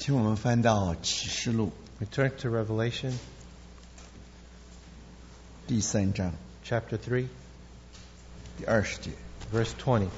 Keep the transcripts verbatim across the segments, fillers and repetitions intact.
请我们翻到启示录 We turn to Revelation 第三章 chapter three, 第二十节。 verse twenty.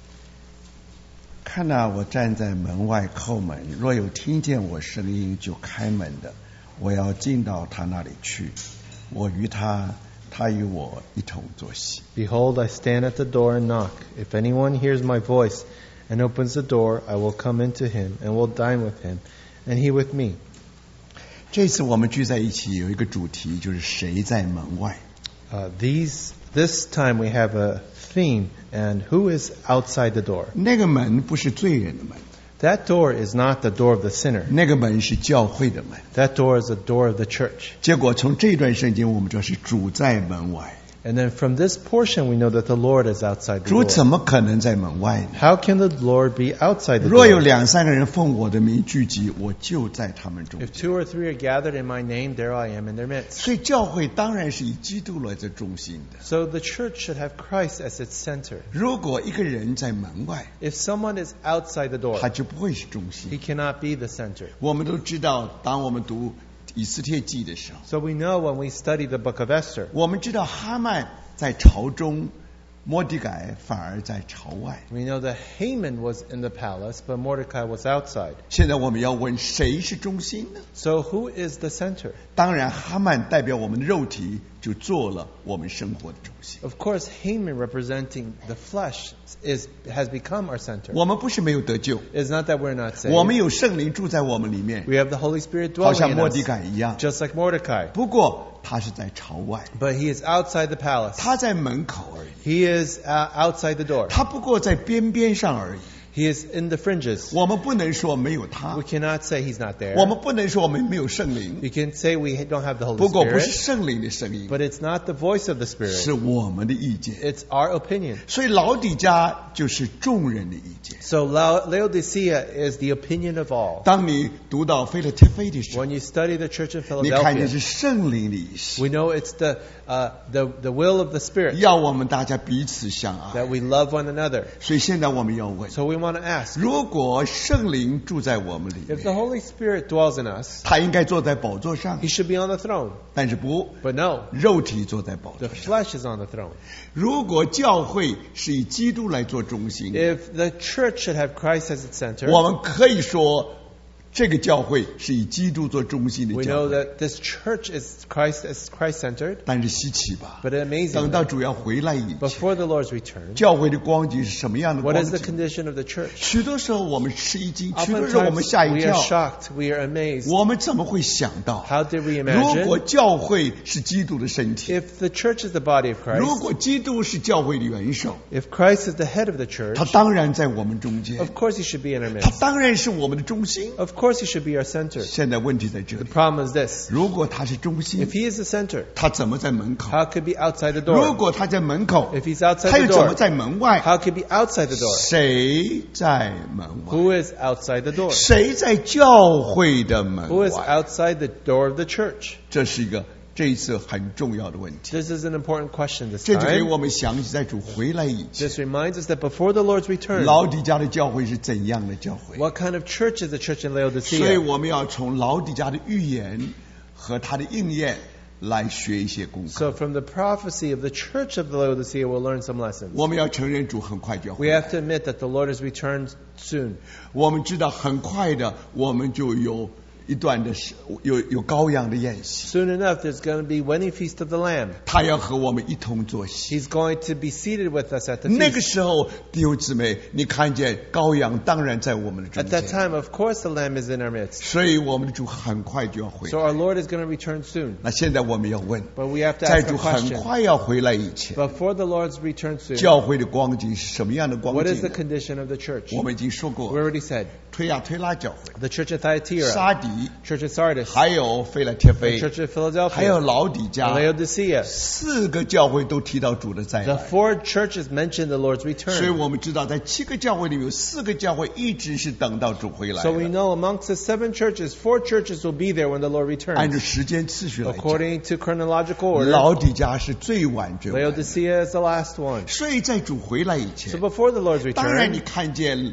看哪，我站在门外叩门，若有听见我声音就开门的，我要进到他那里去，我与他，他与我一同坐席。 Behold, I stand at the door and knock. If anyone hears my voice and opens the door, I will come into him and will dine with him, and he with me. 这次我们聚在一起有一个主题，就是谁在门外。 Uh, these this time we have a theme, and who is outside the door? 那个门不是罪人的门， That door is not the door of the sinner. 那个门是教会的门。 That door is the door of the church. 结果从这段圣经，我们知道是主在门外。 And then from this portion, we know that the Lord is outside the 主 door. 怎么可能在门外呢？ How can the Lord be outside the 若有 door? 两三个人奉我的名聚集，我就在他们中 If 间。 two or three are gathered in my name, there I am in their midst. 所以教会当然是以基督来做中心的。 So the church should have Christ as its center. 如果一个人在门外， If someone is outside the door, 他就不会是中 he 心。 cannot be the center. 我们都知道，当我们读以斯帖记的时候， So we know when we study the book of Esther, 我们知道哈曼在朝中，摩底改反而在朝外。 we know that Haman was in the palace, but Mordecai was outside. 现在我们要问，谁是中心呢？ So who is the center? 当然，哈曼代表我们的肉体，就做了我们生活的中心。 Of course, Haman representing the flesh is has become our center. 我们不是没有得救， It's not that we're not saved. 我们有圣灵住在我们里面， We have the Holy Spirit 好 dwelling 像 in 摩底 us, 改一样。 just like Mordecai. 不过他是在朝外， But he is outside the palace. 他在门口而已， He is uh, outside the door. 他不过在边边上而已。 He is in the fringes. 我们不能说没有他 We，cannot say he's not there. 我们不能说我们没有圣灵。 We can say we don't have the Holy 不过不是 Spirit, 圣灵的声音， but it's not the voice of the Spirit. 是我们的意见。 It's our opinion. 所以老底家就是众人的意见。 So La- Laodicea is the opinion of all. 当你读到腓立帖的时候， When you study the church in 你看见 Philadelphia, 是圣灵的意思， we know it's the, uh, the, the will of the Spirit 要我们大家彼此相爱。 that we love one another. 所以现在我们要问： So we want to ask, 如果圣灵住在我们里 if the 面， Holy Spirit dwells in us, 他应该坐在宝座上 he，should be on the throne. 但是不， But no, 肉体坐在宝 the 座上。 flesh is on the throne. 如果教会是以基督来做中心， If the church should have Christ as its center, 我们可以说这个教会是以基督做中心的 we 教 know 会。 that this church is Christ as Christ-centered. 但是稀奇吧， But amazing, 等到主要回来以前， before the Lord's return, 教会的光景是什么样的 what 光 is the 景？ condition of the church? 许多时候我们吃一惊，许多时候我们 Oftentimes 吓一 we are 跳。 shocked, we are amazed. 我们怎么会想到， How did we 如果 imagine 教会是基督的身体， if the church is the body of 如 Christ, 果基督是教会的元首， if Christ is the head of the church, 他当然在我们中间， of course he should be in our 他 midst. 当然是我们的中心。 Of course he should be our center. 现在问题在这 The 里， problem is this. 如果他是中 If 心， he is the center, 他怎么在门口？ how could he be outside the 如 door? 果他在门口， If he's outside 他又 the 怎么 door, 在门外？ how could he be outside the door? 谁在门外？ Who is outside the door? 谁在教会的门 Who is 外？ outside the door of the church? 这是一个这一次很重要的问题。 This is an important question this 这就给 time. 我们想起在主回来以前， This reminds us that before the Lord's return, 老底家的教会是怎样的教会？ what kind of church is the church in 所以 Laodicea? 我们要从老底家的预言和它的应验来学一些功课。 So from the prophecy of the church of Laodicea, we'll learn some lessons. 我们要承认主很快就要 We 回来。 have to admit that the Lord is returned soon. 我们知道很快的，我们就有一段的时有有羔羊的宴席， Soon enough, there's going to be wedding feast of the Lamb. 他要和我们一同坐席。 He's going to be seated with us at the 那个 feast. 时候，弟兄姊妹，你看见羔羊当然在我们的中 At that 间， time, of course, the Lamb is in our midst. 所以我们的主很快就要回 So 来。 our Lord is going to return soon. 那现在我们要问， But we have to 在 ask 主 a 很 question. 快要回来以前， Before the Lord's return soon, 教会的光景是什么样的光 what is 景 the 呢？ condition of the church? 我们已经说 We 过， already said. 推亚推拉教会、 The church at Thyatira, 沙迪， church at Sardis, 还有腓拉帖 the 菲， church at 还有 Philadelphia, 老底 and 家， Laodicea. 四个教会都提到主的再 The 来。 four churches mention the Lord's 所以 return. 我们知道，在七个教会里面有四个教会一直是等到主回来 So we 的。 know amongst the seven churches, four churches will be there when the Lord 按照 returns. 时间次序来讲， According to chronological order, 老底家是最晚最晚的。 Laodicea is the last one. 所以在主回来以 So 前， before the Lord's 当然你 return, 看见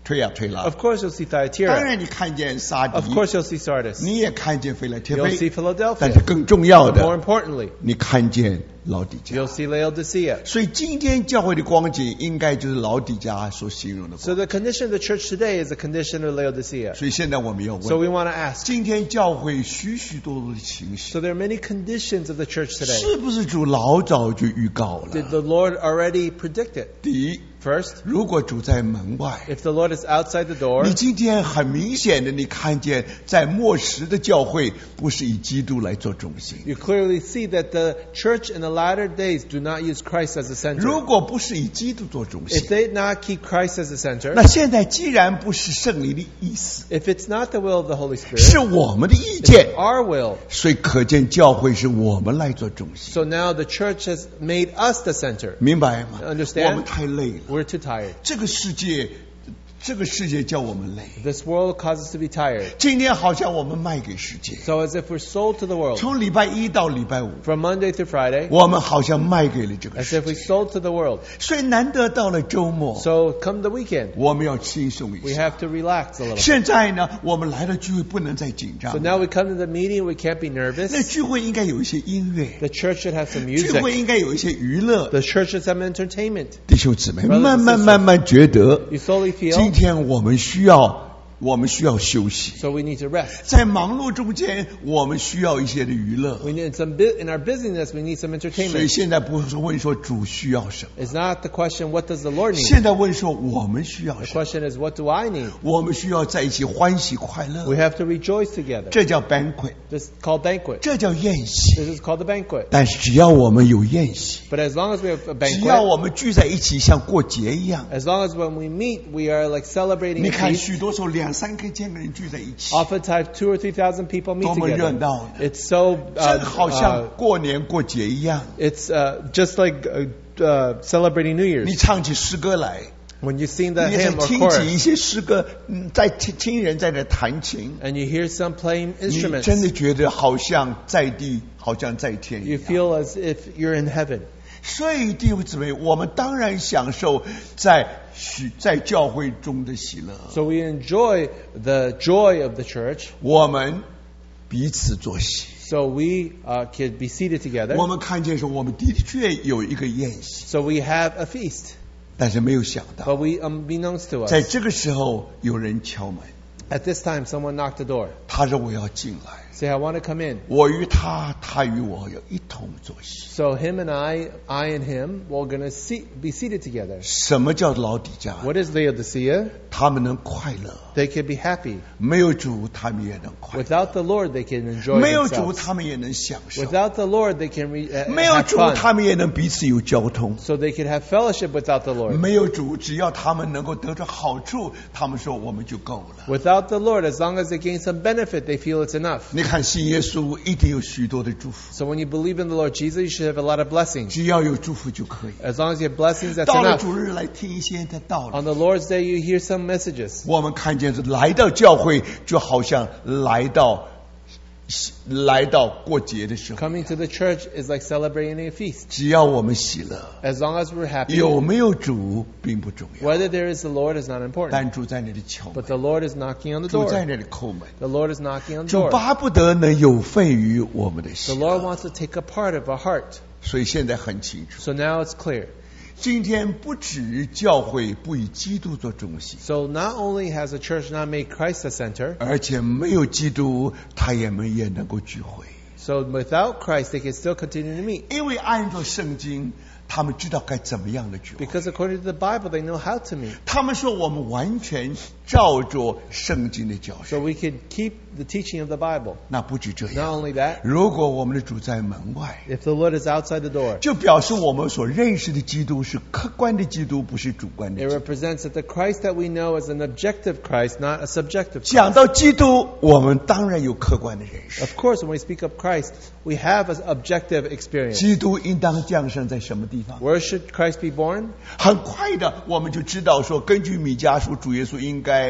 推呀推拉。 Of course you'll see 当 Thyatira. 然你看见撒迪， Of course you'll see Sardis. 你也看见腓拉铁 You'll see 菲，但是 Philadelphia. 更重要 But more 的， importantly, 你看见老底嘉。 you'll see Laodicea. 所以今天教会的光景，应该就是老底嘉所形容的 So 光。 the condition of the church today is the condition of Laodicea. 所以现在我们要 So 问， we want to ask. 今天教会许许多多的情形， So there are many conditions of the church today. 是不是主老早就预告 Did 了？ the Lord already predict it? 第一， First, 如果主在门外， if the Lord is outside the door, 你今天很明显的，你看见在末时的教会不是以基督来做中心。 you clearly see that the church in the latter days do not use Christ as the 如 center. 果不是以基督做中 If 心， they not keep Christ as the center, 那现在既然不是圣灵的意思， if it's not the will of the Holy 是 Spirit, 我们的意见， our will. 所以可见教会是我们来做中心， So now the church has made us the center. 明白吗？ Understand? 我们太累了， We're too tired. 这个世界，这个世界叫我们累。 This world causes us to be tired. 今天好像我们卖给世界， So as if we're sold to the world. 从礼拜一到礼拜五， From Monday through Friday, 我们好像卖给了这个 as 世 if we 界。 sold to the world. 所以难得到了周末， So come the weekend, 我们要轻松 we 一下。 have to relax a little bit. 现在呢，我们来了聚会不能再紧张 So，now we come to the meeting, we can't be 那 nervous. 聚会应该有一些音乐， The church should have some 聚会 music. 应该有一些娱乐。 The church should have entertainment. 弟兄姊妹， Brothers and 慢慢 sisters 慢慢觉得， You slowly 今 feel, 天我们需要，我们需要休息。 so we need to rest. 在忙碌中间，我们需要一些的娱乐。 We need some bu- in our busyness, we need some 所以 entertainment. 现在不是问说主需要什么， It's not the question, what does the Lord need? 现在问说我们需要 The 什么。 question is, what do I need? 我们需要在一起欢喜快 We 乐， have to rejoice together. 这叫 banquet， This is called banquet. 这叫宴席。 This is called the banquet. 但是只要我们有宴席， But as long as we have a 只要 banquet, 我们聚在一起，像过节一样。 as long as when we meet, we are like celebrating 你 a 看， feast. 许多时候两三千个人聚在一起， Oftentimes, two or three thousand people meet 多么热 together. 闹的！ It's so 真 uh, 好 uh, 像过年过节一样。 it's uh, just like uh, uh, celebrating New 你 Year's. 唱起诗歌来， When you sing the 你也 hymn or 听起 chorus, 一些诗歌，嗯，在听听人在那弹琴， and you hear some playing 你 instruments, 真的觉得好像在地，好像在天一 you 样。 feel as if you're in heaven. 所以弟兄姊妹，我们当然享受在许在教会中的喜乐， So we enjoy the joy of the church. 我们彼此作喜。 So we uh, can be seated together. 我们看见说，我们的确有一个宴席， So we have a feast. 但是没有想到， But we, unbeknownst to 在 us, 这个时候有人敲门， at this time, someone knocked the door. 他说我要进来， Say, I want to come in. 我与他，他与我要一同作喜。 So him and I, I and him, we're going to see, be seated together. 什么叫老底嘉？ What is Laodicea? 他们能快乐， They can be happy. 没有主他们也能快乐， Without the Lord, they can enjoy 没有主 themselves. 他们也能享受， Without the Lord, they can re, uh, 没有 have 主 fun. 他们也能彼此有交通。 So they can have fellowship without the Lord. 没有主，只要他们能够得到好处，他们说我们就够了。 Without the Lord, as long as they gain some benefit, they feel it's enough. 你看信耶稣一定有许多的祝福， So when you believe in the Lord Jesus, you should have a lot of blessings. 只要有祝福就可以。 As long as you have blessings, that's 到了 enough. 主日来听一些的道理 On，the Lord's day, you hear some messages. 我们看见是来到教会，就好像来到来到过节的时候。 Coming to the church is like celebrating a feast. 只要我们喜乐， As long as we're happy, 有没有主并不重要， whether there is the Lord is not important. 但主在那里敲 But 门， the Lord is knocking on the 主在 door. 那里叩门， The Lord is knocking on the 主 door. 巴不得能有份于我们的 The 心。 Lord wants to take a part of our heart. 所以现在很清楚， So now it's clear. 今天不止教会不以基督做中心， So not only has the church not made Christ the center, 而且没有基督，他也们也能够聚会。 so without Christ they can still continue to meet. 因为按照圣经，他们知道该怎么样的聚会。 Because according to the Bible, they know how to meet. 他们说我们完全照着圣经的教 So 训。 we can keep the teaching of the Bible. 那不止这 Not 样， only that, 如果我们的主在门外， if the Lord is outside the door, 就表示我们所认识的基督是客观的基督，不是主观的 it 基督。 represents that the Christ that we know is an objective Christ, not a subjective 讲 Christ. 到基督，我们当然有客观的认识。 Of course, when we speak of Christ, we have an objective experience. 基督应当降生在什么地方？ Where should Christ be born? 很快的，我们就知道说，根据米迦书，主耶稣应该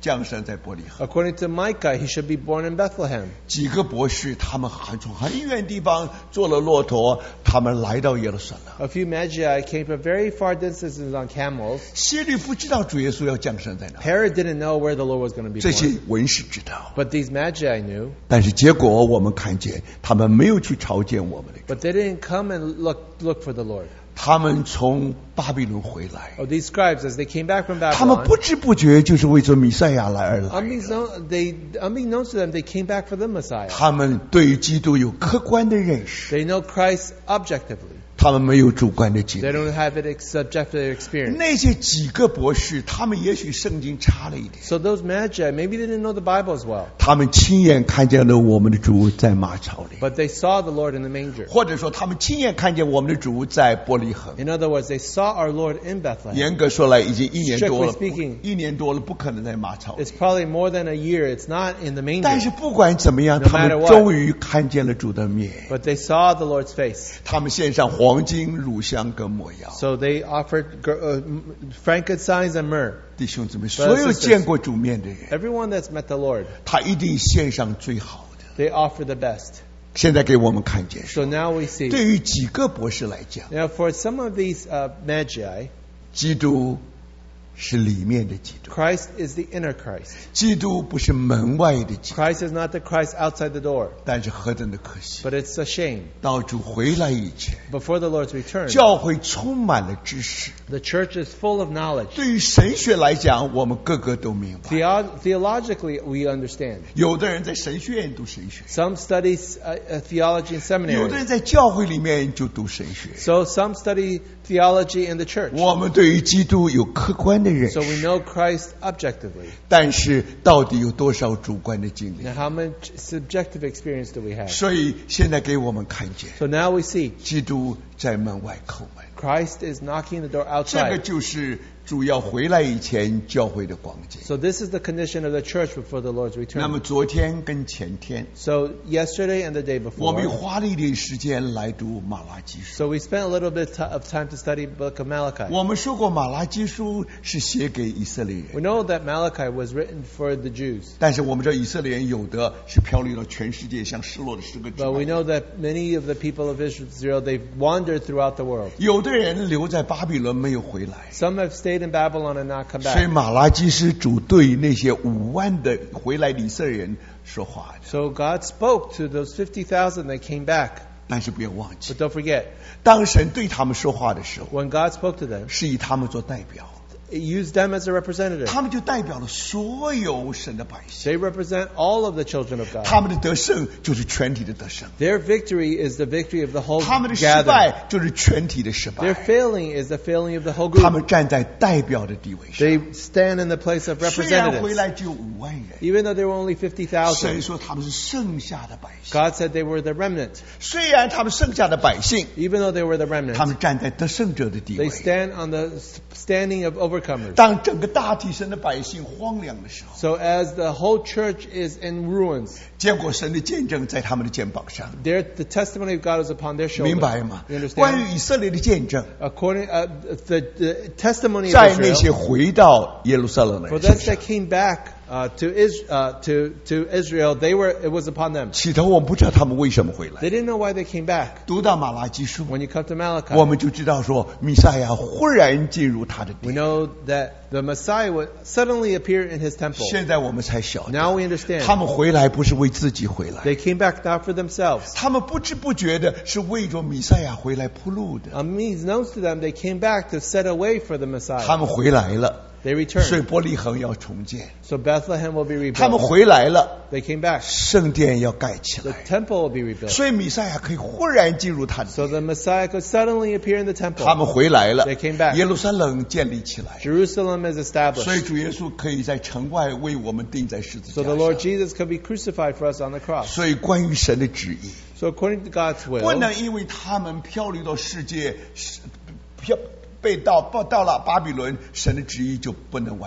降生在伯利恒。 According to Micah, he should be born in Bethlehem. 几个博士，他们很从很远地方坐了骆驼，他们来到耶路撒冷。 A few magi came from very far distances on camels. 希律不知道主耶稣要降生在哪， Herod didn't know where the Lord was going to be 这些 born. 文士知道。 But these magi knew. 但是结果我们看见，他们没有去朝见我们的主， But they didn't come and look look for the Lord. 他们从巴比伦回来， Oh, these scribes, as they came back from 他们 Babylon, 不知不觉就是为着弥赛亚来而来。 unbeknownst, they, unbeknownst to them, they came back for the Messiah. 他们对于基督有客观的认识， They know Christ objectively. 他们没有主观的经 They 历。 don't have it ex- subjective experience. 那些几个博士，他们也许圣经差了一点， So those magi, maybe they didn't know the Bible as well, 他们亲眼看见了我们的主在马槽里， but they saw the Lord in the manger. 或者说他们亲眼看见我们的主在伯利恒。 In other words, they saw our Lord in Bethlehem. 严格说来，已经一年多了 Strictly speaking,， 一年多了，不可能在马槽里。 It's probably more than a year. It's not in the 但是 manger. 不管怎么样， No 他们 matter what 终于看见了主的面。 But they saw the Lord's face. 他们献上黄金、乳香跟没药。 So they offered uh, frankincense and myrrh. 弟兄姊妹， Brothers 所有 and sisters 见过主面的人， Everyone that's met the Lord, 他一定献上最好的。 they offer the best. 现在给我们看见， So now we see. 对于几个博士来讲， Now for some of these uh, magi, 基督是里面的基督， Christ is the inner Christ. 基督不是门外的基督。 Christ is not the Christ outside the door. 但是何等的可惜！ But it's a shame. 到主回来以前， Before the Lord's return, 教会充满了知识。 the church is full of knowledge. 对于神学来讲，我们个个都明白。 Theo- theologically, we understand. 有的人在神学院读神学， Some study uh, uh, theology in 有的人 seminary. 在教会里面就读神学。 So some study theology in the church. 我们对于基督有客观的认 So we 识， know Christ objectively. 但是到底有多少主观的经历 Now,？how much subjective experience do we have? 所以现在给我们看见， So now we see 基督在门外叩门， Christ is knocking the door 这个 outside. 就是主要回来以前教会的光景。 So this is the condition of the church before the Lord's 那么 return. 昨天跟前天， So yesterday and the day 我们 before, 花了一点时间来读马拉基书。 so we spent a little bit of time to study the book of Malachi. 我们说过，马拉基书是写给以色列 We 人， know that Malachi was written for the Jews, 但是我们知道以色列人有的是漂流到全世界，像失落的十个支 but we 派； know that many of the people of Israel, they've wandered throughout the world. 有的人留在巴比伦没有回来。 Some have stayed in Babylon and not come 所以 back. 马拉基师主对那些五万的回来的以色列人说话的， So God spoke to those fifty thousand that came back. 但是不要忘记， But don't forget, 当神对他们说话的时候， when God spoke to them, 是以他们做代表， it used them as a representative. 他们就代表了所有神的百姓， They represent all of the children of God. 他们的得胜就是全体的得胜， Their victory is the victory of the whole 他们的失 gathering. 败就是全体的失 Their 败。 failing is the failing of the whole 他 group. 们站在代表的地位上， They stand in the place of 虽然回 representatives. 来只有五万人， Even though there were only fifty 神 thousand, 说他们是剩下的百姓。 God said they were the remnant. 虽然他们剩下的百姓， Even though they were the 他 remnant, 们站在得胜者的地 they 位。 stand on the standing of overcomers. 当整个大体神的百姓荒凉的时候， So as the whole church is in ruins, 结果神的见证在他们的肩膀上， their, the testimony of God is upon their 明 shoulders. 白吗 You？ 关 understand? 于以色列的见证， According uh, the, the testimony of 在那些 Israel, 回到耶路撒冷的 for 人 those 身 that 上。 came back uh, to, Is, uh, to, to Israel, they were, it was upon them. 起头我们不知道他们为什么回来， They didn't know why they came back. 读到马拉基书， When you come to Malachi, 我们就知道说，弥赛亚忽然进入他的 we 殿。 know that the Messiah would suddenly appear in his temple. 现在我们才晓得， Now we understand. 他们回来不是为自己回来， They came back not for themselves. 他们不知不觉的是为着弥赛亚回来铺路的。 Unbeknownst to them, they came back to set a way for the 他 Messiah. 们回来了， They 所以 returned. 伯利恒要重建。 So Bethlehem will be 他们 rebuilt. 回来了， They came back. 圣殿要盖起 The 来， temple will be rebuilt. 所以弥赛亚可以忽然进入他的 So 殿。 the Messiah could suddenly appear in the 他 temple. 们回来了 They came back. 耶路撒冷建立起来， Jerusalem is 所以 established. 主耶稣可以在城外为我们钉在十字 So 架 the Lord 上。 Jesus could be crucified for us on the cross. 所以关于神的旨意， So according to God's 不 will, 能因为他们漂流到世界，是漂被到到到了巴比伦，神的旨意就不能完成了。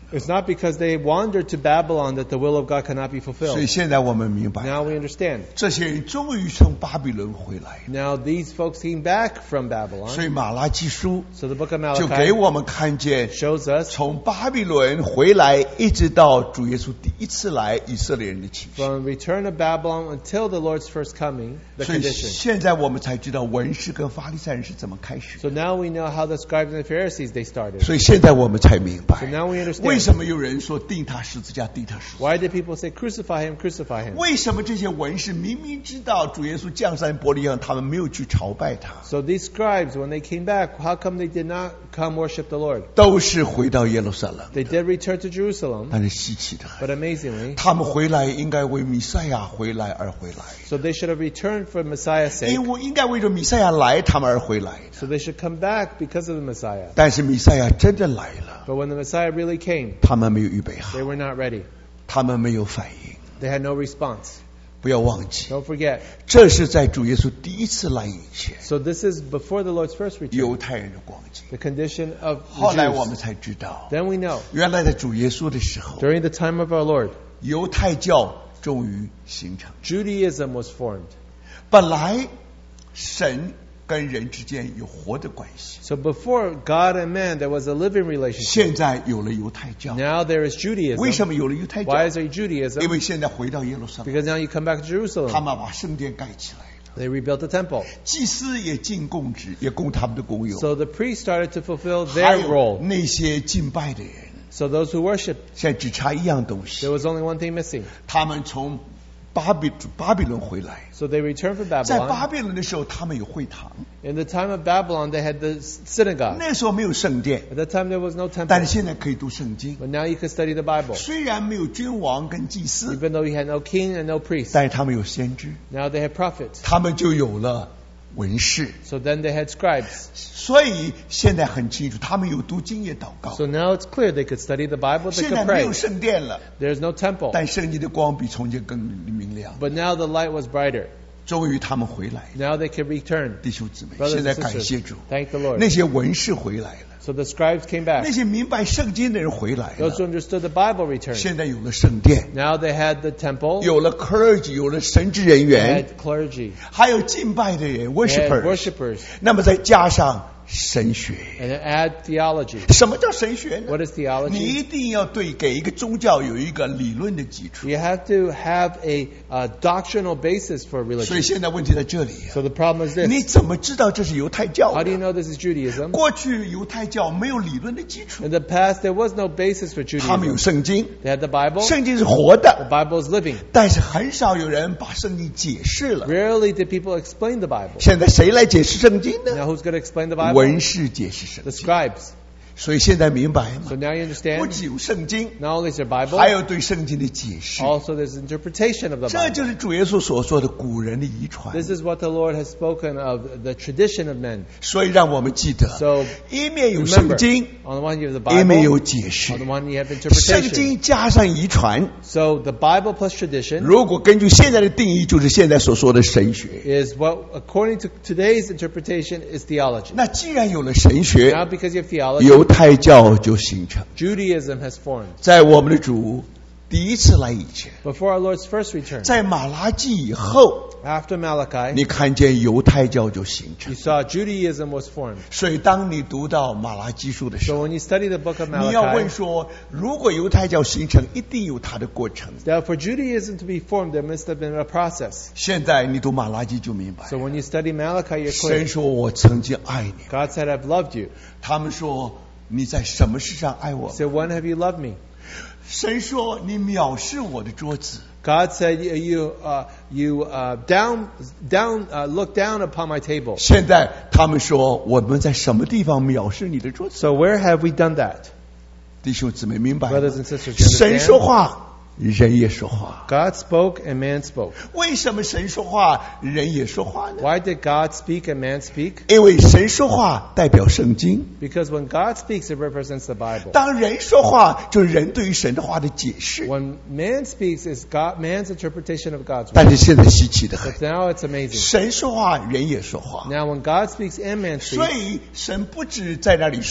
It's not because they wandered to Babylon that the will of God cannot be 所以 fulfilled. 现在我们明白， Now we understand. 这些人终于从巴比伦回来。 Now these folks came back from 所 Babylon. 以马拉基书 So the book of 就给 Malachi 我们看见， shows us 从巴比伦回来，一直到主耶稣第一次来以色列人的情形。 from return of Babylon until the Lord's first coming, the 所以 condition. 现在我们才知道文士跟法利赛人是怎么开始的。 So now we know how the scribes and the Pharisees they started. 所以现在我们才明 So 白， now we 为 understand. 什么有人说钉他十字架，钉他十字架？ Why did people say crucify him, crucify him? 为什么这些文士明明知道主耶稣降山伯利恒，他们没有去朝拜他？ So these scribes, when they came back, how come they did not come worship the Lord? 都是回到耶路撒冷， They did return to Jerusalem, 但是稀奇的很， but amazingly, 他们回来应该为弥赛亚回来而回来， so they should have returned for Messiah's sake. 因为应该为着弥赛亚来，他们而回来的。 So they should come back because of the Messiah. 但是弥赛亚真的来了， But when the Messiah really came, 他们没有预备好 they，were not ready. 他们没有反应。 They had no response. 不要忘记， Don't forget. 这是在主耶稣第一次来以前， So this is before the Lord's first return. 犹太人的光景。 The condition of 后来我 the 们 Jews. 才知道， Then we know, 原来在主耶稣的时候， during the time of our Lord, 犹太教终于形成。 Judaism was formed. 本来神跟人之间有活的关系， So before God and man, there was a living relationship. 现在有了犹太教。 Now there is 为什 Judaism. 么有了犹太教？ Why is there 因 Judaism? 为现在回到耶路撒冷， Because now you come back to 他 Jerusalem. 们把圣殿盖起来了， They rebuilt the temple. 祭司也尽供职，也供他们的功用。 So the priests started to fulfill 还 their 有 role. 那些敬拜的人， So those who worship, 现在只差一样东西 there，was only one thing missing. 他们从巴比巴比伦回来。 So they returned from 在巴 Babylon. 比伦的时候，他们有会堂， In the time of Babylon, they had the synagogue. 那时候没有圣殿， At that time, there was no 但 temple. 是现在可以读圣经。 But now you can study the Bible. 虽然没有君王跟祭司， Even though you had no king and no priest. 但是他们有先知， Now they have prophets. 他们就有了文士。 So then they had scribes. 所以现在很清楚，他们有读经也祷告。 So now it's clear they could study the Bible, they 现在 could 没有 pray. 圣殿了， There's no temple. 但圣经的光比从前更明亮。 But now the light was brighter. 终于他们回来了， Now they could return. 弟兄姊妹， Brothers 现在 and 感谢 sisters, 主， thank the Lord. 那些文士回来了， So the scribes came 那 back. 些明白圣经的人回来 Those who 了。 understood the Bible returned. 现在有了圣殿， Now they had the temple. 有了 clergy， 有了神职人 They 员， had clergy. 还有敬拜的人 They had worshippers。 worshippers. 那么再加上神学， And then add theology. 什么叫神学呢？ What is 你 theology? 一定要对给一个宗教有一个理论的基础。 You have to have a uh, doctrinal basis for 所以 religion. 现在问题在这里， So the problem is 你 this. 怎么知道这是犹太教 How do you 的？ know this is Judaism? 过去犹太教没有理论的基础， In the past, there was no basis for 他们有 Judaism. 圣经， They had the Bible. 圣经是活 The 的， Bible is living. 但是很少有人把圣经解释了。 Rarely did people explain the Bible. 现在谁来解释圣经呢？ Now who's going to explain the Bible? 文士解释圣 The 经。 scribes. 所以现在明白 So 吗？ now you 不 understand? 只有圣经， Not only is there Bible, 还有对圣经的解释。 also there's interpretation of the 这就 Bible. 是主耶稣所说的古人的遗传。 This is what the Lord has spoken of, the tradition of men. 所以让我们记得， So 一面有圣 remember, 经， on the one you have the 一面 Bible, 有解释 on。the one you have 圣 interpretation. 经加上遗传， So the Bible plus tradition 如果根据现在的定义，就是现在所说的神学。 is what, according to today's interpretation, is theology. 那既然有了神学， Now because you have theology, 犹太教就形成。 Judaism has formed. 在我们的主第一次来以前， Before our Lord's first return, 在马拉基以后， after Malachi, 你看见犹太教就形 you 成。 saw Judaism was formed. 所以当你读到马拉基书的时 So 候， when you study the book of 你要问 Malachi, 说，如果犹太教形成，一定有它的过程。 that for Judaism to be formed, there must have been a process. 现在你读马拉基就明白 So，when you study Malachi, you're 神 clear. 说我曾经爱你， God said, I've loved you. 他们说你在什么事上爱我 He？said, when have you loved me? 神说你藐视我的桌子， God said, you, you, uh, you uh, down, down, uh, look down upon my table. 现在他们说我们在什么地方藐视你的桌子？ So where have we done that? 弟兄姊妹明白吗 Brothers and sisters, you 神说 understand? 话，人也说话。 God spoke and man spoke. 为什么神说话，人也说话呢？ Why did God speak and man speak? 因为神说话代表圣经， Because when God speaks, it represents the Bible. 当人说话，就是人对于神的话的解释。 When man speaks, it's God, man's interpretation of God's word. 但是现在稀奇的很， But now it's amazing. 神说话，人也说话。 Now when God speaks and man 所 speaks, 以神不止在那里说，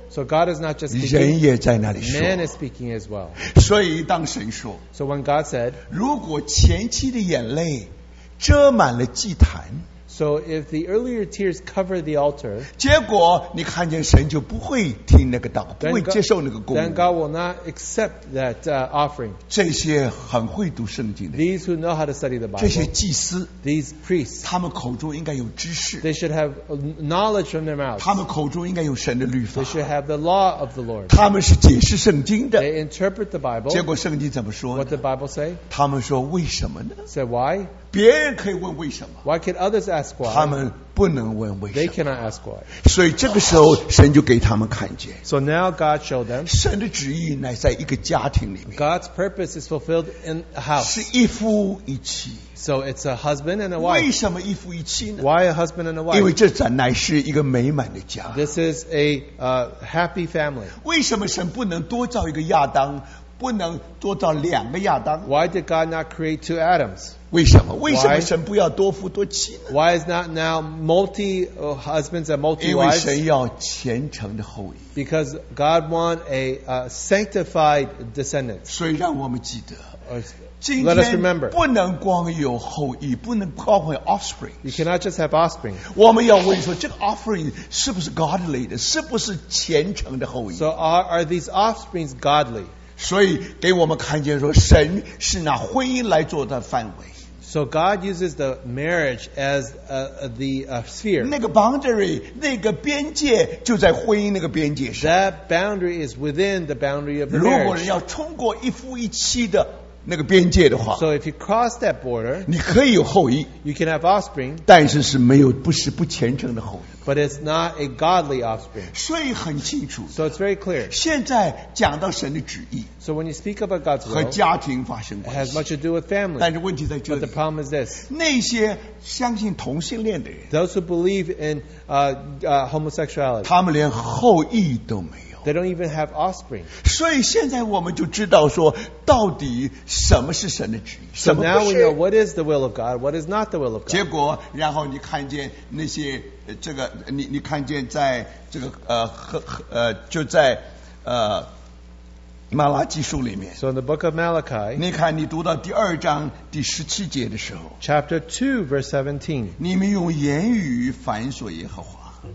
So God is not just 人 speaking, 也在那里 man 说。 is speaking as well. 所以当神说， So when God said, 如果前期的眼泪遮满了祭坛， so if the earlier tears cover the altar, 结果你看见神就不会听那个祷告，不 then 会 God, 接受那个供 then 物。 God will not accept that uh, offering. 这些很会读圣经的， These who know how to study the 这些 Bible, 祭司， these priests, 他们口中应该有知识， they should have knowledge from their mouths. 他们口中应该有神的律法 They，should have the law of the Lord. 他们是解释圣经的。 They interpret the Bible. 结果圣经怎么说 What 呢？ did the Bible say? 他们说为什么呢？ Say why? 别人可以问为什么， Why can others ask 他 why? 们不能问为 They 什么。 cannot ask why. 所以这个时候，神就给他们看见， So now God showed them 神的旨意乃在一个家庭里面， God's purpose is fulfilled in a house. 是一夫一妻。 So it's a husband and a 为 wife. 什么一夫一妻呢？ Why a husband and a 因为 wife? 这咱乃是一个美满的家。 This is a uh, happy family. 为什么神不能多造一个亚当，不能多造两个亚当？ Why did God not create two Adams? 为什么？为什么 Why? 神不要多夫多妻呢？ Why is not now multi uh, husbands and multi 因为 wives? 神要虔诚的后裔， Because God want a uh, sanctified descendants. 所以让我们记得， Or- 今 Let us 天 remember. 不能光有后裔，不能光有 offspring。 You cannot just have offspring. 我们要问说，这个 offering 是不是 godly 的，是不是虔诚的后裔？ So are, are these offsprings godly? 所以给我们看见说，神是拿婚姻来做的范围。 So God uses the marriage as uh, uh, the uh, sphere. 那个 boundary 那个边界就在婚姻那个边界上。 That boundary is within the boundary of the 如果人 marriage. 要冲过一夫一妻的那个边界的话， So if you cross that border, 你可以有后裔， you can have offspring, 但是是没有不是不虔诚的后裔。 but it's not a godly offspring. 所以很清楚， So it's very clear. 现在讲到神的旨意 So when you speak about God's 和 will, 家庭发生 it 关 has 系， much to do with family. 但是问题在这 But 里 the，problem is this. 那些相信同性恋的人， Those who believe in uh, uh, homosexuality, 他们连后裔都没有。 they don't even have offspring. 所以现在我们就知道说，到底什么是神的旨意， So 什么 now 不 we know 是。 what is the will of God, what is not the will of 结 God. 果，然后你看见那些呃这个，你你看见在这个呃和和呃就在呃马拉基书里面， So in the book of Malachi, 你看你读到第二章第十七节的时候， chapter two, verse seventeen. 你们用言语反锁耶和华。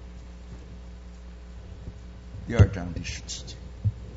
第二章第十七节，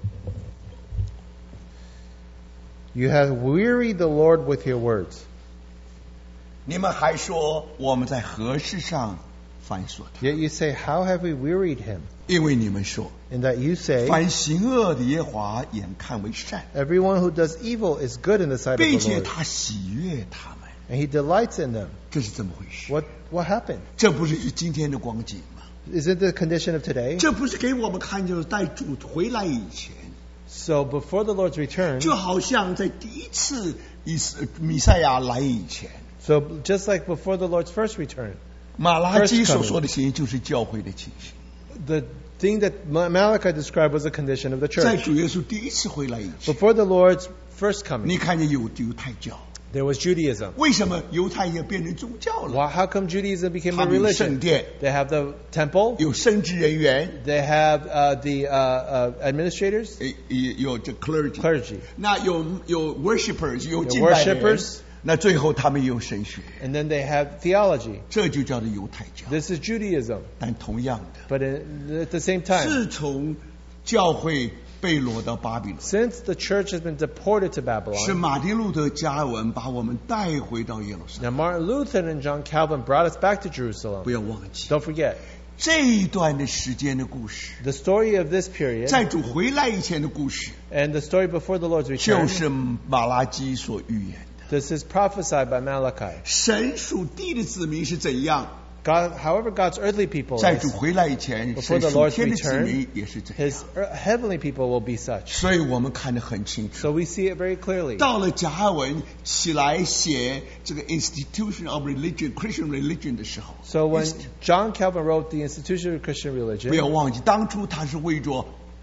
You have wearied the Lord with your words. 你们还说我们在何事上反锁他？ Yet you say, how have we wearied him? 因为你们说， In that you say, 凡行恶的耶和华眼看为善， everyone who does evil is good in the sight of 并 the 且 Lord, 他喜悦他们， and he delights in them. 这是怎么回事？ What, what happened? 这不是今天的光景吗？ Is it the condition of today? 这不是给我们看，就是在主回来以前， So before the Lord's return, 就好像在第一次以斯弥赛亚来以前， so just like before the Lord's first return, 马拉基所说的情形就是教会的情形。 the thing that Ma- Malachi described was the condition of the 在 church. 主耶稣第一次回来以前， Before the Lord's first 你 coming, 看见有犹太教， there was Judaism. 为什么犹太也变成宗教了？ Why, how come Judaism became 他 a 们有圣 religion? 殿， They have the temple, 有神职人员， they have uh, the uh, uh, administrators, 诶有有这 clergy， clergy, 那有有 worshippers， 有 the 敬拜的人 worshippers, 那最后他们也有神学， and then they have theology. 这就叫做犹太教。 This is Judaism. 但同样的， But in, at the same time, 自从教会被掳到巴比伦， since the church has been deported to 是 Babylon, 马丁路德加尔文把我们带回到耶路撒冷。 now Martin Luther and John Calvin brought us back to Jerusalem. 不要忘记 Don't forget, 这一段的时间的故事， the story of this period 在主回来以前的故事， and the story before the Lord's 就 return, 是马拉基所预言的。 this is prophesied by Malachi. 神属地的子民是怎样， God, however God's earthly people 在 is, 主回来以前， Before 神 the 属 Lord's 天的子 return, 民也是这样。 His ear- heavenly people will be such. 所以我们看得很清楚。 So we see it very clearly. 到了加尔文起来写这个 Institution of Religion Christian Religion 的时候， So when John Calvin wrote the Institution of Christian 不要 Religion, 忘记，当初他是为着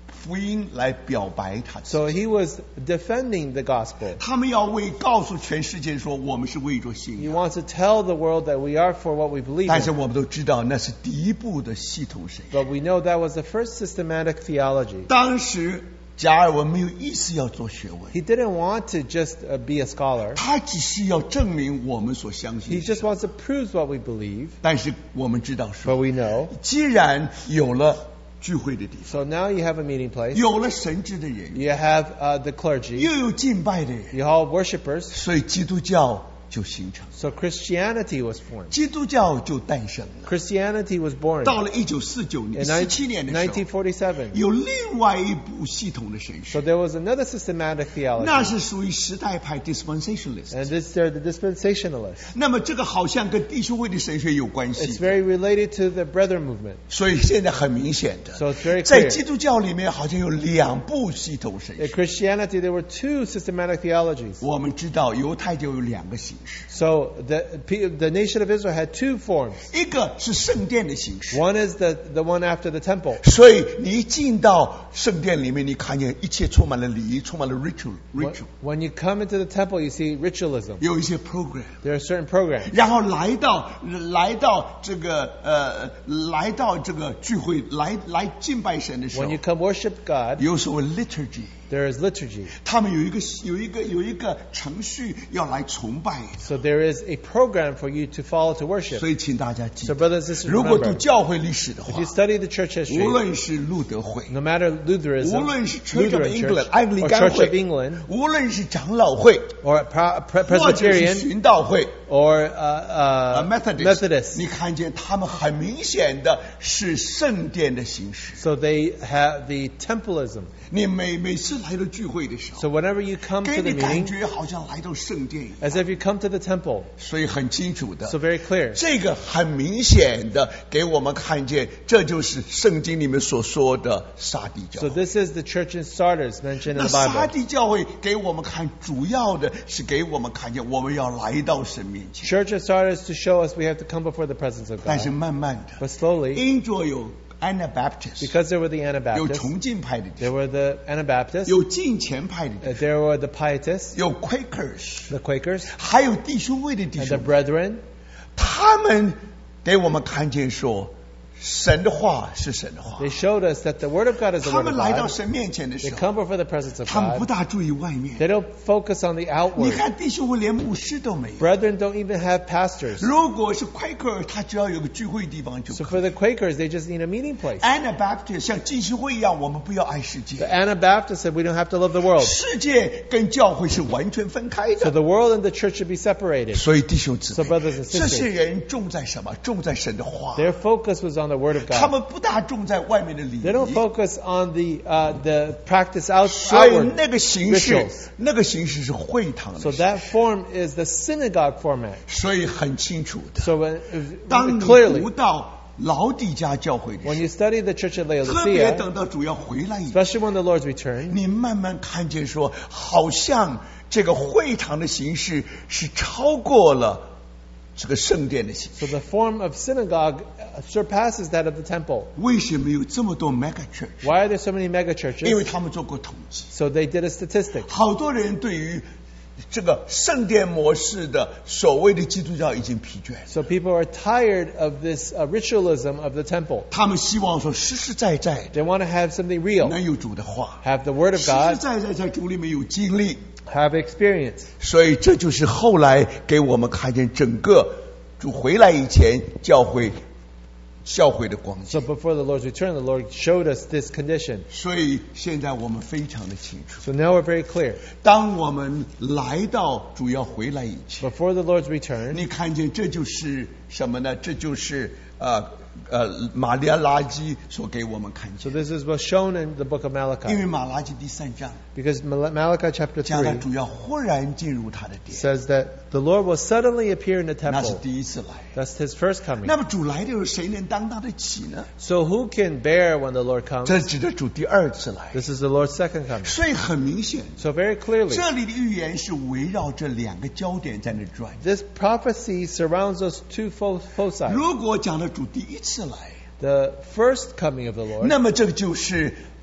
福音来表白他自己。 So he was defending the gospel. 他们要为告诉全世界说，我们是为着信 He 仰。 wants to tell the world that we are for what we believe 但是 in. 我们都知道，那是第一步的系统神学。 But we know that was the first systematic theology. 当时加尔文没有意思要做学问， He didn't want to just uh, be a scholar. 他只是要证明我们所相信 He 的。 just wants to prove what we believe. 但是我们知道 But 说， we know. 既然有了聚会的地方， So now you have a meeting place. 有了神职的人， You have uh, the clergy. 又有敬拜的人， You have worshippers. 所以基督教就形成， So Christianity was formed. 基督教就诞生了。 Christianity was born 到了一九四九年、 in 四七年的时候， nineteen forty-seven. 有另外一部系统的神 So 学， there was another systematic 那 theology. 是属于时代派 dispensationalist。 And this they're the dispensationalists. 那么这个好像跟弟兄会的神学有关 It's 系， very related to the Brethren movement. 所以现在很明显 So 的， it's very 在 clear. 基督教里面好像有两部系统神 In 学。 Christianity, there were two systematic theologies. 我们知道犹太就有两个形式， So the the nation of Israel had two forms. 一个是圣殿的形式。 One is the, the one after the temple. 所以你一进到圣殿里面，你看见一切充满了礼仪，充满了 ritual When, ritual， when you come into the temple, you see ritualism. 有一些 program。 There are certain programs. 然后来到来到这个呃来到这个聚会来来敬拜神的时候 When you，come worship God, 有所谓 liturgy， there is liturgy. 他们有一个有一个有一个程序要来崇拜， So there is a program for you to follow to worship. 所以请大家记 So 得， brothers and sisters, 如果读 remember, 教会历史的 if 话 you，study the church 无 history, 论是路德会， no matter Lutheranism, 无论是 Church of Lutheran England Church, 安利 or 干 Church of 会， England, 无论是长老会， or Pre- Pre- 或者是 Presbyterian, 寻道会。 or uh, 呃 uh, Methodist， Methodist. 你看见他们很明显的是圣殿的形式。 So they have the templalism. 你每每次来到聚会的时 So 候， whenever you come 给 to the 你感 meeting, 觉好像来到圣殿一样， as if you come to the temple. 所以很清楚的 So，very clear. 这个很明显的给我们看见，这就是圣经里面所说的撒狄教 So 会。 this is the church in Sardis mentioned in 那 the 撒 Bible. 狄教会给我们看，主要的是给我们看见，我们要来到神面前。 Church of Sardis to show us we have to come before the presence of 但是 God. 慢慢的， But slowly, 因着有 Anabaptist， because there were the 有 Anabaptists, 崇敬派的弟 there 兄， were the Anabaptists, 有敬虔派的弟 uh, 兄， there were the Pietists, 有 Quakers， the Quakers, 还有弟兄会的弟 and the 兄， Brethren. 他们给我们看见说，神的话是神的话。 They showed us that the Word of God is the 他 Word 们 of 来到 God. 神面前的 They 时候， come before the presence of 他们不 God. 大注意外面。 They don't focus on the 你 outward. 看弟兄会连牧师都没有。 Brethren don't even have pastors. 如果是 Quaker，他只要有个聚会地方就 So 可以。 for the Quakers, they just need a meeting place. Anabaptist 像浸信会一样，我们不要爱世 The 界。 Anabaptists said we don't have to love the world. 世界跟教会是完全分开 So 的。 the world and the church should be separated. 所以弟兄姊 So 妹， brothers and sisters, 这些人重在什么？重在神的话。 their focus was on the Word of 他 God. 们不大重在外面的礼 They don't 仪。 focus on the uh, the practice out, 所以 outward 那个形式 rituals.， 那个形式是会堂 So 的。 that form is the synagogue format. 所以很清楚的。 So when, 当你 clearly, 读到老底家教会的 when 时 you study the church of 候，特别 Laodicea, 等到主要回来以后， especially when the Lord's return, 你慢慢看见说，好像这个会堂的形式是超过了这个圣殿的形 so 式。 the form of synagogue uh, surpasses that of the temple. 为什么有这么多 mega church？ Why are there so many mega 因为 churches? 他们做过统计， So they did a statistic. 好多人对于这个圣殿模式的所谓的基督教已经疲倦， So people are tired of this uh, ritualism of the temple. 他们希望说实实在在 They want to have something real, 能有主的话， have the Word of 实实 God, 在在在主里面有经历。 have experience. 所以这就是后来给我们看见整个主回来以前教会教会的光景。 So before the Lord's return, the Lord showed us this condition. 所以现在我们非常的清楚， So now we're very clear. 当我们来到主要回来以前， Before the Lord's return, 你看见这就是什么呢？这就是呃呃马利亚垃圾所给我们看 so 见， this is what's shown in the book of 因 Malachi. 为马拉基第三章 Because Mal- Malachi chapter 讲他 three 主要忽然进入他的殿， says that the Lord will suddenly appear in the 那是 temple. 第一次来。 That's his first coming. 那么主来的时候，谁能担当得起呢？ So who can bear when the Lord comes? 这指的主第二次来。 This is the Lord's second coming. 所以很明显， So very clearly, 这里的预言是围绕这两个焦点在那转。 this prophecy surrounds us two fo- foci. 如果讲到主第一次来， The first coming of the Lord, 那么这个就是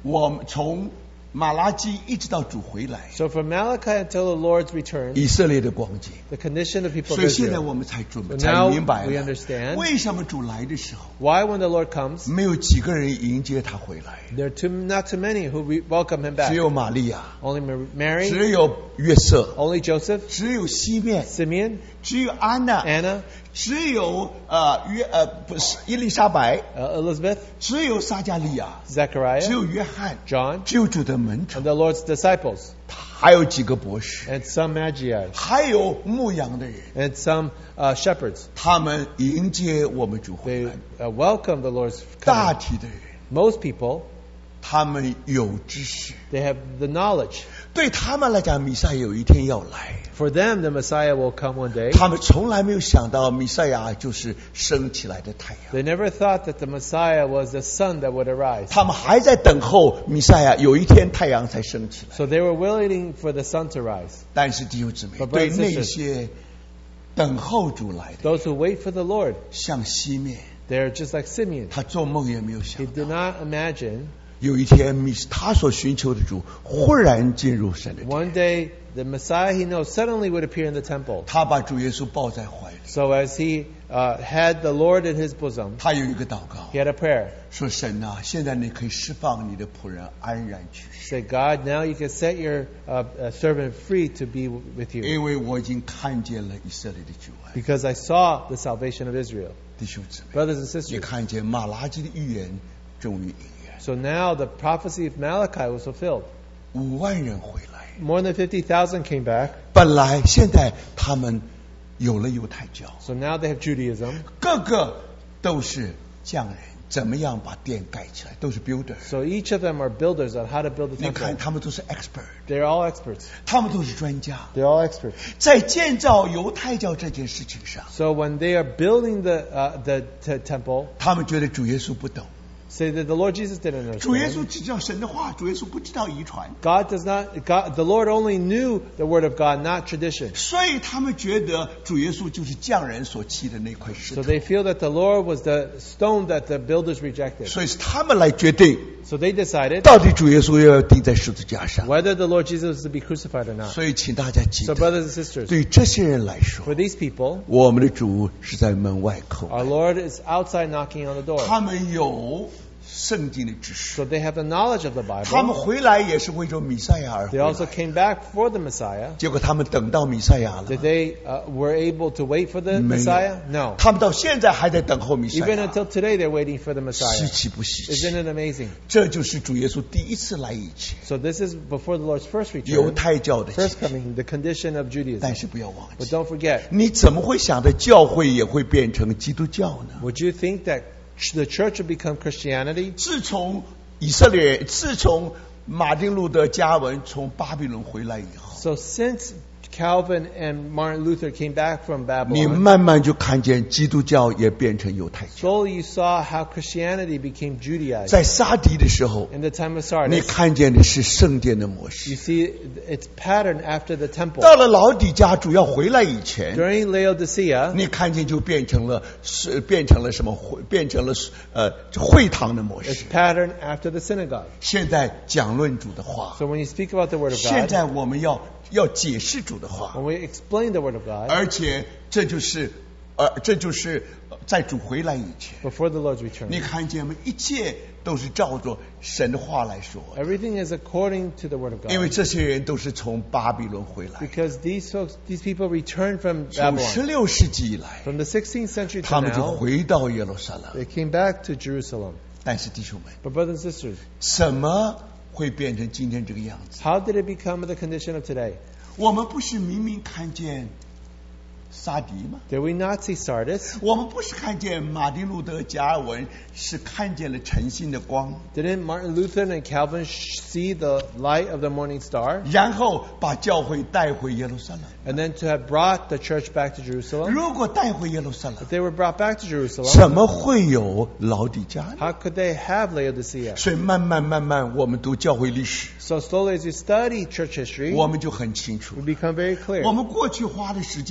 我们从马拉基一直到主回来， So from Malachi until the Lord's return, 以色列的光景。 the condition of people 所 of 以现在 Israel. 我们才准备 So 才 now 明白 we 了 understand 为什么主来的时候 why when the Lord comes, 没有几个人迎接他回来， there are too, not too many who re- welcome him 只 back. 有玛利亚， Only Mar- Mary, 只有约瑟， only Joseph, 只有西面， Simeon, 只有安娜， Anna, 只有呃约呃不是伊丽莎白， uh, Elizabeth, 只有撒加利亚，只 Zechariah, 有约翰， John, 只有主的门徒， and the Lord's disciples, 还有几个博士， and some magi, 还有牧羊的人， and some uh, shepherds. 他们迎接我们主回 They 来。 uh, welcome the Lord's 大 coming. 体的人， Most people, 他们有知识， they have the knowledge. 对他们来讲，弥赛亚有一天要来。 For them, the Messiah will come one day. 他们从来没有想到弥赛亚就是升起来的太阳， They never thought that the Messiah was the sun that would arise. 他们还在等候弥赛亚有一天太阳才升起来。 So they were waiting for the sun to rise. 但是弟兄姊妹， But brothers 对 and 那些等候主来的， Those who wait for the Lord, 像西面， they're just like Simeon. 他做梦也没有 He 想 did 到， not imagine 有一天弥他所寻求的主忽然进入神的殿， one day the Messiah he knows suddenly would appear in the temple. 他把主耶稣抱在怀里， So as he uh, had the Lord in his bosom, 他有一个祷告 he，had a prayer. 说神啊，现在你可以释放你的仆人安然去世， Say, God, now you can set your uh, uh, servant free to be w- with you. 因为我已经看见了以色列的救恩。 Because I saw the salvation of Israel. 弟兄姊妹， Brothers and 也 sisters. 看见马拉基的预言终于应验， So now the prophecy of Malachi was fulfilled. 五万人回来。 More than fifty thousand came back. 本来现在他们有了犹太教， So now they have Judaism. 个个都是匠人，怎么样把殿盖起来，都是 builder。 So each of them are builders on how to build the 你看 temple. 他们都是 expert， They're all experts. 他们都是专家， They're all experts. 在建造犹太教这件事情上， So when they are building the uh, the t- temple, 他们觉得主耶稣不懂， say that the Lord Jesus didn't 主耶 understand. 稣只知道神的话，主耶稣不知道遗传， God does not. God, the Lord only knew the word of God, not tradition. 所以他们觉得主耶稣就是匠人所砌的那块石 So 头， they feel that the Lord was the stone that the builders rejected. 所以是他们来决定 So they decided 到底主耶稣要钉在十字架上。 whether the Lord Jesus was to be crucified or not. 所以请大家记 So 得， brothers and sisters, 对于这些人来 for 说， these people, 我们的主是在门外叩 our 门， Lord is outside knocking on the door. 他们有圣经的知识， So they have the knowledge of the 他们 Bible. 回来也是为着弥赛亚而回 They also 来。 came back for the Messiah. 结果他们等到弥赛亚了， Did they uh, were able to wait for the 没有 Messiah? No. 他们到现在还在等候弥赛 Even 亚， until today, they're waiting for the 稀 Messiah. 奇不稀奇 Isn't？it amazing? 这就是主耶稣第一次来以前， So this is before the Lord's first 犹 return, 太教的 first 前， coming, the condition of 但 Judaism. 是不要忘 But 记， don't forget, 你怎么会想着教会也会变成基督教呢？ would you think that ch- the church would become Christianity? 自从以色列人，自从马丁路德加文从巴比伦回来以后， So since Calvin and Martin Luther came back from 你 Babylon, 慢慢就看见基督教也变成犹太教。 slowly you saw how Christianity became Judaized. 在撒迪的时候， In the time of 你 Sardis, 看见的是圣殿的模 you 式。 see its pattern after the temple. 到了老底家主要回来以前， During Laodicea, 你看见就变成了是变成了什么？会变成了呃会堂的模 its 式。 pattern after the synagogue. 现在讲论主的话， So when you speak about the Word of 现 God, 在我们要要解释主的话， when we explain the Word of God, 而且这就是呃这就是呃在主回来以前， before the Lord's 你 return, 看见吗？一切都是照着神的话来说， everything is according to the Word of 因为 God. 这些人都是从巴比伦回来， Because these folks, these people returned from 从十 Babylon. 六世纪以来， From the sixteenth century 他 to 们就 now, 回到耶路撒冷。 they came back to Jerusalem. 但是弟兄们， But brothers and sisters, 怎么会变成今天这个样子？ how did it become the condition of today? 我们不是明明看见撒迪吗？ Did we not see Sardis? 我们不是看见马丁路德加尔文是看见了晨星的光， Didn't Martin Luther and Calvin sh- see the light of the morning star? 然后把教会带回耶路撒冷。 And then to have brought the church back to Jerusalem? 如果带回耶路撒冷 If，they were brought back to Jerusalem, 怎么会有老底家呢？ how could they have Laodicea? 所以慢慢慢慢，我们读教会历史， So slowly as you study church history, 我们就很清楚 we。become very 我 clear. 们过去花的时间来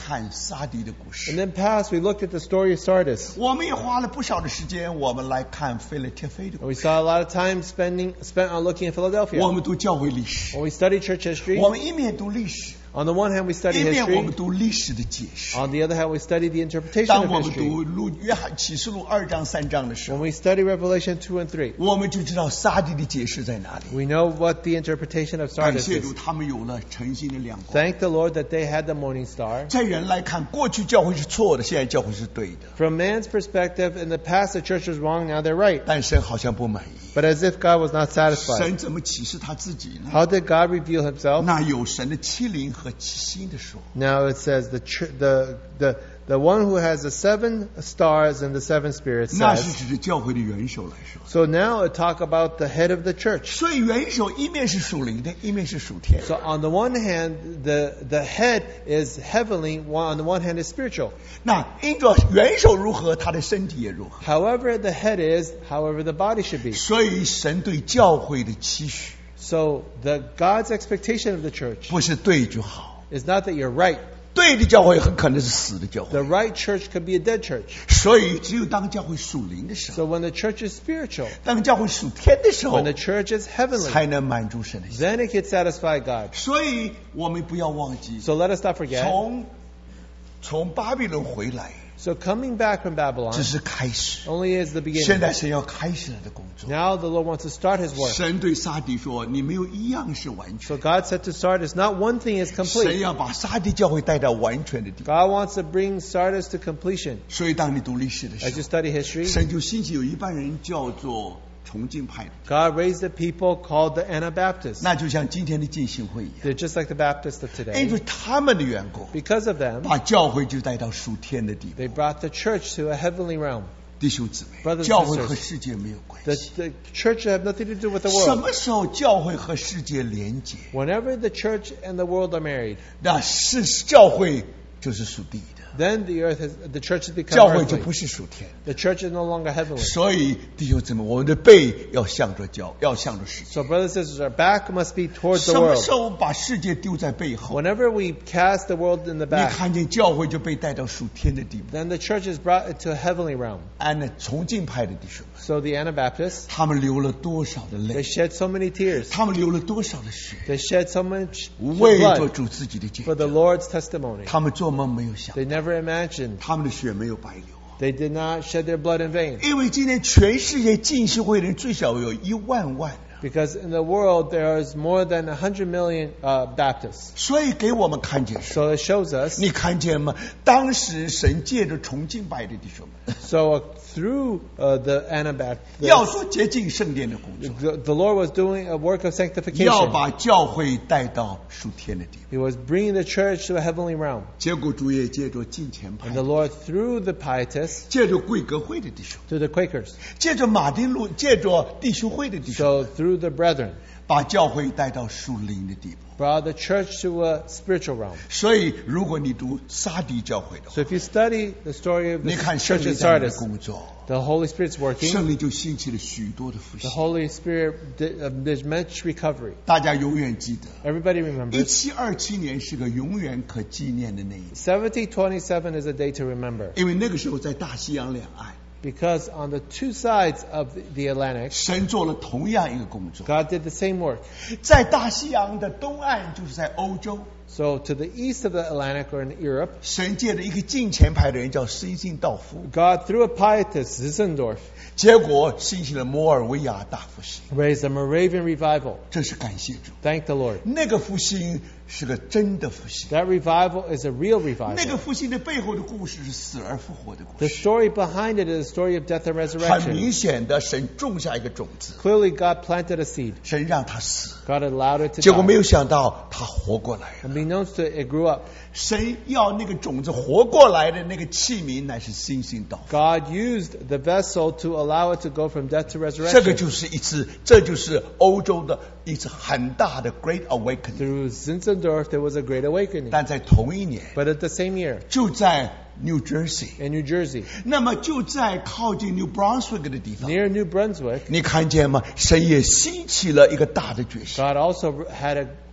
看撒狄的故 In 事， the past, we looked at the story of Sardis. 我们也花了不少的时间，我们来看腓立铁非的 And 故 we 事。 saw a lot of time spending spent on looking at 我 Philadelphia. 们读教会历史， When we study church history, 我们一面读历史， on the one hand, we study 一面我们 history. 读历史的解释。 On the other hand, we study the interpretation 当 of 我们 history. 读路约翰启示录二章三章的时 When 候， we study Revelation two and three, 我们就知道撒狄的解释在哪里。 we know what the interpretation of 感 Sardis 谢主， is. 他们有了晨星的亮光。 Thank the Lord that they had the morning star. 在人来看，过去教会是错的，现在教会是对的。 From man's perspective, in the past the church was wrong, now they're right. 但神好像不满意。 But as if God was not satisfied. 神怎么启示他自己呢？ How did God reveal himself? 那有神的欺凌和欺心的说。 Now it says the ch- the the the one who has the seven stars and the seven spirits 那是 says. 指着教会的元首来说。 So now it talk about the head of the church. 所以元首一面是属灵的，一面是属天的。 So on the one hand, the the head is heavenly. One, on the one hand, is spiritual. 那因着元首如何，他的身体也如何。 However the head is, however the body should be. 所以神对教会的期许， So the God's expectation of the church 不是对就好， is not that you're right. 对的教会很可能是死的教 The 会。 right church could be a dead church. 所以只有当教会属灵的时候， So when the church is spiritual, 当教会属天的时候 when，the church is heavenly, 才能满足神的心。 then it can satisfy God. 所以我们不要忘记， So let us not forget. 从从巴比伦回来 So coming back from Babylon 只是开始， only is the 现 beginning. 在神要开始他的工作。 Now the Lord wants to start His work. 神对撒狄说：“你没有一样是完全。 So God said to Sardis, not one thing is ” complete. 神要把撒狄教会带到完全的地步。 God wants to bring Sardis to completion. 所以当你读历史的 As 时 you 候， study history, 神就兴起有一般人叫做崇敬派的， God raised a people called the Anabaptists. 那就像今天的浸信会一样， They're just like the Baptists of 因 today. 为他们的缘故， Because of them, 把教会就带到属天的地步。 they brought the church to a heavenly realm. 弟兄姊妹， Brothers and 教会 sisters, 和世界没有关 The, 系。 the church have nothing to do with the 什 world. 么时候教会和世界连结， Whenever the church and the world are married, 那是教会就是属地的， then the earth has, the church has 教 become 会就 earthly. 不是属天的。 The church is no longer heavenly. 所以弟兄姊妹，我们的背要向着教，要向着世界。 So brothers and sisters, our back must be towards the 什么 world. 时候把世界丢在背后， Whenever we cast the world in the 你 back, 看见教会就被带到属天的地步。 then the church is brought into a heavenly realm. 按那崇敬派的弟兄们， So the Anabaptists, 他们流了多少的 they 泪， shed so many tears. 他们流了多少的血， They shed so much 为着 blood 主自己的见 for the 证。 Lord's testimony. 他们做梦没有想， They never imagined. 他们的血没有白流。 They did not shed their blood in vain. 因为今天全世界浸信会的人最少有一万万， Because in the world there is more than one hundred million uh, Baptists. 所以给我们看见什么？ So it shows us. 你看见吗？当时神借着崇敬拜的弟兄们， So uh, through uh, the Anabaptists, 要做洁净圣殿的工作， the, the Lord was doing a work of 要 sanctification. 把教会带到属天的地步。 He was bringing the church to a heavenly realm. 结果主也借着敬虔派 And，the Lord, through the pietists, 借着贵格会的弟兄， to the Quakers. 借着马丁路，借着弟兄会的弟兄， So through the brethren, 把教会带到属灵的地步。 brought the church to a spiritual realm. 所以，如果你读撒狄教会的话， So if you study the story of 你 the 看圣 church 灵 in 在那里 Sardis, 工作， the Holy Spirit's working. 圣灵就兴起了许多的复 The 兴。 Holy Spirit, did- uh, there's much recovery. 大家永远记得， Everybody 一 remembers. 七二七年是个永远可纪念的那一年， seventeen twenty-seven is a day to remember. 因为那个时候在大西洋两岸， Because on the two sides of the- the Atlantic, 神做了同样一个工作。 God did the same work. 在大西洋的东岸，就是在欧洲， So to the east of the Atlantic or in Europe, 神借着一个敬虔派的人叫施信道夫， God, through a pietist, Zinzendorf, 结果兴起了摩尔维亚大复兴， raised a Moravian revival. 这是感谢主。 Thank the Lord. 那个复兴是个真的复兴， That revival is a real 那个 revival. 复兴的背后的故事是死而复活的故 The 事。 story behind it is a story of death and 很 resurrection. 明显的，神种下一个种子， Clearly, God planted a seed. 神让他死， God allowed it to 结果没 die. 有想到他活过来了。 Unbeknownst to it, it grew up. 神要那个种子活过来的那个器皿，乃是新兴道夫。 God used the vessel to allow it to go from death to 这个 resurrection. 就是一次，这就是欧洲的一次很大的 Great Awakening。 Through Zinzendorf, there was a great awakening. 但在同一年， But at the same year, 就在 New Jersey， in New Jersey, 那么就在靠近 New Brunswick 的地方， near New Brunswick, 你看见吗？神也兴起了一个大的决心， God also had a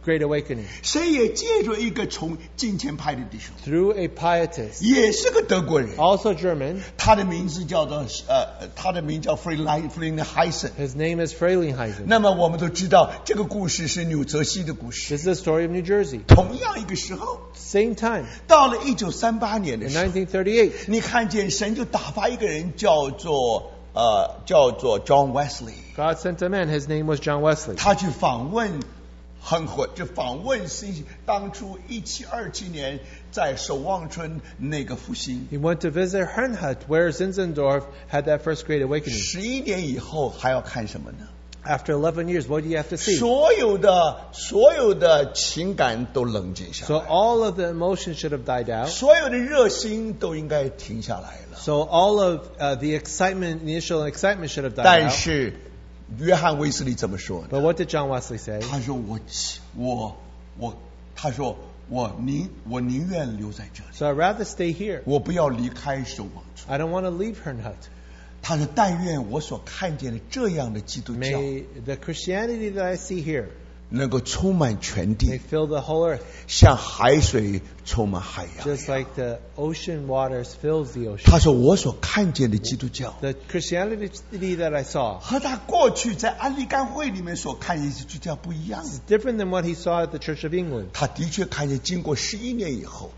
Great Awakening 神也借着一个从敬虔派的弟兄， through a pietist, 也是个德国人， also German. 他的名字叫做呃，他的名叫 Frelinghuysen。 His name is Frelinghuysen. 那么我们都知道，这个故事是纽泽西的故事。 This is the story of New Jersey. 同样一个时候， Same time, 到了一九三八年的 in 时候， nineteen thirty-eight, 你看见神就打发一个人叫做呃叫做 John Wesley， God sent a man. His name was John Wesley. 他去访问很火，就访问是当初一七二七年在守望村那个复兴。 He went to visit Herrnhut, where Zinzendorf had that first Great Awakening. 十一年以后还要看什么呢？ After eleven years, what do you have to see? 所有的所有的情感都冷静下 So 来， all of the emotions should have died out. 所有的热心都应该停下来了。 So all of uh, the excitement, the initial excitement should have died 但 out. 是约翰卫斯理怎么说呢？ But what did John Wesley say? 他说我我我，他说我宁我宁愿留在这里， So I'd rather stay here. 我不要离开守望村。 I don't want to leave Herrnhut. 他说但愿我所看见的这样的基督教 May the Christianity that I see here 能够充满全 may 地， fill the whole earth, 像海水充满海洋。 just like the ocean waters fills the ocean. 他说我所看见的基督教 The Christianity that I saw 和他过去在安利干会里面所看见的基督教不一样。 is different than what he saw at the Church of England. 他的确看见经过十一年以后，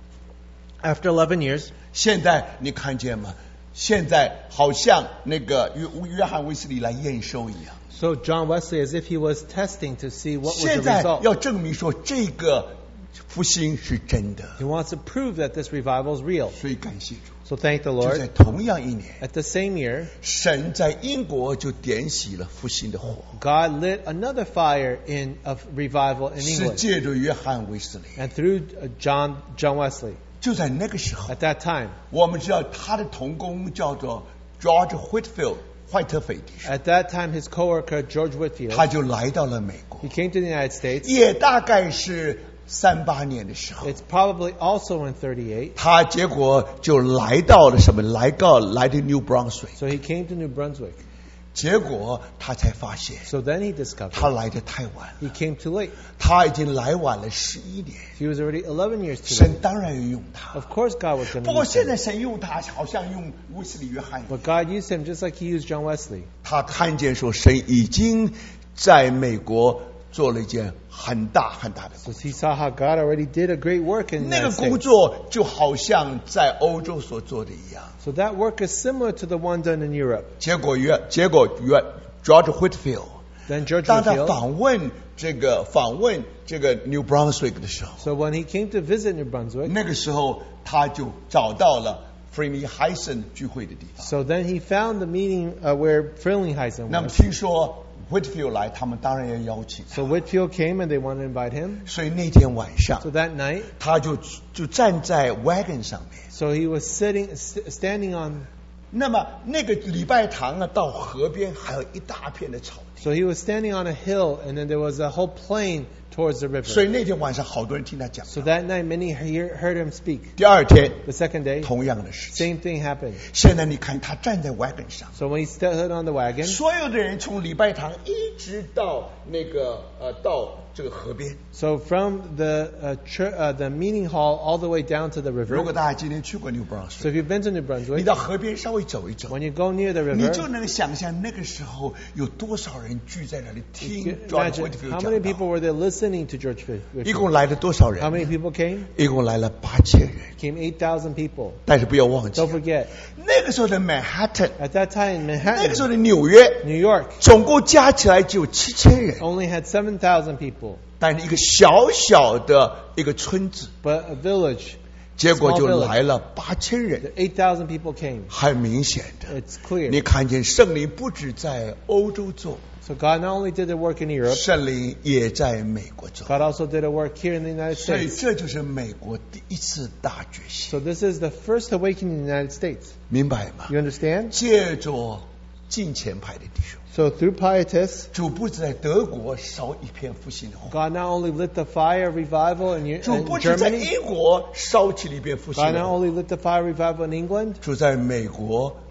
After eleven years, 现在你看见吗？现在好像那个约约翰卫斯理来验收一样。 so John Wesley, as if he was testing to see what was 现 the 在 result. 要证明说这个复兴是真的， He wants to prove that this revival is real. 所以感谢主。 So thank the 就在 Lord. 同样一年， At the same year, 神在英国就点起了复兴的火， God lit another fire in of revival in 是 England, 借着约翰卫斯理。 and through uh, John John Wesley. 就在那个时候， At that time, 我们知道他的同工叫做 George Whitfield 怀特菲弟兄， at that time, his coworker George Whitfield, 他就来到了美国 he，came to the United States. 也大概是三八年的时候， It's probably also in thirty-eight. 他结果就来到了什么？来到来的 New Brunswick， So he came to New Brunswick. 结果他才发现 So then he 他 discovered 来的太晚了， he came too late. 他已经来晚了十一年。 He was already eleven years too late. 神当然要用他， Of course, God was going 不 to 过 use 现在 him. 神用他好像用威斯理约翰一样， But God used him just like He used John Wesley. 他看见说神已经在美国做了一件很大很大的工 So 作， he saw how God already did a great work in the 那个 United 工 States. 作就好像在欧洲所做的一样。 So that work is similar to the one done in Europe. 结果约结果约 George Whitfield Then George 当他 Whitfield. 访问这个访问这个 New Brunswick 的时候， So when he came to visit New Brunswick, 那个时候他就找到了 Frelinghuysen 聚会的地方。 so then he found the meeting uh, where Frelinghuysen 那么 was. 听说 Whitfield 来，他们当然要邀请他。 So Whitfield came and they wanted to invite him. 所以那天晚上 So that night, 他就就站在 wagon 上面。 so he was sitting, st- standing on. 那么那个礼拜堂啊，到河边还有一大片的草地。 So he was standing on a hill, and then there was a whole plain towards the 所以 river. 那天晚上好多人听他讲。 So that night, many hear, heard him speak. 第二天 The second day, 同样的事情。 same thing happened. 现在你看他站在 wagon 上， So when he stood on the wagon, 所有的人从礼拜堂一直到那个呃到这个河边。 so from the uh, chur- uh, the meeting hall all the way down to the 如 river. 果大家今天去过 New So Brunswick， if you've been to New 你 Brunswick, 到河边稍微走一走， when you go near the 你就 river, 能想象那个时候有多少人聚在那里 you 听 can George imagine Whitfield how 讲 many 道。 people were there listening to George Whitfield. 一共来了多少 How many 人？ people came? 一共来了八千人。 Came eight thousand people. 但是不要忘记 Don't，forget, 那个时候的 Manhattan， at that time in 那个时候 Manhattan, 的纽约， New York, 总共加起来只有七千人， only had seven thousand people. 但是一个小小的一个村子， But a village, 结果 Small 就 village. 来了八千 the 人。 eight thousand people came. 很明显的， It's clear. 你看见圣灵不止在欧洲做， So God not only did the work in Europe, 圣灵也在美国做， God also did a work here in the United 所以 States. 这就是美国第一次大觉醒， So this is the first awakening in the United States. 明白吗？ You understand? 借着敬虔派的弟兄， So through pietists, 主不止在德国烧一片复兴的火， God not only lit the fire of revival in, 主 in 不止在 Germany, 英国烧起了一片复兴 God 的 not 火， only lit the fire of revival in England, 主在美国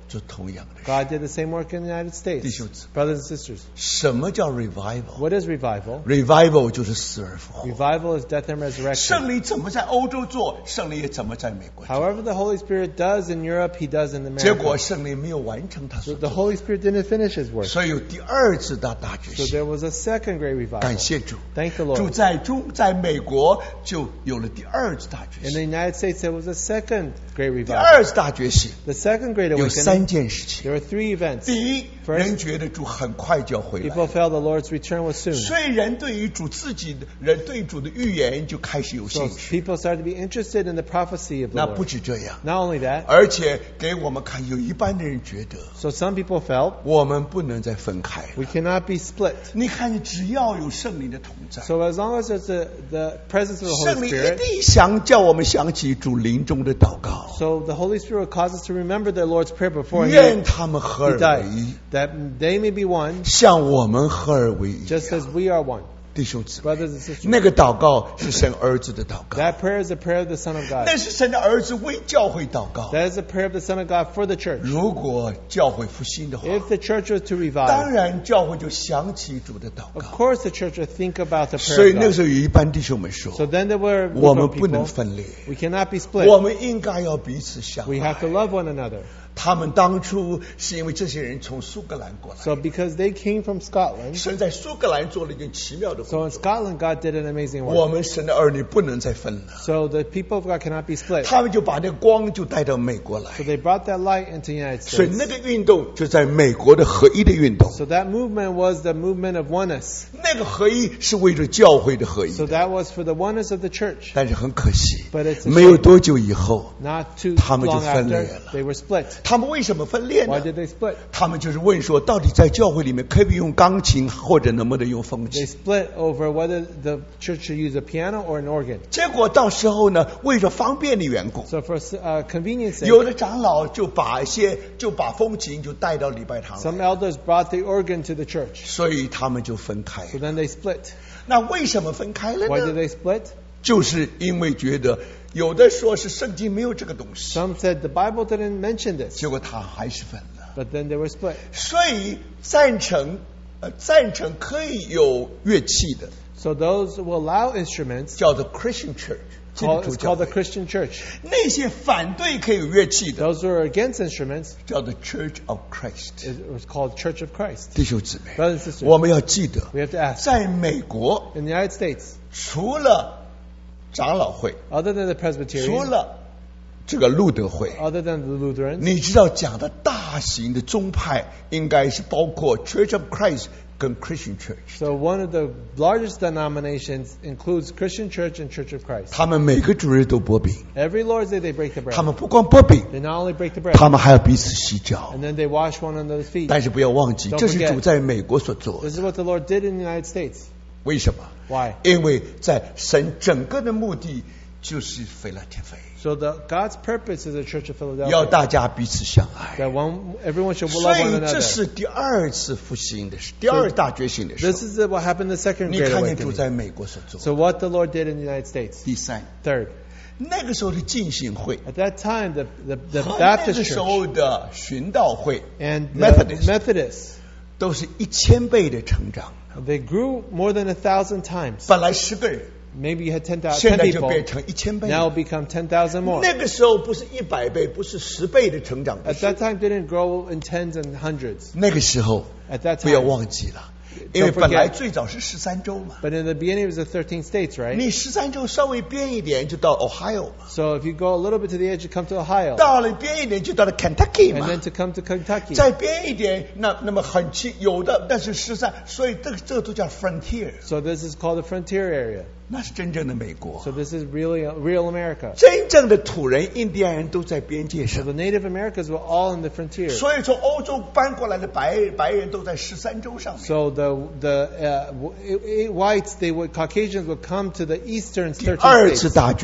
做同样的事。 God did the same work in the United 弟 States. 兄姊妹， Brothers and sisters, 什么叫 revival？revival what is revival? revival 就是死而复活。 Revival is death and resurrection. 圣灵怎么在欧洲做，圣灵也怎么在美国做。 However the Holy Spirit does in Europe, He does in 结果 America. 圣灵没有完成他 So 所 the 做 Holy Spirit didn't finish His 的， work. 所以有第二次大大觉 So 醒。 there was a second great 感 revival. 谢主， Thank the 主 Lord. 在中在美国就有了第二次大觉 In the 醒。 United States, there was a second great 第 revival. 二次大觉醒 The second great 有 awakening, 三件事情。 there were three events. 第一， First, 人觉得主很快就要回来 People，felt the Lord's return was soon. 所以人对于主自己的人对主的预言就开始有 So 兴趣。 people started to be interested in the prophecy of the 那不 Lord. 止这样， Not only that, 而且给我们看，有一般的人觉得 so some people felt 我们不能再分开了。 we cannot be split. 你看，只要有圣灵的同在， So as long as there's the, the presence of the 圣 Holy 灵一 Spirit, 定想叫我们想起主临终的祷告， so the Holy Spirit will cause us to remember the Lord's Prayer before He, 愿他们合 he 而 died, 为一， that they may be one, 像我们合而为一一 just as 样。 we are one. 弟兄姊妹， Brothers and sisters, 那个祷告是神儿子的祷告， that prayer is the prayer of the Son of God. 那是神的儿子为教会祷告。 That is the prayer of the Son of God for the church. 如果教会复兴的话， If the church was to 当 revive, 然教会就想起主的祷 of 告。 course the church would think about the 所 prayer 以 of 那 God. 时候有一班弟兄们说， So then there were a 我 group 们 of 不能 people, 分裂， we cannot be 我 split. 们应该要彼此相 We 爱 have。to love one another. 他们当初是因为这些人从苏格兰过来， So because they came from Scotland, 神在苏格兰做了一件奇妙的 so 工 in 作。 Scotland God did an amazing 我 work. 们神的儿女不能再分了， So the people of God cannot be split. 他们就把那光就带到美国来 So，they brought that light into the United 所以 States. 那个运动就在美国的合一的运动。 So that movement was the movement of oneness. 那个合一是为着教会的合一， So that was for the oneness of the church. 但是很可惜， But it's a 没有 shame. 多久以后， Not too 他们就 long 分裂 after, 了。 they were split. 他们为什么分裂 Why 呢？ did they split? 他们就是问说，到底在教会里面可不可以用钢琴，或者能不能用风 They 琴？ split over whether the church should use a piano or an organ. 结果到时候呢，为了方便的缘故， So for uh, convenience sake, 有的长老就把一些就把风琴就带到礼拜堂 some 来， elders brought the organ to the church. 所以他们就分开 So 了。 then they split. 那为什么分开了 Why did 呢？ they split? 就是因为觉得有的说是圣经没有这个东西， Some said the Bible didn't mention this, 结果他还是分了。 but then they were split. 所以赞成呃赞成可以有乐器的， So those who allow instruments, 叫做 Christian Church， 基督 call, 徒 it's 教 called the 会。 Christian church. 那些反对可以有乐器的， Those who are against instruments, 叫做 Church of Christ。 it was called Church of Christ. 弟兄姊妹， Brothers and sisters, 我们要记得， we have to ask, 在美国 in the United States, 除了长老会， other than the 除 Presbyterian, 了这个路德会， other than the Lutherans, 你知道讲的大型的宗派应该是包括 Church of Christ 跟 Christian Church， so one of the largest denominations includes Christian Church and Church of Christ. 他们每个主日都擘饼， Every Lord's Day they break the 他 bread. 们不光擘饼， They not only break the bread, 他们还要彼此洗脚。 and then they wash one another's feet. 但是不要忘记， Don't 这是 forget. 主在美国所做 This 的。 is what the Lord did in the United States. 为什么？ Why? 因为在神整个的目的就是菲拉天菲， So the God's purpose is the Church of 要 Philadelphia. 大家彼此相爱。 That one, everyone should 所 love one 以这 another. 是第二次复兴的事，第二大觉醒的 This 事。 is what happened the second 你 Great 看见主 Awakening. 在美国所做。 So what the Lord did in the United States. 第三， Third, 那个时候的浸信会 at that time, the, the, the 和那 Baptist 个时 Church 候的寻道会 and the Methodist Methodists, 都是一千倍的成长。 they grew more than a thousand times. 本来十个人， Maybe you had ten thousand 现 ten 在就 people. 变成一千倍。 Now become ten thousand more. 那个时候不是一百倍，不是十倍的成长，不 At 是 that time, didn't grow in tens and hundreds. 那个时候 At that 不要 time, 忘记了，因为 Don't 本来 forget. 最早是十三州嘛， but in the beginning, it was the thirteen states, right? 你十三州稍微边一点就到 Ohio 嘛， So if you go a little bit to the edge, you come to Ohio, 到了边一点就到了 Kentucky and 嘛 then，to come to Kentucky. 再边一点，那那么很近有的，但是十三，所以这个这个都叫 frontier， So this is called the frontier area. 那是真正的美国 So，this is really real America. 真正的土人印第安人都在边界 So 上， the Native Americans were all in the frontier. 所以从欧洲搬过来的白白人都在十三州上面。 So the the uh, w- whites, they would Caucasians would come to the eastern 第 thirteen 二次 states. 大觉醒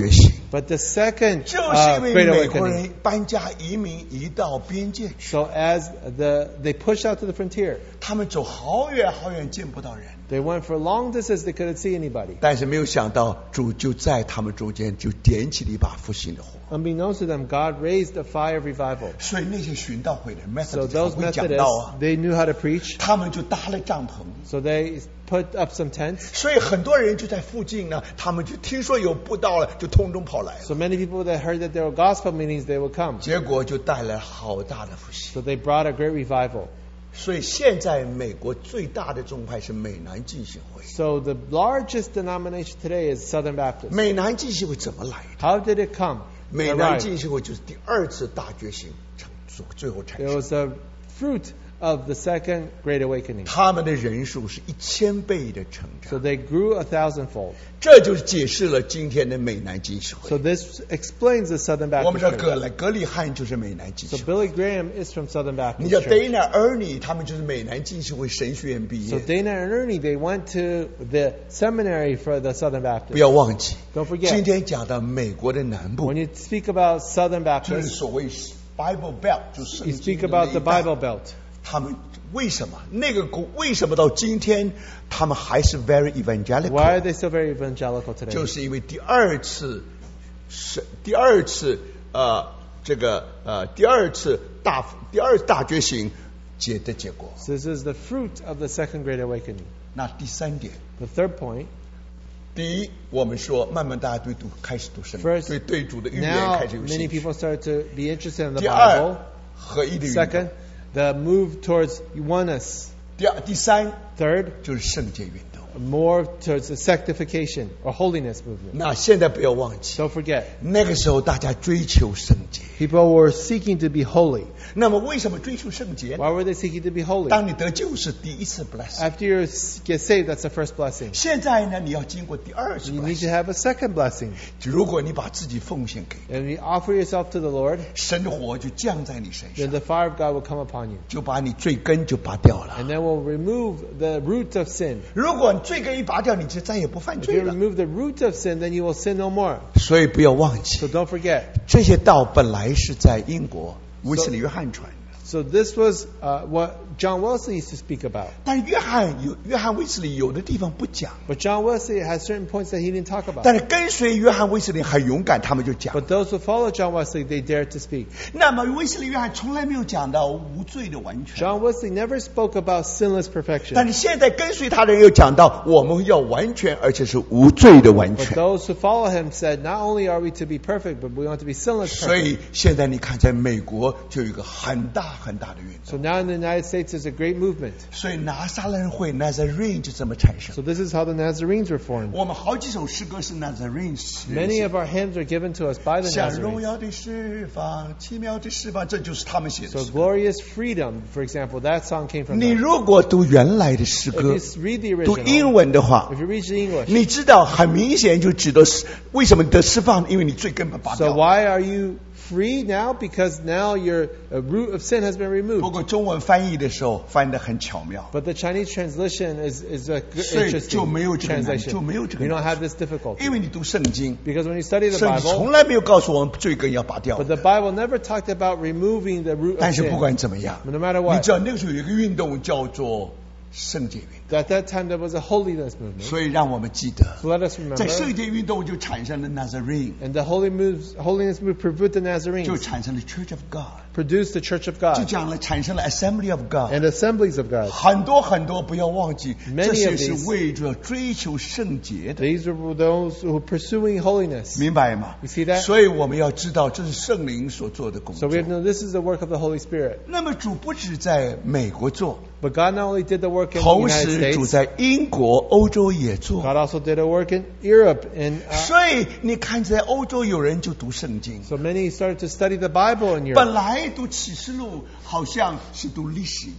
But the second 就是 uh, 因为 Great 美国 Awakening. 人搬家移民移到边界去， So as the they pushed out to the frontier, 他们走好远好远见不到人， they went for long distance. They couldn't see anybody. 但是没有想到主就在他们中间就点起了一把复兴的火。 Unbeknownst to them, God raised a fire of revival. 所以那些寻道会的 So Methodist those 会讲道 Methodists, 啊， they knew how to preach. 他们就搭了帐篷。 So they put up some tents. 所以很多人就在附近呢，他们就听说有布道了，就通通跑来了， So many people that heard that there were gospel meetings, they would come. 结果就带来好大的复兴。 So they brought a great revival. 所以现在美国最大的宗派是美南浸信会。 So the largest denomination today is Southern Baptist. 美南浸信会怎么来的？ How did it come? 美南 Arrive. 浸信会就是第二次大觉醒成最后产 It 生。 was the fruit of the second Great Awakening. 他们的人数是一千倍的成 So 长， they grew a thousandfold. 这就是解释了今天的美南浸信 So 会。 this explains the Southern 我 Baptist 们说 Church. 格莱格利汉就是美南浸 So 信会， Billy Graham is from Southern 你 Baptist 叫 Church. Dana Ernie 他们就是美南浸信会神学院毕 So 业。 Dana and Ernie, they went to the seminary for the Southern 不 Baptist. 要忘记， Don't 今 forget, 天讲到美国的南部 when，you speak about Southern 就是 Baptist, 所谓 Bible Belt，就是 you 圣经 speak 的 about 那 the 一带 Bible Belt. 他们为什么那个国为什么到今天他们还是 very Why are evangelical？ they still very evangelical today? 就是因为第二次是第二次呃这个呃第二次大第二次大觉醒结的结果。 So this is the fruit of the second Great Awakening. 那第三点， The third point, 第一，我们说慢慢大家对读开始读圣经， First, 对对主的预言 now 开始有 many 兴趣。 people start to be interested in the 第二 Bible. 合一的运动 Second,，the move towards oneness. 第二第三 Third, 就是圣洁运动。 more towards the sanctification or holiness movement. 那现在不要忘记， Don't forget, 那个时候大家追求圣洁。 people were seeking to be holy. 那么为什么追求圣洁？ Why were they seeking to be holy? 当你得救是第一次 blessing， After you get saved, that's the first blessing. 现在呢，你要经过第二次 You need to blessing。 have a second blessing. 如果你把自己奉献给 And you offer yourself to the Lord, 神的火，就降在你身 then 上， the fire of God will come upon you. 就把你罪根就拔掉了。 And then will remove the root of sin. 如果你罪根一拔掉，你就再也不犯 If 罪 you 了。 remove the root of sin, then you will sin no more. 所以不要忘 So 记， don't forget. 这些道本来是在英国威斯利约翰传的， So this was uh, what John Wesley used to speak about. 但约翰有约翰威斯利有的地方不讲， But John Wesley has certain points that he didn't talk about. 但是跟随约翰威斯利很勇敢，他们就讲。 But those who follow John Wesley, they dared to speak. 那么威斯利约翰从来没有讲到无罪的完全， John Wesley never spoke about sinless 但 perfection. 是现在跟随他的人又讲到我们要完全，而且是无罪的完 But 全。 those who follow him said, not only are we to be perfect, but we want to be sinless 所 perfect. 以现在你看，在美国就有一个很大很大的运 So 动。 now in the United States, there's a great movement. 所以拿撒勒会 Nazarene 就这么产生。 So this is how the Nazarenes were formed. 我们好几首诗歌是 Nazarene 诗 Many of our hymns are given to us by the 像荣 Nazarenes. 耀的释放，奇妙的释放，这就是他们写的 So 诗歌。 glorious freedom, for example, that song came from 你 them. 如果读原来的诗 If 歌 you，read the 读英 original, 文的话 if，you read the English, 你知道很明显就指的是为什么你得释放，因为你罪根本拔 so 掉。 why are you free now? Because now your uh, root of sin has been 不 removed. 过中文翻译的时候翻得很巧妙， But the Chinese translation is, is a good, 所以就 interesting 没有这个难， translation. 就没有这个 You don't 难 have this difficulty. 因为你读圣经， Because when you study the 圣经 Bible, 从来没有告诉我们罪根要拔掉 but。the Bible never talked about removing the root 但 of 是不 sin. 管怎么样， But no matter 你 what, 知道那个时候有一个运动叫做圣洁运动， at that time there was a holiness movement. 所以让我们记得， So let us 在 remember. 圣洁运动就产生了 Nazarene， And the holy moves, holiness movement produced the 就 Nazarenes, 产生了 Church of God， produced the Church of 就 God 讲了产生了 Assembly of God， and assemblies of God. 很多很多，不要忘记， Many 这些 of 是 these- 为着追求圣洁的， These are those who are pursuing holiness. 明白吗 You see that? 所以我们要知道，这是圣灵所做的工 So 作 we have to know this is the work of the Holy Spirit. 那么主不止在美国做， But God not only did the work in the 同 United 时主 States, 在英国、欧洲也做。 God also did a work in Europe. And uh, 所以你看，在欧洲有人就读圣经， so many started to study the Bible in 本 Europe. 来读启示录好像是读历史一样，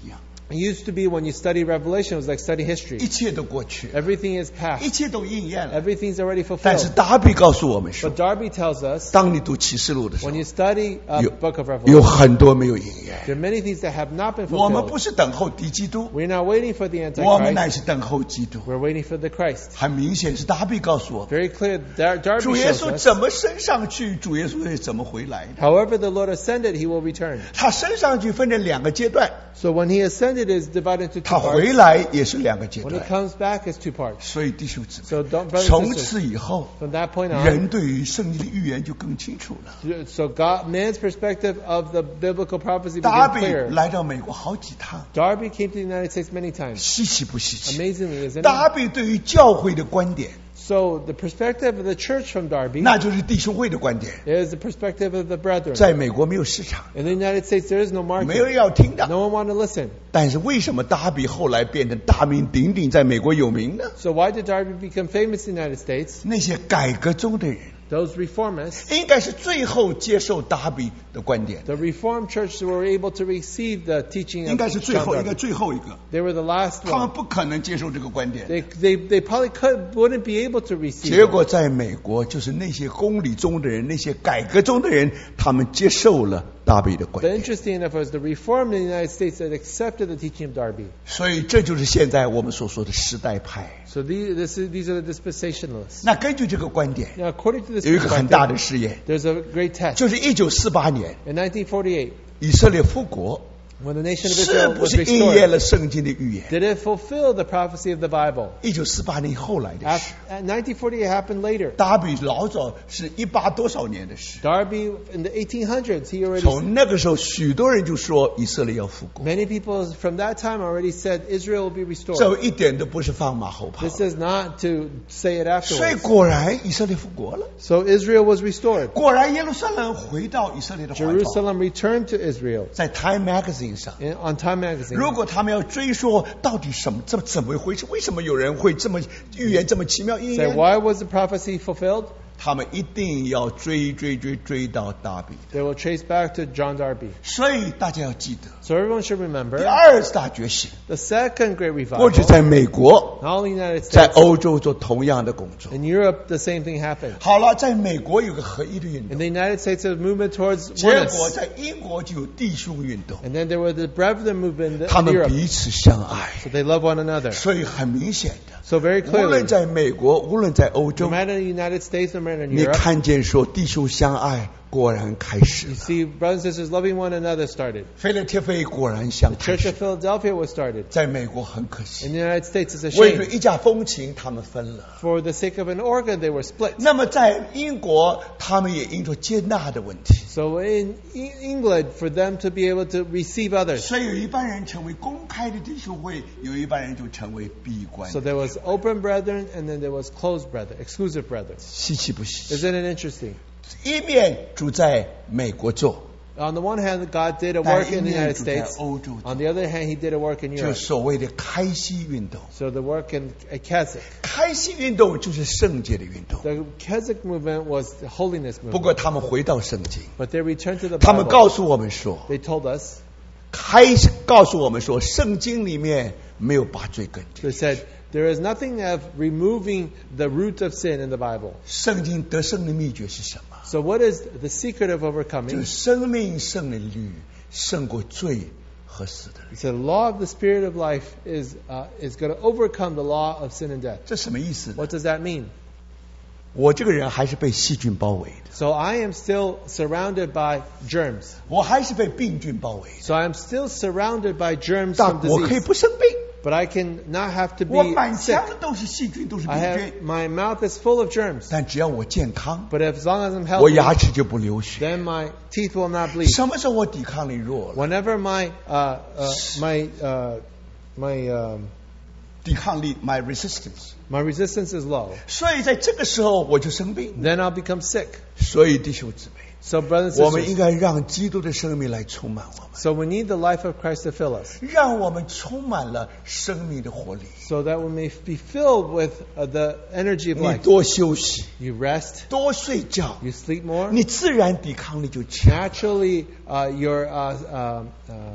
It used to be when you study Revelation, it was like study 一 history. 切都过去了， Everything is 一 past. 切都应验了。 Everything's already 但是 fulfilled. 达比告诉我们说 But，Darby tells us, 当你读启示录的时候 when，you study a 有 book of 有 Revelation, 很多没有应验。 there are many things that have not been 我们不 fulfilled. 是等候敌基督， We're not waiting for the 我们乃 Antichrist. 是等候基督。 We're waiting for the Christ. 很明显是达比告诉我们， Very clear. Dar- 主 Darby 耶 shows 稣 us. 怎么升上去，主耶稣会怎么回来的。 However the Lord ascended, he will return. 他升上去分成两个阶段， So when he ascended, is divided into two 他 parts. 回来也是两个阶 When he 段。 comes back, it's two parts. 所以弟兄姊妹， So don't, brothers 从 and sisters, 此以后， from that point on, 人对于圣经的预言就更清楚了。 so God, man's perspective of the biblical prophecy 达 became 比 clear. 来到美国好几趟， Darby came to the United States many times. 稀奇不稀奇？ Amazingly, isn't 达 it? 比对于教会的观点， So the perspective of the church from Darby 那就是弟兄会的观点。 is the perspective of the brethren. 在美国没有市场， In the United States, there is no 没有人 market. 要听的。 No one wanted to listen. 但是为什么达比后来变成大名鼎鼎，在美国有名呢？ So why did Darby become famous in the United States? 那些改革中的人， Those reformists, 应该是最后接受达比的观点， the Reformed Church were able to receive the teaching 应 of 该是最 John 后，应该 Darby. 最后一个。 They were the last 他们 one. 不可能接受这个观点。 They, they, they probably could, wouldn't be able to receive 结 it. 果在美国，就是那些公理中的人，那些改革中的人，他们接受了达比的观 But 点。 interesting enough was the Reformed in the United States that accepted the teaching of Darby. 所以这就是现在我们所说的时代派。 So these, this is, these are the dispensationalists. 那根据这个观点， Now, according to this 有一个很大的 perspective, 试验， there's a great test. 就是一九四八年 In nineteen forty-eight, 以色列复国， when the nation of 是 Israel 不 was 是应验 restored, 了圣经的预言？ did it fulfill the prophecy of the Bible? 一九四八年后来的事。 After, nineteen forty-eight happened later. 达比老早是一八多少年的事。 Darby, in the eighteen hundreds, he already 从那个时候，许多人就说以色列要复国， Many people from that time already said Israel will be 这 restored. 一点都不是放马后炮。 This is not to say it 所以 afterwards. 果然以色列复国了， So Israel was restored. 果然耶路撒冷回到以色列的怀抱。 Jerusalem returned to Israel. 在 Time Magazine 上， In, on Time Magazine. 如果他们要追说到底什么这怎么回事，为什么有人会这么预言这么奇妙应 Say, 验？ why was the prophecy fulfilled? 他们一定要追追追追到达比。 They will trace back to John Darby. 所以大家要记得， So everyone should 第 remember 二次大觉醒， the second great 过去 revival. 在美国， Not only in the United 在 States, 欧洲做同样的工作。 in Europe the same thing happened. 好了，在美国有个合一的运 In 动， the United States, there was movement towards 结果 oneness. 在英国就有弟兄运动， And then there were the Brethren movement 他 in 们 Europe. 彼此相爱， So they love one another. 所以很明显的， So very 无论 clearly, 在美国，无论在欧 no 洲， matter in the United States, no matter in 你 Europe, 看见说弟兄相爱，果然开始 you 了。 see brothers and sisters loving one another started. 菲勒帖菲果然相 The 开 Church 始 of，Philadelphia was started. 在美国很可惜， In the United States, it's a 为了 shame. 一架风琴，他们分了。 For the sake of an organ, they were split. 那么在英国，他们也因着接纳的问题， So in E- England, for them to be able to receive others. 所以有一般人成为公开的弟兄会，有一般人就成为闭关 So 的。 there was open brethren, and then there was closed brethren, exclusive brethren. 稀奇不稀奇？ Isn't it interesting? 一面主在美国做， On the one hand, God did a 但 work 一 in the 面 United 主在 States. 欧洲做， On the other hand, He did a work in 就 Europe. 所谓的开西运动。 So the work in uh, Keswick. 开西运动就是圣洁的运动， The Keswick movement was the holiness 不 movement. 过他们回到圣经， But they returned to the 他们 Bible. 告诉我们说， They told us, 开告诉我们说，圣经里面没有把罪根定， they said, there is nothing of removing the root of sin in the Bible. 圣经得胜的秘诀是什么？ So what is the secret of 就 overcoming? 是生命胜的律胜过罪和死的律。 It's the law of the Spirit of life is uh, is going to overcome the law of sin and death. 这什么意思呢？ What does that mean? 我这个人还是被细菌包围的， So I am still surrounded by germs. 我还是被病菌包围的， So I'm still surrounded by germs 但 from 我可以 disease. 不生病。 But I can not have to 我 be 满 sick. 腔的都是细菌，都是病 I 菌 have，my mouth is full of germs. 但只要我健康， But as long as I'm 我 healthy, 牙齿就不流血。 then my teeth will not bleed. 什么时候我抵抗力弱了？ Whenever my uh, uh, my uh, my um, 抵抗力 my resistance， my resistance is low, 所以在这个时候我就生病。 then I'll become sick. 所以弟兄姊妹， So brothers and 我们应 sisters, 该让基督的生命来充满我们， so we need the life of Christ to fill us, 让我们充满了生命的活力。 so that we may be filled with uh, the energy of 你 life. 多休息， You rest, 多睡觉， you sleep more. 你自然抵抗力就强。 Naturally, uh, your uh, uh, uh,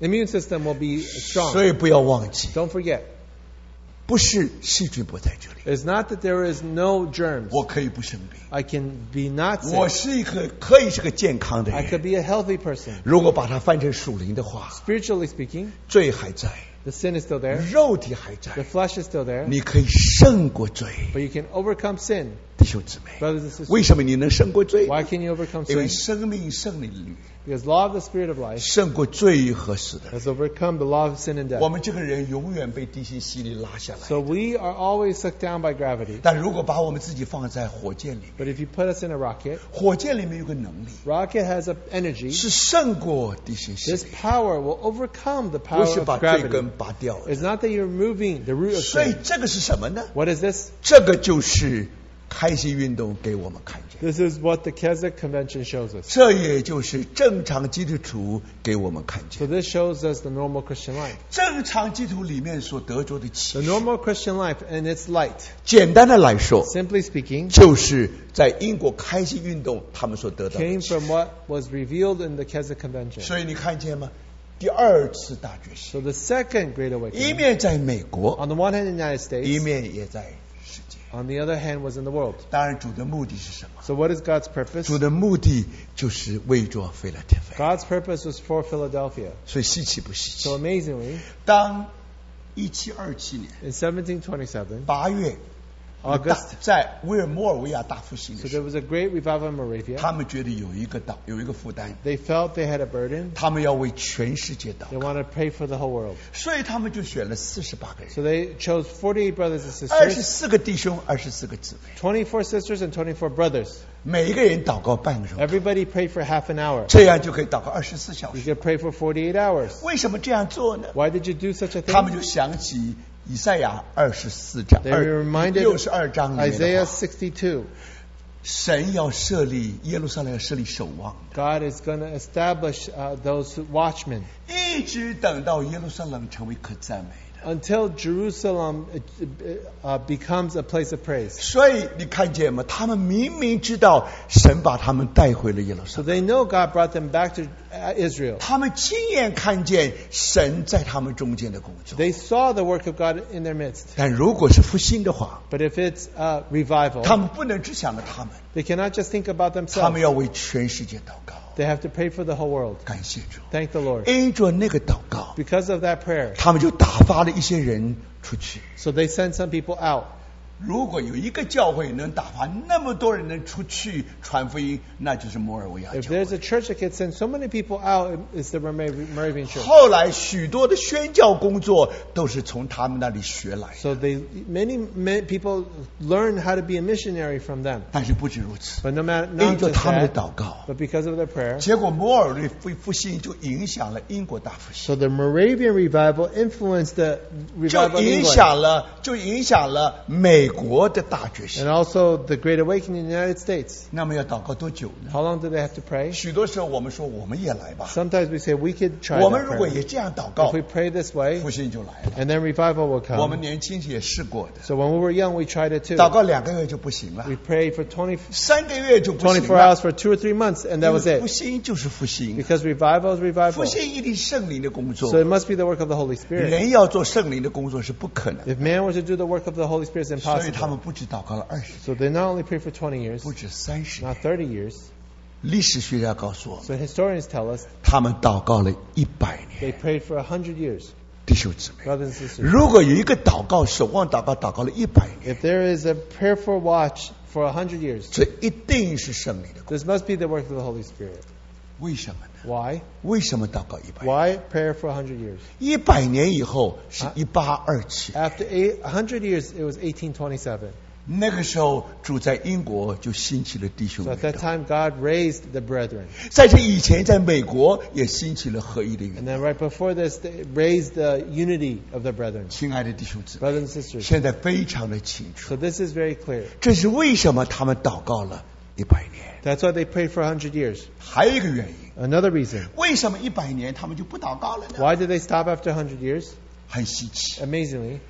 immune system will be strong. 所以不要忘记， Don't forget, 不是细菌不在这里， it's not that there is no germs. 我可以不生病， I can be not 我 sick. 是一个可以是个健康的 I could 人。 be a healthy person. 如果把它翻成属灵的话， Spiritually speaking, 罪还在， the sin is still there. 肉体还 The 在， flesh is still there. 你可以胜过罪， But you can overcome sin. 弟兄姊妹。 Brothers and sisters, 为什么你能胜过罪？ why can you overcome 因为 sin? 生命胜利律 Because law of the Spirit of life 胜过罪和死的。 has overcome the law of sin and 我 death. 们这个人永远被地心吸力拉下来。 So we are always sucked down by gravity. 但如果把我们自己放在火箭里面， But if you put us in a rocket, 火箭里面有个能力 rocket has an energy. 是胜过地心吸 This 力， power will overcome the 不 power 是 of 把罪 gravity. 根拔掉了。 It's not that you're removing the root of 所以 sin. 这个是什么呢？ What is this? 这个就是开心运动给我们看见， This is what the Keswick Convention shows us. 这也就是正常基督徒给我们看 So 见。 this shows us the normal Christian life. 正常基督徒里面所得着的 The 启示， normal Christian life and its light. 简单的来说， Simply speaking, 就是在英国开心运动他们所得到的 came 启示。 from what was revealed in the Keswick Convention. 所以你看见吗？第二次大觉醒， So the second Great 一 Awakening, 面在美国， on the one hand in the United 一 States, 面也在世界。 on the other hand was in the world. 当然，主的目的是什么？ So what is God's purpose? 主的目的就是为着菲拉铁菲。 God's purpose was for Philadelphia. 所以稀奇不稀 So 奇？ amazingly, 当一七二七年 in seventeen twenty-seven, 八月， August, 在威尔摩尔维亚大复兴 so 的时 there 候， was a great revival in Moravia. 他们觉得有一个岛，有一个负担， They felt they had a burden. 他们要为全世界祷 They 告， want to pray for the whole world. 所以他们就选了四十八个人， So they chose forty-eight brothers and 二十 sisters, 四个弟兄，二十四个姊妹， twenty-four sisters and twenty-four brothers. 每一个人祷告半个钟头， Everybody prayed for half an hour. 这样就可以祷告二十四小 You 时。 could pray for forty-eight hours. 为什么这样做呢？ Why did you do such a 他们 thing? 就想起以赛亚二十四章 They were reminded 六十二章里面的 Isaiah 话， sixty-two. 神要设立耶路撒冷，要设立守望， God is going to establish uh, those watchmen 一直等到耶路撒冷成为可赞美的。 until Jerusalem uh, uh, becomes a place of praise. 所以你看见吗？他们明明知道神把他们带回了耶路撒 So 冷， they know God brought them back to uh, Israel. 他们亲眼看见神在他们中间的工作。 They saw the work of God in their midst. 但如果是复兴的话， But if it's uh, revival, 他们不能只想着他们， they cannot just think about 他们 themselves. 要为全世界祷告。 They have to pray for the whole world. 感谢主， Thank the Lord. 因着那个祷告， Because of that prayer, 他们就打发了一些人出去。 so they sent some people out. 如果有一个教会能打发那么多人能出去传福音，那就是摩尔维亚 If 教 there's 会 a。church that can send so many people out, it's the Moravian church. 后来许多的宣教工作都是从他们那里学来的， So they many, many people learn how to be a missionary from them. 但是不止如此， But no matter 因 not 着 just 他们的 that, 祷告， but because of their prayer, 结果摩尔的复复兴就影响了英国大复兴， so the Moravian revival influenced the 就 revival in 影 England, 响了就影响了美国的大觉 and 醒。 also the Great Awakening in the United States. 那么要祷告多久呢？ How long do they have to pray? 许多时候我们说我们也来吧， Sometimes we say we could try 我们 that 如果 prayer. 也这样祷告 If we，pray this way, 复兴就来了。 and then revival will 我们 come. 年轻时也试过的， So when we were young, we tried it 祷 too. 告两个月就不行了 We，prayed for twenty, 三个月就不行 twenty-four 了 hours，for two or three months, and that was 因为复 it. 兴就是复兴， Because revival is 复 revival. 兴一定圣灵的工作 So，it must be the work of the Holy Spirit. 人要做圣灵的工作是不可能的， If man were to do the work of the Holy Spirit, it's 所以他们 impossible. 不止祷告了二十， So they not only pray for twenty years, 不止三十 not 年。 thirty years. 历史学家告诉我们， So historians tell us 他们祷告了一百年。 they prayed for a hundred years. 弟兄姊妹， Brothers and sisters, 如果有一个祷告守望祷告祷告了一百年， if there is a prayerful watch for a hundred years, 这一定是圣灵的工作。 this must be the work of the Holy Spirit. 为什么呢？ Why? 为什么祷告一百年？ Why prayer for a hundred years? 一百年以后是一八二七， After eight, a hundred years, it was eighteen twenty-seven. 那个时候住在英国就兴起了弟兄 So 运 at that 动， time, God raised the brethren. 在这以前，在美国也兴起了合一的运 And 动。 then right before this, they raised the unity of the brethren. 亲爱的弟兄姊妹， Brothers and sisters. 现在非常的清楚， So this is very clear. 这是为什么他们祷告了一百年。 That's why they prayed for a hundred years. 还有一个原因， Another reason. 为什么一百年他们就不祷告了呢？ Why did they stop after a hundred years? 很稀奇， Amazingly,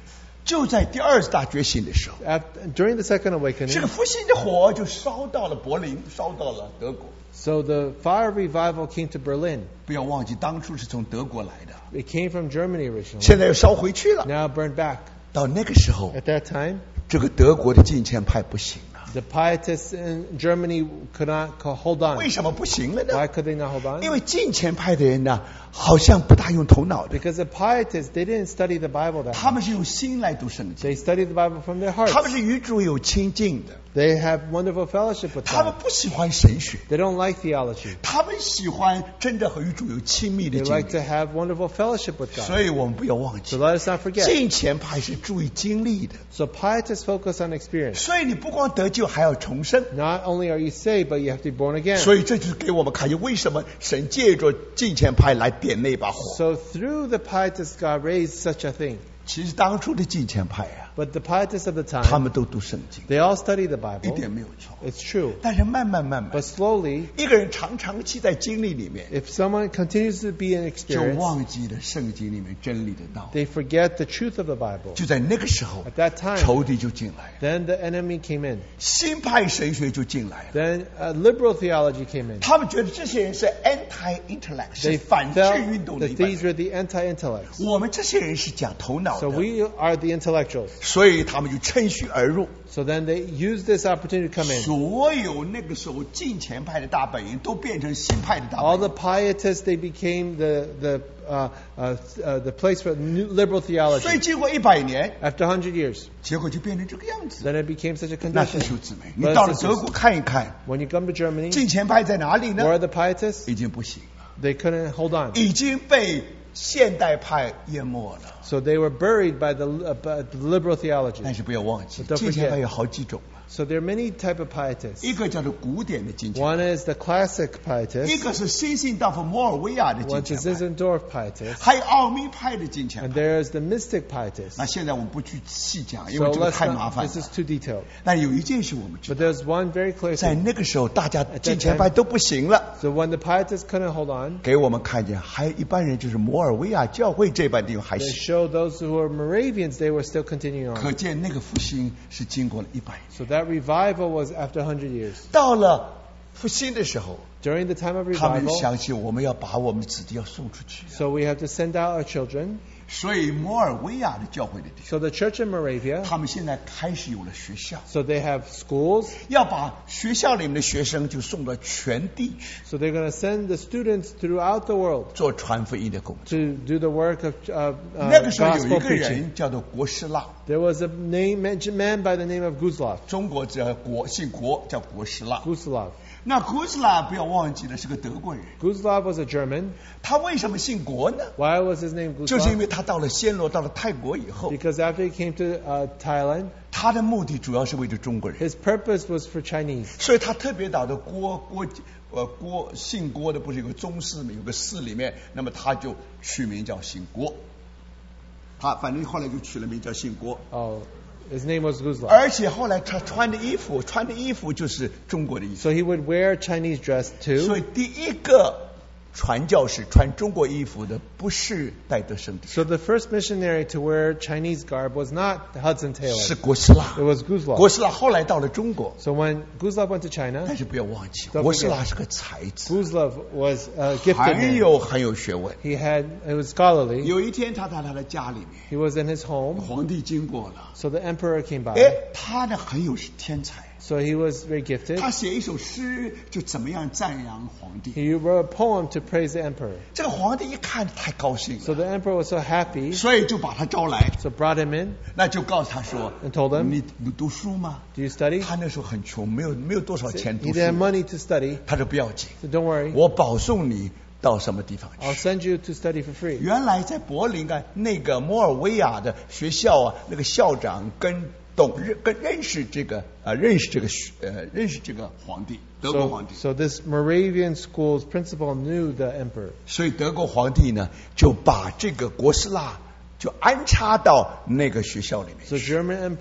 就在第二次大觉醒的时候， After, during the second 这 awakening, 个复兴的火就烧到了柏林，烧到了德国。 so the fire revival came to Berlin. 不要忘记，当初是从德国来的， It came from Germany originally. 现在又烧回去了。 Now burned back. 到那个时候， At that time, 这个德国的近前派不行了。 the pietists in Germany could not co- hold on. 为什么不行了呢？ Why could they not hold on? 因为近前派的人呢，好像不大用头脑的， Because the pietists, they didn't study the Bible that 他 much. 们是用心来读圣经， They studied the Bible from their 他们 hearts. 是与主有亲近的， They have wonderful fellowship with 他们 God. 不喜欢神学， They don't like theology. 他们喜欢真的和与主有亲密的 They 经 like to 历。 have wonderful fellowship with God. 所以我们不要忘 So 记， let us not forget. 近前派是注意经历的， So pietists focus on experience. 所以你不光得救，还要重生。 Not only are you saved, but you have to be born again. 所以这就是给我们看见为什么神借着近前派来点那把火。 So through the pietists, God raised such a thing. 其实当初的近前派啊， But the pietists of the 他 time, 们都读圣经， they all study the 一 Bible. 点没有错。 It's true. 但是慢慢慢慢 But，slowly, 一个人长长期在经历里面， if someone continues to be in 就 experience, 忘记了圣经里面真理的道理。 they forget the truth of the Bible. 就在那个时候 At，that time, 仇敌就进来了， then the enemy came in. 新派神学就进来了。 Then uh, liberal theology came in. 他们觉得这些人是 anti-intellect， 是 They 反制 felt 运动的 that 一般 these 人。 were the anti-intellects. 我们这些人是讲头脑 So 的， we are the intellectuals. 所以他们就趁虚而入。 So then they used this opportunity to come in. 所有那个时候近前派的大本营都变成新派的大 All 本 the 营。 pietists, they became the the uh, uh, uh, the place for new liberal 所以 theology. 经过一百年， After one hundred years, 结果就变成这个样子。 then it became such a 那弟 condition. 兄姊妹，你 Brothers 到了 and 德国 sisters, 看一看， when you come to Germany, 近前派在哪里 where 呢？ are the pietists? 已经不行了， They couldn't hold on. 已经被现代派淹没了。 So they were buried by the, uh, by the liberal theology. 但是不要忘记， But don't 近前派 forget. 有好几种了， So there are many type of pietists. 一个叫做古典的近前 One 派， is the classic 一 pietist. 个是新信道夫摩尔维亚的 One 近 is 前派， Zinzendorf pietist. 还有奥秘派的近前 And 派。 there is the mystic pietist. 那现在我们不去细讲，因 So 为这个 let's 太麻 not, 烦 this is 了。 too detailed. 但有一件事我们知 But 道， there's one very clear 在 thing. 那个时候，大家 that 近前 time- 派都不行了， So when the pietists couldn't hold on, 给我们看见还有一般人就是摩尔维亚教会这般地方还 they 行。 showed those who were Moravians, they were still continuing 可 on. 见那个复兴是经过了一百年。 So that revival was after one hundred years. 到了复兴的时候， During the time of 他们 revival, 相信我们要把我们的子弟要送出去， so we have to send out our children. 所以摩尔维亚的教会的弟兄， So the church in Moravia, 他们现在开始有了学校， so they have schools. 要把学校里面的学生就送到全地去 So they're going to send the students throughout the world 做传福音的工作。 to do the work of uh, 那 uh, 个时候有一 gospel 个 preaching. 人叫做国师腊， There was a name mentioned man by the name of Guzlov. 中国叫国姓国叫国师腊。 Guzlov. 那国师腊不要忘记了是个德国人， Guzlov was a German. 他为什么姓国呢？ Why was his name 就是因 Guzlov? 为他到了暹罗，到了泰国以后， Because after he came to uh, Thailand, 他的目的主要是为了中国人， his purpose was for Chinese. 所以他特别到的郭郭呃郭姓郭的不是有个宗室吗？有个寺里面，那么他就取名叫姓郭，他反正后来就取了名叫姓郭， Oh, his name was Guzlov. 而且后来他穿的衣服，穿的衣服就是中国的衣服， So he would wear Chinese dress 所 too. 以第一个传教士穿中国衣服的不是戴德生的， So the first missionary to wear Chinese garb was not Hudson 是 Taylor. 国师腊 It。was Guzlov. 国师腊后来到了中国， So when Guzlov went to China, 但是不要忘记， Don't forget 国师腊是个才子， Guzlov was a gifted 很 man. 有很有学问。 He had, it was scholarly. 有一天他在他的家里面， He was in his home. 皇帝经过了， So the emperor came by. 哎，他呢很有天才， So he was very gifted. 他写一首诗，就怎么样赞扬皇帝。 He wrote a poem to praise the emperor. 这个皇帝一看太高兴 So 了， the emperor was so happy, 所以就把他招来， so brought him in 那就告诉他说 and told：“ him, 你你读书吗？” do you study? 他那时候很穷，没有没有多少钱 He 读 didn't have 书， money to study. 他说不要紧， So don't worry. 我保送你到什么地方 I'll 去。 send you to study for free. 原来在柏林啊，那个摩尔维亚的学校啊，那个校长跟懂认跟认识这个呃认识这个呃认识这个皇帝，德国皇 So, 帝， so this Moravian school's principal knew the emperor. 所以德国皇帝呢就把这个国师腊就安插到那个学校里面 So 去。 German emperor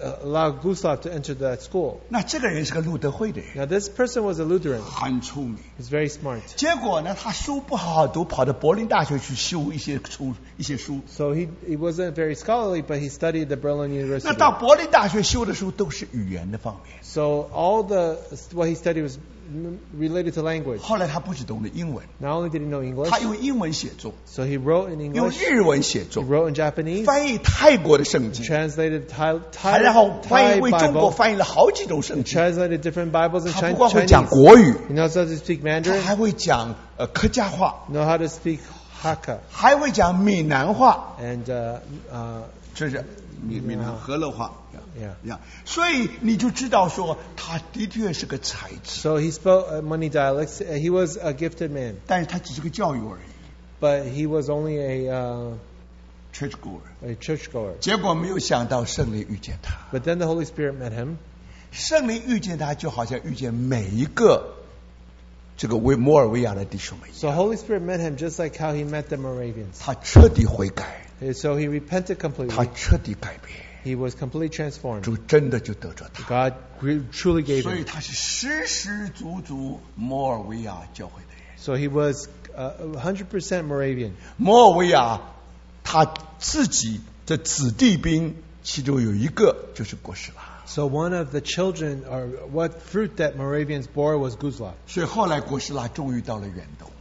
uh, allow Gustav to enter that school. 那这个人是个路德会的人， Now this person was a Lutheran. 很出名。 He's very smart. 结果呢，他书不好好读，跑到柏林大学去修一些书一些书。 So he he wasn't very scholarly, but he studied at Berlin 那 University. 到柏林大学修的书都是语言的方面。 So all the what he studied was m- related to language. 后来他不只懂得英文， Not only did he know English, 他用英文写作， so he wrote in 用 English, 日文写 he 作， wrote in Japanese, 翻译泰国的圣经， translated Thai 还 Thai, 然后翻 Thai 译为中国 Bible, 翻译了好几种圣经。 translated different Bibles in 他不 Chin- 光会讲 Chinese. 国语， He knows how to speak 他 Mandarin, 还会讲呃客家话， know how to speak Hakka 还会讲闽南话， and uh, uh, 这是闽闽南河洛话。 yeah. 呀，所以你就知道说，他的确是个才子， So he spoke uh, many dialects. Uh, He was a gifted man, 但是他只是个教育而已 but he was only a uh, ，church goer。 a churchgoer. 结果没有想到圣灵遇见他， But then the Holy Spirit met him. 圣灵遇见他，就好像遇见每一个这个维摩尔维亚的弟兄们一 So 样， Holy Spirit met him just like how he met the Moravians. 他彻底悔改， And so he repented 他 completely. 彻底改变， He was completely transformed. 主真的就得着他。 God gr- truly gave 所以 him. 他是实实足足摩尔维亚教会的人。 So he was uh, one hundred percent Moravian. 摩尔维亚他自己的子弟兵，其中有一个就是郭士拉， So one of the children, or what fruit that Moravians bore, was Guzlav. 所以后来郭士拉终于到了远东，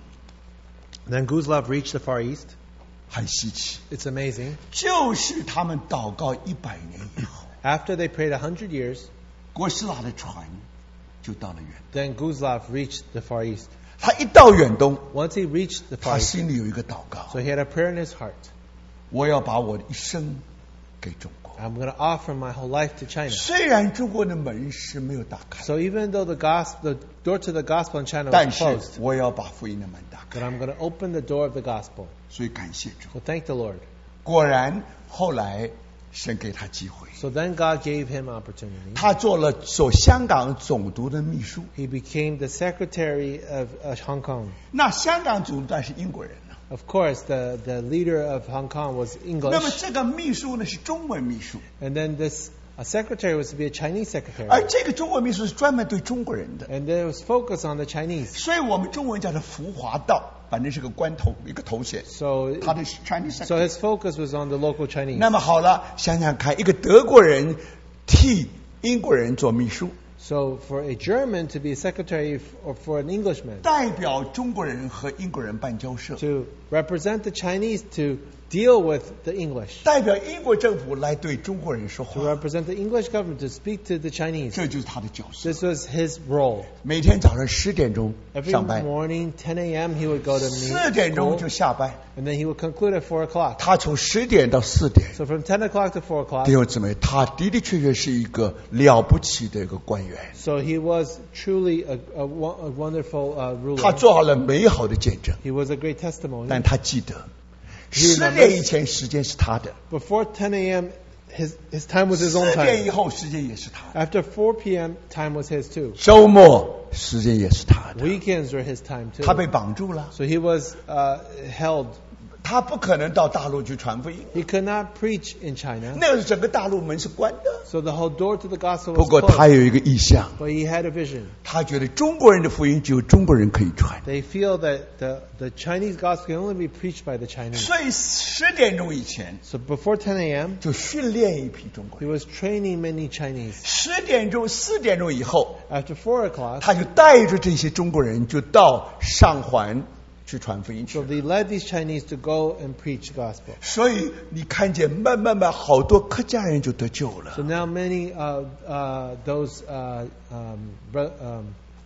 Then Guzlav reached the Far East. 很稀奇， It's amazing. 就是他们祷告一百年以后， After they prayed a hundred years, 郭士拉的船就到了远东。 then Guzlav reached the Far East. 他一到远东， Once he reached the 他 Far East, 心里有一个祷告， so he had a prayer in his heart. 我要把我的一生给中国。 I'm going to offer my whole life to China. 虽然中国的门是没有打开， So even though the gospel, the door to the gospel in China 但 was 是 closed, 我要把福音的门打 but 开。 I'm going to open the door of the gospel. 所以感谢主。 So thank the Lord. 果然后来神给他机会， So then God gave him opportunity. 他做了所香港总督的秘书。 He became the secretary of uh, Hong Kong. 那香港总督当然是英国人了， Of course, the, the leader of Hong Kong was 那么 English, 这个秘书呢是中文秘书， and then this a secretary was to be a Chinese 而 secretary, 这个中文秘书是专门对中国人的， and there was focus on the Chinese. 所以我们中文叫做福华道，反正是个官头一个头衔。 So, 他的 Chinese so secretary。 his focus was on the local Chinese. 那么好了，想想看，一个德国人替英国人做秘书， So for a German to be a secretary f- or for an Englishman 代表中国人和英国人办交涉， to represent the Chinese to deal with the English, 代表英国政府来对中国人说 to 话， represent the English government to speak to the Chinese. 这就是他的角色。 This was his role. 每天早上十点钟 Every 上班， morning, ten a.m., he would go to 四 meet 点钟 school, 就下班。 and then he would conclude at four o'clock. 他从十点到四点， So from ten o'clock to four o'clock, 弟兄姊妹，他的的确确是一个了不起的一个官员， so he was truly a, a, wo- a wonderful uh, 他 ruler. 做好了美好的见证， He was a great testimony. 但他记得 He 十 remembers- 点以前时间是他的， Before ten a.m., his, his time was 四 his own 点以 time. 后时间也是他的， After four p.m., time was his too. 周末时间也是他的。 Weekends were his time too. 他被绑住了， So he was uh, held. 他不可能到大陆去传福音， He could not preach in China. 那个时候整个大陆门是关的。 So the whole door to the gospel 不 was 过他 closed. 有一个意向， But he had a vision. 他觉得中国人的福音只有中国人可以传， They feel that the, the Chinese gospel can only be preached by the Chinese. 所以十点钟以前 So before ten a.m., 就训练一批中国 he 人。 was training many Chinese. 十点钟、四点钟以后， After four o'clock, 他就带着这些中国人就到上环去传福音去 so。they led these Chinese to go and preach the gospel. 所以你看见慢慢慢好多客家人就得救 So 了。 now many uh, uh, those uh, um, bro- um,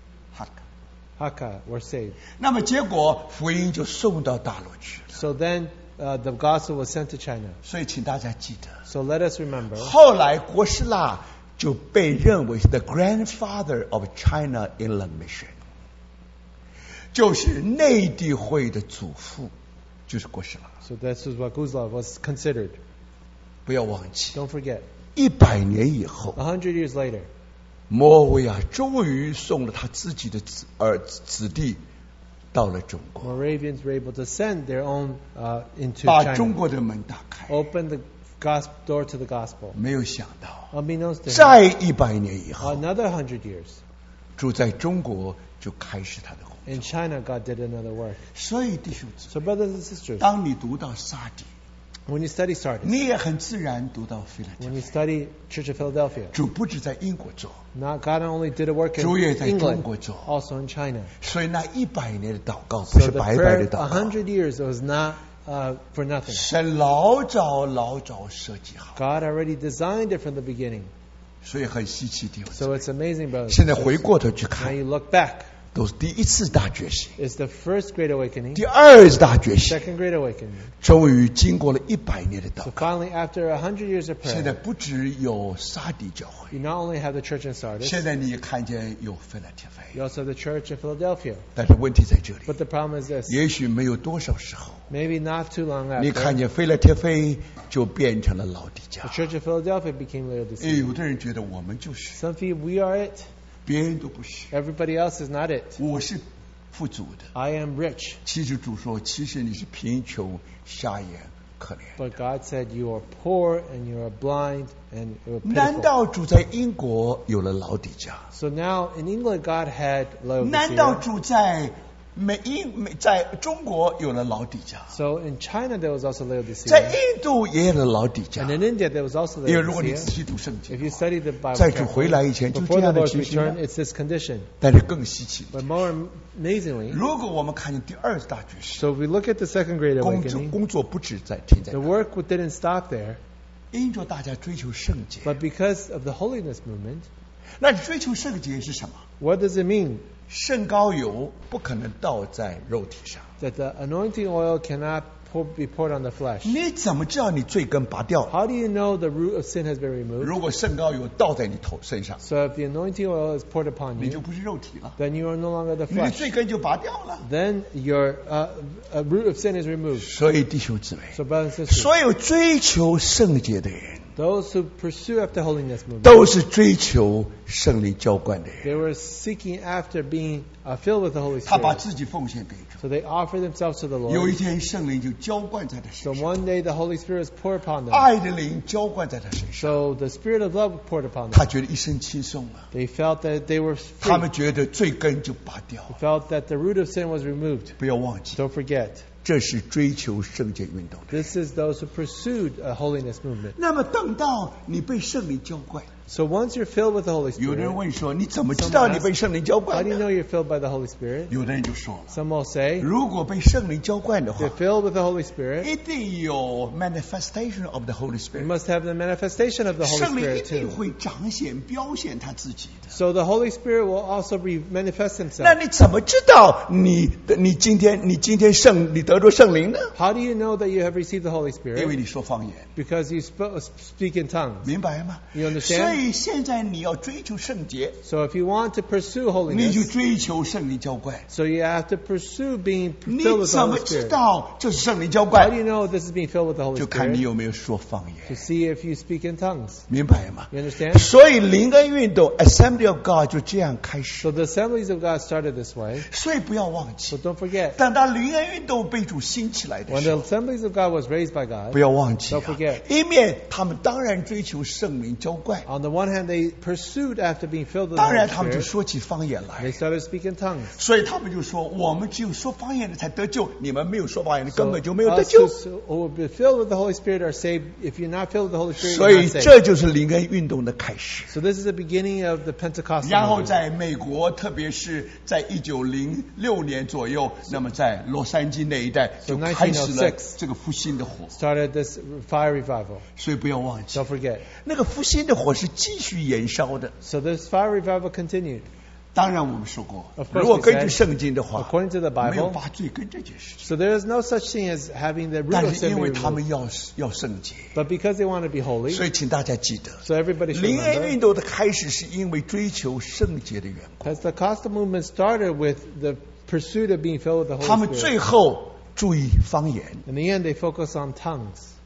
Hakka were saved. 那么结果福音就送到大陆去了。 So then uh, the gospel was sent to China. 所以请大家记得， So let us remember. 后来郭士拉就被认为是 the grandfather of China Inland Mission， 就是内地会的祖父，就是郭士拉。 So this is what Guzlav was considered. 不要忘记， Don't forget. 一百年以后， A hundred years later, 摩尔维亚终于送了他自己的子儿子弟到了中国， Moravians were able to send their own uh, into 把中 China, 国的门打开。 open the gospel door to the gospel. 没有想到， Unbeknownst to him, 在一百年以后， another hundred years 主在中国就开始他的工作。 in China, God did another work. 所以弟兄姊 So, 妹， brothers and sisters, 当你读到撒底， when you study Sardis, 你也很自然读到腓立 when you 比。 study Church of Philadelphia, 主不止在英国做， not God not only did a work in 主也在中 England, 国做。 also in China. 所以那一百年的祷告不 So 是 the 白白 prayer 的 of 祷 a 告， hundred years was not uh, for nothing. 神老早老早设计好， God already designed it from the beginning. 所以很稀奇弟兄姊 So 妹。 it's amazing, brothers. 现在回过头去 Now 看， you look back, 都是第一次大觉醒， it's the first great awakening, 第二次大觉醒， second great awakening. 终于经过了一百年的 So 祷告。 finally, after a hundred years of 现在 prayer, 不只有撒底教会， you not only have the church in Sardis, 现在你也看见有腓立提菲， you also have the church in Philadelphia. 但是问题在这里， But the problem is this: 也许没有多少时候， maybe not too long 你 after, 看见腓立提菲就变成了老底 the 家。 church of Philadelphia became 哎， Laodicea. 有的人觉得我们就是， Some feel we are it, 别人都不是， everybody else is not it. 我是富足的。 I am rich, 其实主说，其实你是贫穷、瞎眼、可怜。 but God said you are poor and you are blind and you are 难 pitiful. 道主在英国有了老底家？ So now in England, God had 难道 Laodicea. 主在美英美在中国有了老底家？ So in China, there was also 在 Laodicea. 印度也有了老底家 And。in India, there was also 因为如果你仔 Laodicea. 细读圣经 If，you study the Bible 在主回来以前 carefully, 就这 before the 样的 Lord's 情形 return, 吗？ it's this condition. 但是更稀奇。 But more amazingly, 如果我们看见第二次大觉醒， so if we look at the second great 工作 awakening, 工作不止在停在 the 那， work didn't stop there, 因着大家追求圣洁。 but because of the holiness movement, 那你追求圣洁是什么？ what does it mean 圣膏油不可能倒在肉体上。 that the anointing oil cannot pour, be poured on the flesh? 你怎么知道你罪根拔掉了？ How do you know the root of sin has been removed? 如果圣膏油倒在你头身上， So if the anointing oil is poured upon 你就 you, 不是肉体了， then you are no longer the 你的 flesh. 罪根就拔掉了。 Then your uh, uh, root of sin is removed. 所以弟兄姊妹， So brothers and sisters, 所有追求圣洁的人， those who pursue after holiness movement, 都是追求圣灵浇灌的人。 they were seeking after being uh, filled with the Holy 他把 Spirit. 自己奉献给主， So they offer themselves to the 有一 Lord. 天圣灵就浇灌在他 So 身上， one day the Holy Spirit is poured upon them. 爱的灵浇灌在他身上， So the Spirit of love poured upon them. 他觉得一身轻松了。 They felt that they were 他 free. 们觉得罪根就拔掉 They 了。 felt that the root of sin was removed. 不要忘记， Don't forget, 这是追求圣洁运动的。 this is those who pursued a holiness movement. 那么等到你被圣灵浇灌， So once you're filled with the Holy 有人 Spirit, 问说：“你怎么知道你被圣灵浇 how 灌 do you 的 know you're filled by the Holy Spirit?？” 有的人就说了 Some will say,：“ 如果被圣灵浇灌的 if 话 you're，filled with the Holy Spirit, 一定有 manifestation of the Holy you Spirit， must have the manifestation of the Holy 圣灵一 Spirit 定 too. 会彰显表现他自己的。 So the Holy Spirit will also be manifest 那 himself. 你怎么知道你的你今天你今天圣你得着圣灵呢？ How do you know that you have received the Holy 因为 Spirit? 你说方言， Because you sp- speak in tongues. 明白吗？ You 所 understand? 以现在你要追求圣洁， So if you want to pursue 你就 holiness, 追求圣灵浇灌。 so you have to pursue being 你 filled with the 怎么 Holy 知 Spirit. 道这是圣灵浇 How do 灌？ you know this is being filled with the Holy 就看你 Spirit? 有没有说方 To 言， see if you speak in tongues. 明白吗？ You understand? 所以灵恩运动 Assembly of God 就这样开始。 So the assemblies of God started this way. 所以不要忘记 So，don't forget, 等到灵恩运动被主兴起来的 when 时 the 候， assemblies of God was raised by 不 God, 要忘记、啊 Don't forget， 一面他们当然追求圣灵浇灌， on the one hand, they pursued after being filled with the 当 Holy 然他们就 Spirit. 说起方言 They 来， started speaking tongues. 所以他们就说我们只有说方言的才得救，你们没有说方言的 So 根本就没有得 us 救。 who who will be filled with the Holy Spirit are saved. If you're not filled with the Holy Spirit, 所 you're 以 not 这 saved. 就是灵恩运动的开始。 So this is the beginning of the Pentecostal 然后 movement. 在美国，特别是在一九零六年左右，那么在洛杉矶那一带 So 就开始了 nineteen oh six 这个复兴的火。 Started this fire revival. 所以不要忘记， Don't forget. 那个复兴的火是继续燃烧的。 So this fire revival continued. 当然，我们说过 Of，course 如果 we 根据 said, 圣经的话， according to the 没有 Bible, 拔罪根这件事情。 so there is no such thing as having the root 但 of 是 sin 因 be 为他 removed. 们要要圣洁， But because they want to be holy, 所以请大家记得， so everybody should 灵恩 remember, 运动的开始是因为追求圣洁的缘故。 Pentecostal movement started with the pursuit of being filled with the 他 Holy 们最 Spirit. 后注意方言， In the end, they focus on tongues.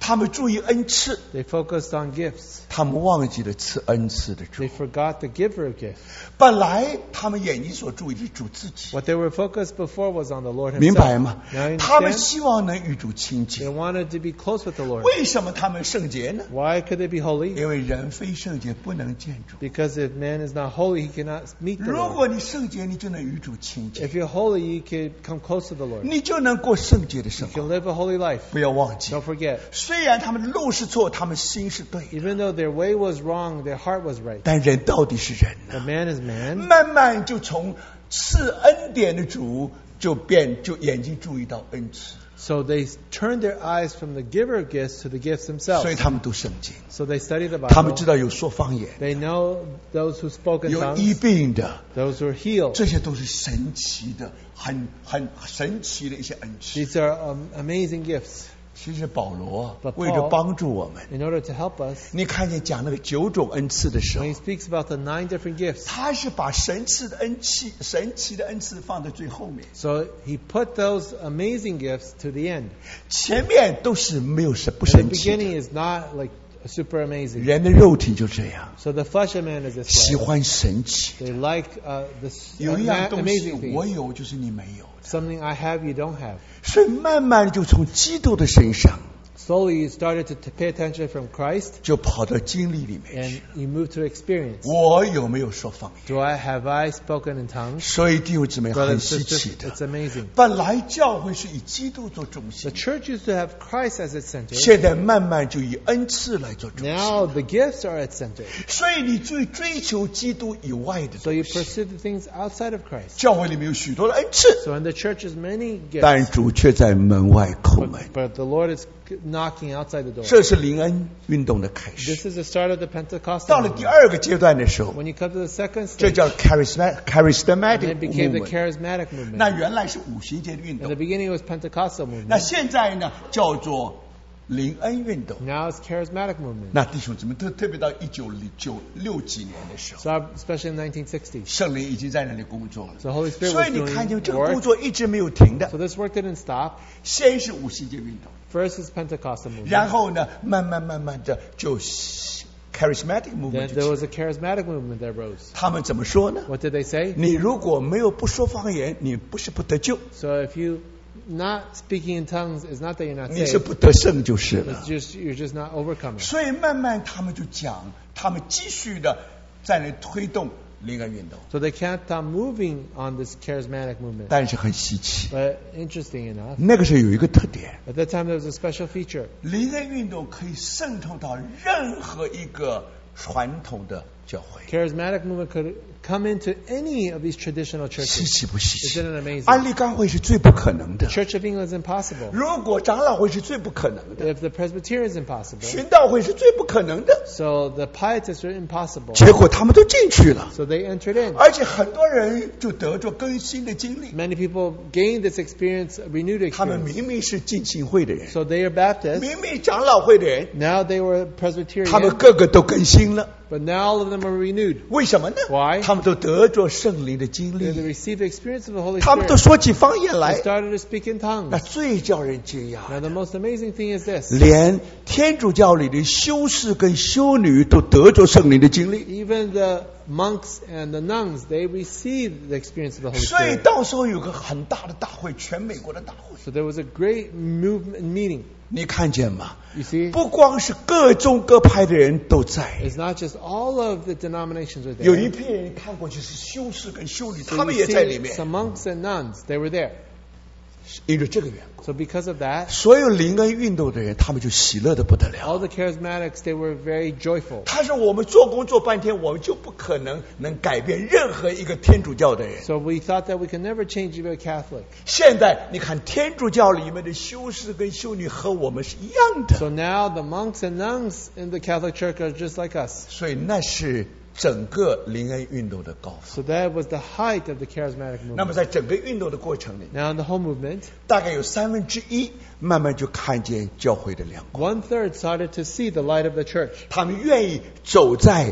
他们注意恩赐， They focused on gifts. 他们忘记了赐恩赐的主 They。forgot the giver of gifts. 本来他们眼睛所注意的是主自己， What they were focused before was on the Lord 明白 Himself. 吗 Now you？ 他们 understand? 希望能与主亲 They 近。 wanted to be close with the Lord. 为什么他们圣洁呢？ Why could they be holy? 因为人非圣洁不能见主。 Because if man is not holy, he cannot meet the 如 Lord. 果你圣洁，你就能与主亲近， If you're holy, you can come close to the Lord. 你就能过圣洁的 You 生 can 活。 live a holy life. 不要忘记， Don't forget. 虽然他们的路是错，他们心是对的， Even though their way was wrong, their heart was right. 但人到底是人 But 呢？ man is man. 慢慢就从赐恩典的主就变，就眼睛注意到恩赐， So they turned their eyes from the giver of gifts to the gifts 所以 themselves. 他们读圣经， So they study the 他们 Bible. 知道有说方言、 They know those who spoke in 有医 tongues, 病的， those who are healed. 这些都是神奇的、很很神奇的一些恩赐。 These are um, amazing gifts. 其实保罗 But Paul- 为了帮助我们， In order to help us, 你看见讲那个九种恩赐的时候 when，he speaks about the nine different gifts, 他是把神赐的恩赐、神奇的恩赐放在最后面， so he put those amazing gifts to the end. 前面都是没有神不 And the 神奇的。 beginning is not like super amazing. 人的肉体就这样， So the flesh of man is this 喜 way. 欢神奇。 They like uh, this 有一样 ama- 东西 amazing 我 things. 有，就是你没有的， Something I have, you don't have. 所以慢慢就从基督的身上 Slowly you started to, to pay attention from Christ 就跑到经历里面 and 去。 you moved to experience. 我有没有说方言？ Do I have I spoken in tongues? 所以弟兄姊妹 Brothers 很 and 稀奇 sisters, 的。 it's amazing. 本来教会是以基督做中 The 心， church used to have Christ as its center. 现在慢慢就以恩赐来做中心。 Now the gifts are at center. 所以你最追求基督以外的 So you 东西。 pursue the things outside of Christ. 教会里面有许多的恩赐， So in the church is many 但 gifts, 主却在门外叩门 but,。but the Lord is knocking outside the door. 这是灵恩运动的开 This 始。 is the start of the Pentecostal 到了第 movement. 二个阶段的时候， When you come to the second 这 stage, 叫 charismatic and charismatic it became the movement。 charismatic movement. 那原来是五旬节的运 In the 动， beginning it was Pentecostal 那 movement. 现在呢叫做灵恩运动。 Now it's charismatic movement. 那弟兄姊妹，特特别到一九九六几年的时候， So especially in nineteen sixty. 圣灵已经在那里工作了。 So Holy Spirit 所 was 以你看见 doing 这个工 work. 作一直没有停的 So。this work didn't stop. 先是五旬节运动， First is Pentecostal 然 movement. 后呢，慢慢慢慢的就 charismatic Then movement 就 there 起 was a charismatic movement that rose. 他们怎么说呢？ What did they say? 你如果没有不说方言，你不是不得救， So if you not speaking in tongues is not that you're not 你是 saved. 不得胜就是了 It's。just you're just not overcoming. 所以慢慢他们就讲，他们继续的在那推动灵恩运动， So they kept on moving on this charismatic movement. 但是很稀奇， But interesting enough, 那个时候有一个特点， at that time there was a special feature. 灵恩运动可以渗透到任何一个传统的教会， Charismatic movement could come into any of these traditional 稀 churches. 奇不稀奇 Isn't it amazing? 安利教会是最不可能的， Church of England is impossible. 如果长老会是最不可能的， If the Presbyterian is impossible, 寻道会是最不可能的， so the Pietists are impossible. 结果他们都进去了， So they entered in. 而且很多人就得着更新的经历。 Many people gained this experience, renewed 他们 experience. 明明是浸信会的人， So they are Baptists. 明明长老会的人， Now they were 他们 Presbyterian, 个个都更新了。 but now all of them are renewed. 为什么呢？ Why? 他们都得着圣灵的经 They 历， received the experience of the Holy 他们都 Spirit. 说起方言 They 来。 started to speak in 那 tongues. 最叫人惊讶 Now 的， the most amazing thing is this. 连天主教里的修士跟修女都得着圣灵的经历。 Even the monks and the nuns, they received the experience of the Holy 所以 Spirit. 到时候有个很大的大会，全美国的大会， So there was a great movement meeting. 你看见吗？ You see, 不光是各宗各派的人都在， it's not just all of the denominations are 有一 there. 批人看过去是修士跟修女， So 他们 you 也在里 see 面。 some monks and nuns, they were there. 因着这个缘故， So because of that, 所有灵恩运动的人，他们就喜乐的不得 all 了。 the charismatics, they were very joyful. 他说：“我们做工做半天，我们就不可能能改变任何一个天主教的人。 So we thought that we could never change if we were Catholic. 现在你看，天主教里面的修士跟修女和我们是一样的， So now the monks and nuns in the Catholic Church are just like us. 所以那是整个灵恩运动的高峰。 So that was the height of the charismatic 那么 movement. 在整个运动的过程里， Now in the whole movement, 大概有三分之一慢慢就看见教会的亮光， one third started to see the light of the church. 他们愿意走在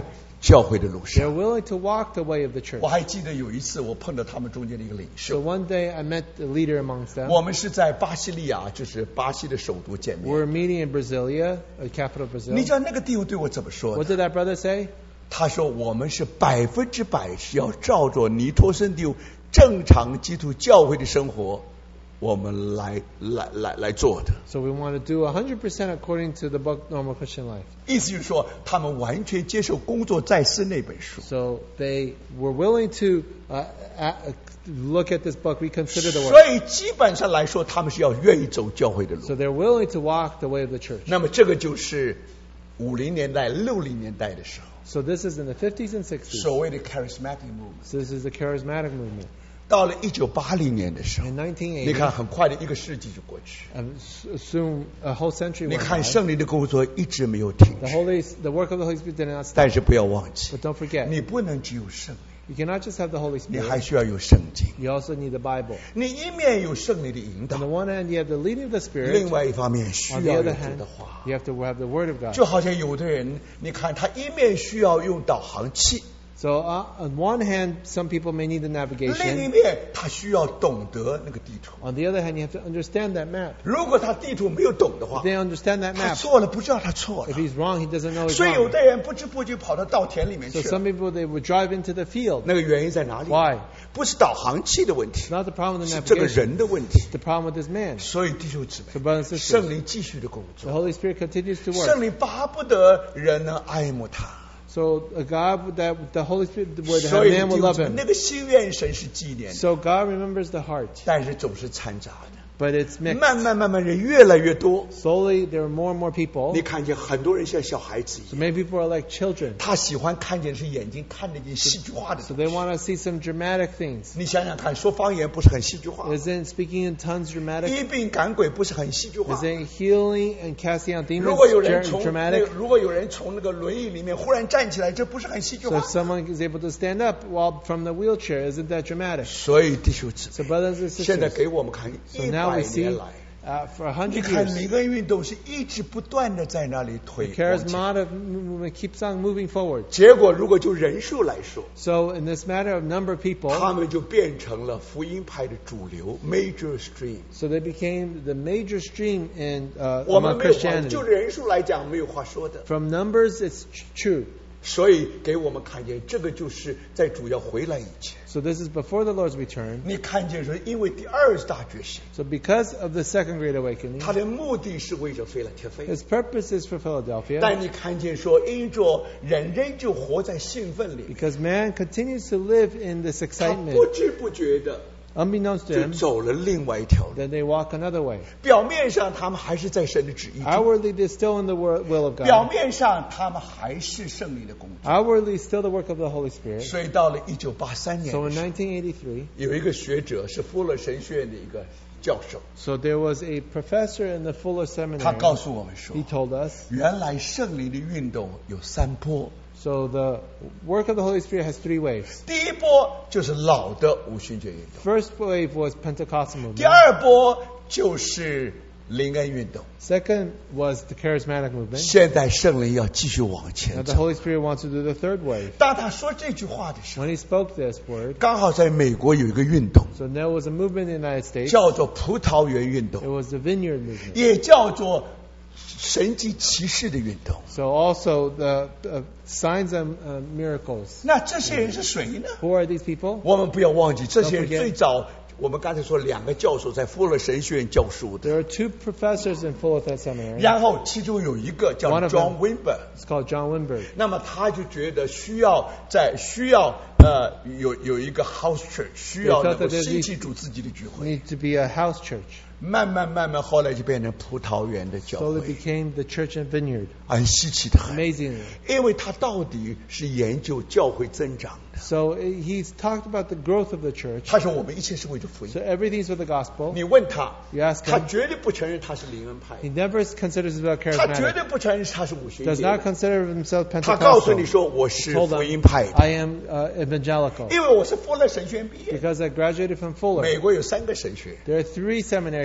教会的路 They're 上。 willing to walk the way of the church. 我还记得有一次我碰到他们中间的一个领 So 袖， one day I met the leader amongst them. 我们是在巴西利亚，就是巴西的首都见 We were 面。 meeting in Brasilia, the capital of 你 Brazil. 知道那个弟兄对我怎么说 What 的？ did that brother say? 他说我们是百分之百是要照着尼托生弟兄正常基督教会的生活，我们来来来来做的。 So we want to do one hundred percent according to the book Normal Christian Life. 意思就是说，他们完全接受工作在私那本书。 So they were willing to uh, uh, look at this book, reconsider the 所 work. 以基本上来说，他们是要愿意走教会的路。 So they're willing to walk the way of the church. 那么这个就是五零年代、六零年代的时候， So this is in the fifties and sixties. 所谓的 charismatic movement。 So this is the charismatic movement. 到了一九八零年的时候， In nineteen 你 eighty, 看很快的一个世纪就过去， um, s- soon a whole century 你 went 看 by. 圣灵的工作一直没有停 The 止。 Holy, the work of the Holy Spirit did not stop. 但是不要忘记， But don't forget, 你不能只有圣灵， you cannot just have the Holy 你还 Spirit. 需要有圣经。 You also need the Bible. 你一面有圣灵的引 On 导 the，one hand, you have the leading of the 另 Spirit. 外一方面需 On the 要有 other 主 hand, 的话。 you have to have the Word of God. 就好像有的人，你看他一面需要用导航器， So uh, on one hand, some people may need the 另一 navigation. 面他需要懂得那个地图。 On the other hand, you have to understand that map. 如果他地图没有懂的 If 话， they understand that 他 map, 错了不知道他错 if 了。 he's wrong, he doesn't know he's 所以有 wrong. 的人不知不觉跑到稻田里面 So 去 some 了。 people, they would drive into the field. 那个原因在哪里？ Why? 不是导航器的问题 It's，not the problem with the 是这个 navigation. 人的问题。 It's the problem with this man. 所以弟兄姊 So 妹， brothers and 圣 sisters, 灵继续的工 the 作， Holy Spirit continues to 圣 work. 灵巴不得人能爱慕他。 So a God that the Holy Spirit, where the 所以 man 弟 will 兄 love 姊妹，那 him. 个心愿神是纪念的， So God remembers the heart, 但是总是掺杂的。 but it's mixed. 慢慢慢慢人越来越多， Slowly, there are more and more people. 你看见很多人像小孩子一 So 样， many people are like children. 他喜欢看见是眼睛看得见戏剧化的 So 东 they 西。 want to see some dramatic things. 你想想看，说方言不是很戏剧化， Isn't speaking in tongues dramatic? 医病赶鬼不是很戏剧化。 Isn't healing and casting out 如 demons 果有人 dra- 从那 dramatic? 个如果有人从那个轮椅里面忽然站起来，这不是很戏剧 So 化 if？someone is able to stand up while from the wheelchair, isn't that dramatic? 所以弟兄姊 So 妹， brothers and 现在 sisters, 给我们看 so 一 now 百 we see 年来， uh, for a 你 hundred 看 years, 每个运动是一直不断的在那里 the 推往前。 charismatic movement keeps on moving forward. 结果如果就人数来说， So in this matter of number of people, 他们就变成了福音派的主流 major stream。 so they became the major stream in uh, 我们 among 没有话， Christianity. 就人数来讲没有话说的。 From numbers, it's tr- true. 所以给我们看见，这个就是在主要回来以前， So this is before the Lord's return. 你看见说，因为第二次大觉醒， So because of the second great awakening, 它的目的是为着菲拉铁菲。 its purpose is for Philadelphia. 但你看见说，因着人仍旧活在兴奋里， Because man continues to live in this 他 excitement, 不知不觉的 unbeknownst to 就 him, 走了另外一条路。 then they walk another way. 表面上他们还是在神的旨意中， Outwardly, they're still in the wor- will of 表 God. 面上他们还是圣灵的工作。 Outwardly, still the work of the Holy Spirit. 所以到了一九八三年 So 的 in 时候， nineteen eighty-three, 有一个学者是富勒神学院的一个教授， so there was a professor in the Fuller 他 Seminary. 告诉我们说 He，told us, 原来圣灵的运动有三波。 so the work of the Holy Spirit has three waves. 第一波就是老的五旬节运动， First wave was Pentecostal 第 movement. 二波就是灵恩运动。 Second was the charismatic movement. 现在圣灵要继续往 Now 前 the 走。 Holy Spirit wants to do the third wave. 当他说这句话的时候， When he spoke this word, 刚好在美国有一个运动， so there was a movement in the United States. 叫做葡萄园运 It 动， was the vineyard movement. 也叫做神迹奇事的运动。 So also the uh, signs and uh, miracles. 那这些人是谁呢？ Who are these people? 我们不要忘记，这些人 Don't forget. 最早，我们刚才说两个教授在富勒神学院教书的， There are two professors in Fullerton Seminary. 然后其中有一个叫 One of John them. Wimber。 It's called John Winberg. 那么他就觉得需要在需要呃有有一个 house church，需要能够兴起主自己的聚会。 Need to be a house church. 慢慢慢慢，后来就变成葡萄园的教 Slowly 会， became the church and vineyard. 很稀奇的很。 Amazingly. 因为他到底是研究教会增长的。 So uh, he's talked about the growth of the church. 他说我们一切是为了福音 So。everything's for the gospel. 你问他， You ask 他 him. 绝对不承认他是灵恩派， He never considers himself 他绝 charismatic. 对不承认他是五旬 Does 节 not 的。 consider himself 他告诉你 Pentecostal. 说我是 Told 福音 them, 派的， I am uh, evangelical. 因为我是富勒神学院毕业。 Because I graduated from Fuller. 美国有三个神学， There are three seminaries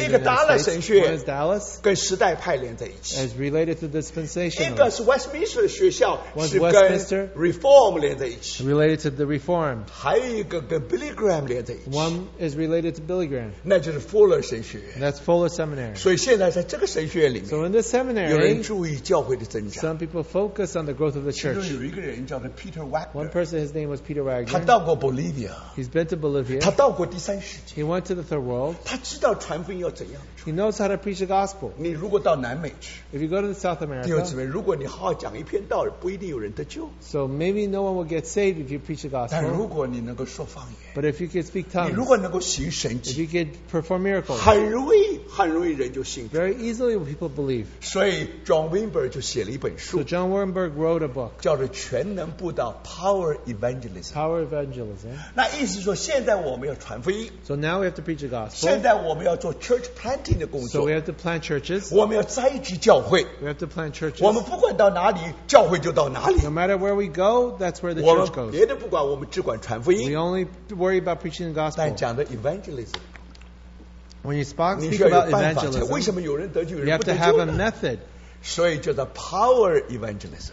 in 个 the 达拉 United 神 States. 学 One is Dallas, 跟时代派连在一起， as related to 一个 dispensationalism. 是 Westminster 的学校 One's 是跟 Westminster Reform 连在一起， related to the Reformed. 还有一个跟 Billy Graham 连在一起， One is related to Billy Graham. 那就是 Fuller 神学院。 And that's Fuller Seminary. 所以现在在这个神学院里 So 面， in this 有人 seminary, 注意教会的增长。 some people focus on the growth of the 其中 church. 有一个人叫做 Peter One Wagner， person, his name was Peter 他 Wagner. 到过 Bolivia， He's been to Bolivia. 他到过第三世界， He went to the third world. 他知道传福音要怎样传。 He knows how to preach the gospel. 你如果到南美去， If you go to South 弟兄姊 America, 妹，如果你好好讲一篇道，不一定有人得救。 so maybe no one will get saved if you preach the 但如 gospel. 果你能够说方言， But if you can speak 你 tongues, 如果能够行神 if 迹， you can perform miracles, 很容易，很容易人就信主。 very easily will people believe. 所以 John Wimber 就写了一本 So 书， John Wittenberg wrote a book, 叫做《全能布道 Power Evangelism》。 Power Evangelism. 那意思说，现在我们要传福音， So now we have to preach the 现 gospel. 在我们要做 church planting 的工 So 作 we，have to plant churches. 我们要栽植教会。 We have to plant 我们 churches. 不管到哪里，教会就到哪里。 No matter where we go, that's where the 我 church 们 goes. 别的不管，我们只管传福 We 音。 only worry about preaching the 但 gospel. 讲的 evangelism， When you speak, 你 speak 需要有 about 办法才。为什 evangelism, 么有人得救，有 you 人 have 不 to 得 have 救 a 呢？ method. 所以叫做 power evangelism。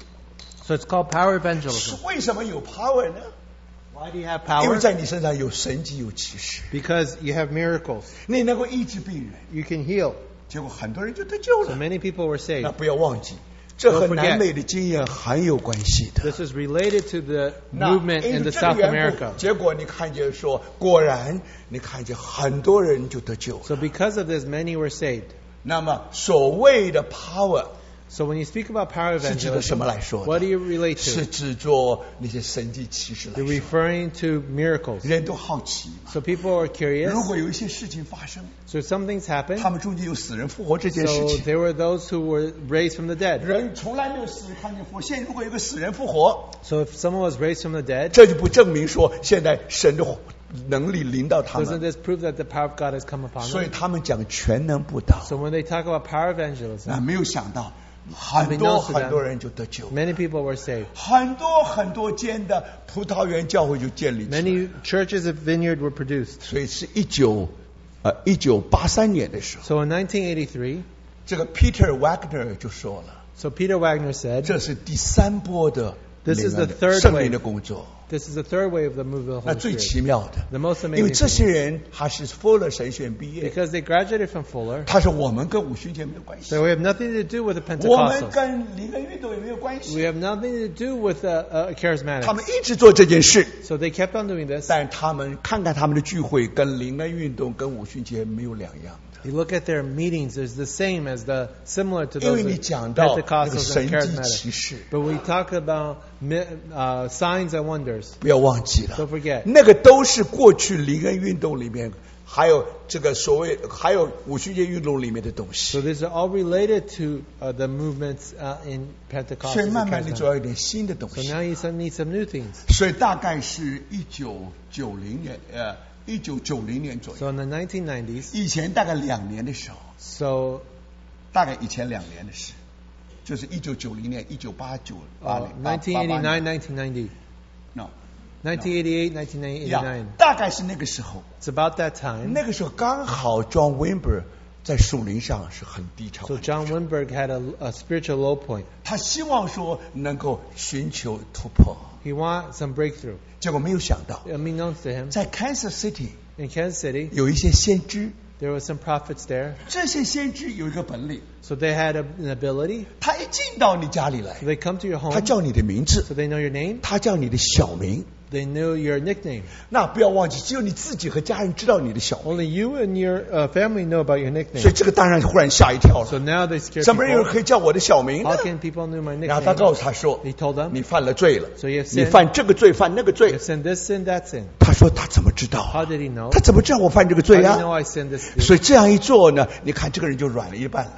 So it's called power 是 evangelism. 为什么有 power 呢？ Why do you have 因为 power? 在你身上有神迹有启示， Because you have miracles. 你能够医治病人， You can heal. 结果很多人就得救 So 了。 many people were 那 saved. 不要忘记，这和 Don't forget. 南美的经验很有关系的。 This is related to the 那 movement 因 in 为 the 这个 South 缘 America. 故，结果你看见说，果然你看见很多人就得救了。 So because of this, many were saved. 那么所谓的 power So when you speak about power 是指的什 evangelism, 么来说 what do 的？ you relate 是 to? 指着那些神迹奇事来 You're 说。 referring to miracles. 人都好奇嘛， So people are curious. 如果有一些事情发生， So some things happened. 他们中间有死人复活这件事 So 情， there were those who were raised from the dead. 人从来没有死人看见复活。现在如果有个死人复活， So if someone was raised from the dead, 这就不证明说现在神的能力临到他 doesn't 们， this prove that the power of God has come upon 所以 them? 他们讲全能布道。 So when they talk about power evangelism, 那没有想到，很多很多人就得救， many people were saved. 很多很多间的葡萄园教会就建立起来。 Many churches of vineyard were produced. 所以是一九呃一九八三年的时候， So in nineteen eighty-three, 这个 Peter Wagner 就说了， so Peter Wagner said, 这是第三波的 This is 灵恩 the 的 third 圣 wave. 灵的工作。 this is the third way of the move of the 那 Holy 最 Spirit. 奇妙的， The most 因为 amazing 这些 thing, 人他是 Fuller 神学院毕业， because they graduated from Fuller, 他说我们跟五旬节没有关系， so we have nothing to do with the 我们 Pentecostals. 跟灵恩运动也没有关 We 系， have nothing to do with uh, uh, 他 charismatics. 们一直做这件事， So they kept on doing this. 但他们看看他们的聚会跟灵恩运动跟五旬节没有两样的。 You look at their meetings; it's the same as the similar to 因 those 为你 of 讲到那个 Pentecostals 神 and 迹 charismatics. 奇事， But we talk about mi- uh, signs and wonders. 不要忘记了 Don't，forget. 那个都是过去灵恩运动里面，还有这个所谓还有五旬节运动里面的东 So 西。 these are all related to uh, the movements uh, in Pentecostal. 所以慢慢的就要有点新的东 So 西。 now you some- need some new things. 所以大概是一九九零年，呃，一九九零年左 So 右。 in the nineteen nineties, 以前大概两年的时候， so 大概以前两年的事，就是一九九零年、一九八九八 uh, 零、八 nineteen 八 eighty-nine, 年 nineteen ninety, no， nineteen eighty-eight, nineteen 呀 eighty-nine. 大概是那个时候。 It's about that time. 那个时候刚好 John Wimber 在属灵上是很低潮 So 的， John Wimberg had a, a spiritual low point. 他希望说能够寻求突破， He wanted some breakthrough. 结果没有想到， Unbeknownst to him, 在 Kansas City in Kansas City, 有一些先知， there were some prophets there. 这些先知有一个本领， So they had a, an ability. 他一进到你家里来 So，they come to your 他 home. 叫你的名字， So they know your name. 他叫你的小名。 They knew your nickname. 那不要忘记，只有你自己和家人知道你的小名， Only you and your uh, family know about your 所以 nickname. 这个当然忽然吓一跳 So 了。 now they scare 怎么有人 people. 可以叫我的小名呢 How？ can people know my 然后他 nickname? 告诉他说 He told：“ them, 你犯了罪了， So you have 你 sinned. 犯这个罪，犯那个 You 罪。 sin this sin, that sin. ” 他说：“他怎么知道 How 啊？ did he know? 他怎么知道我犯这个 How 罪 did he 啊 know I sinned this？” 所以这样一做呢，你看这个人就软了一半了。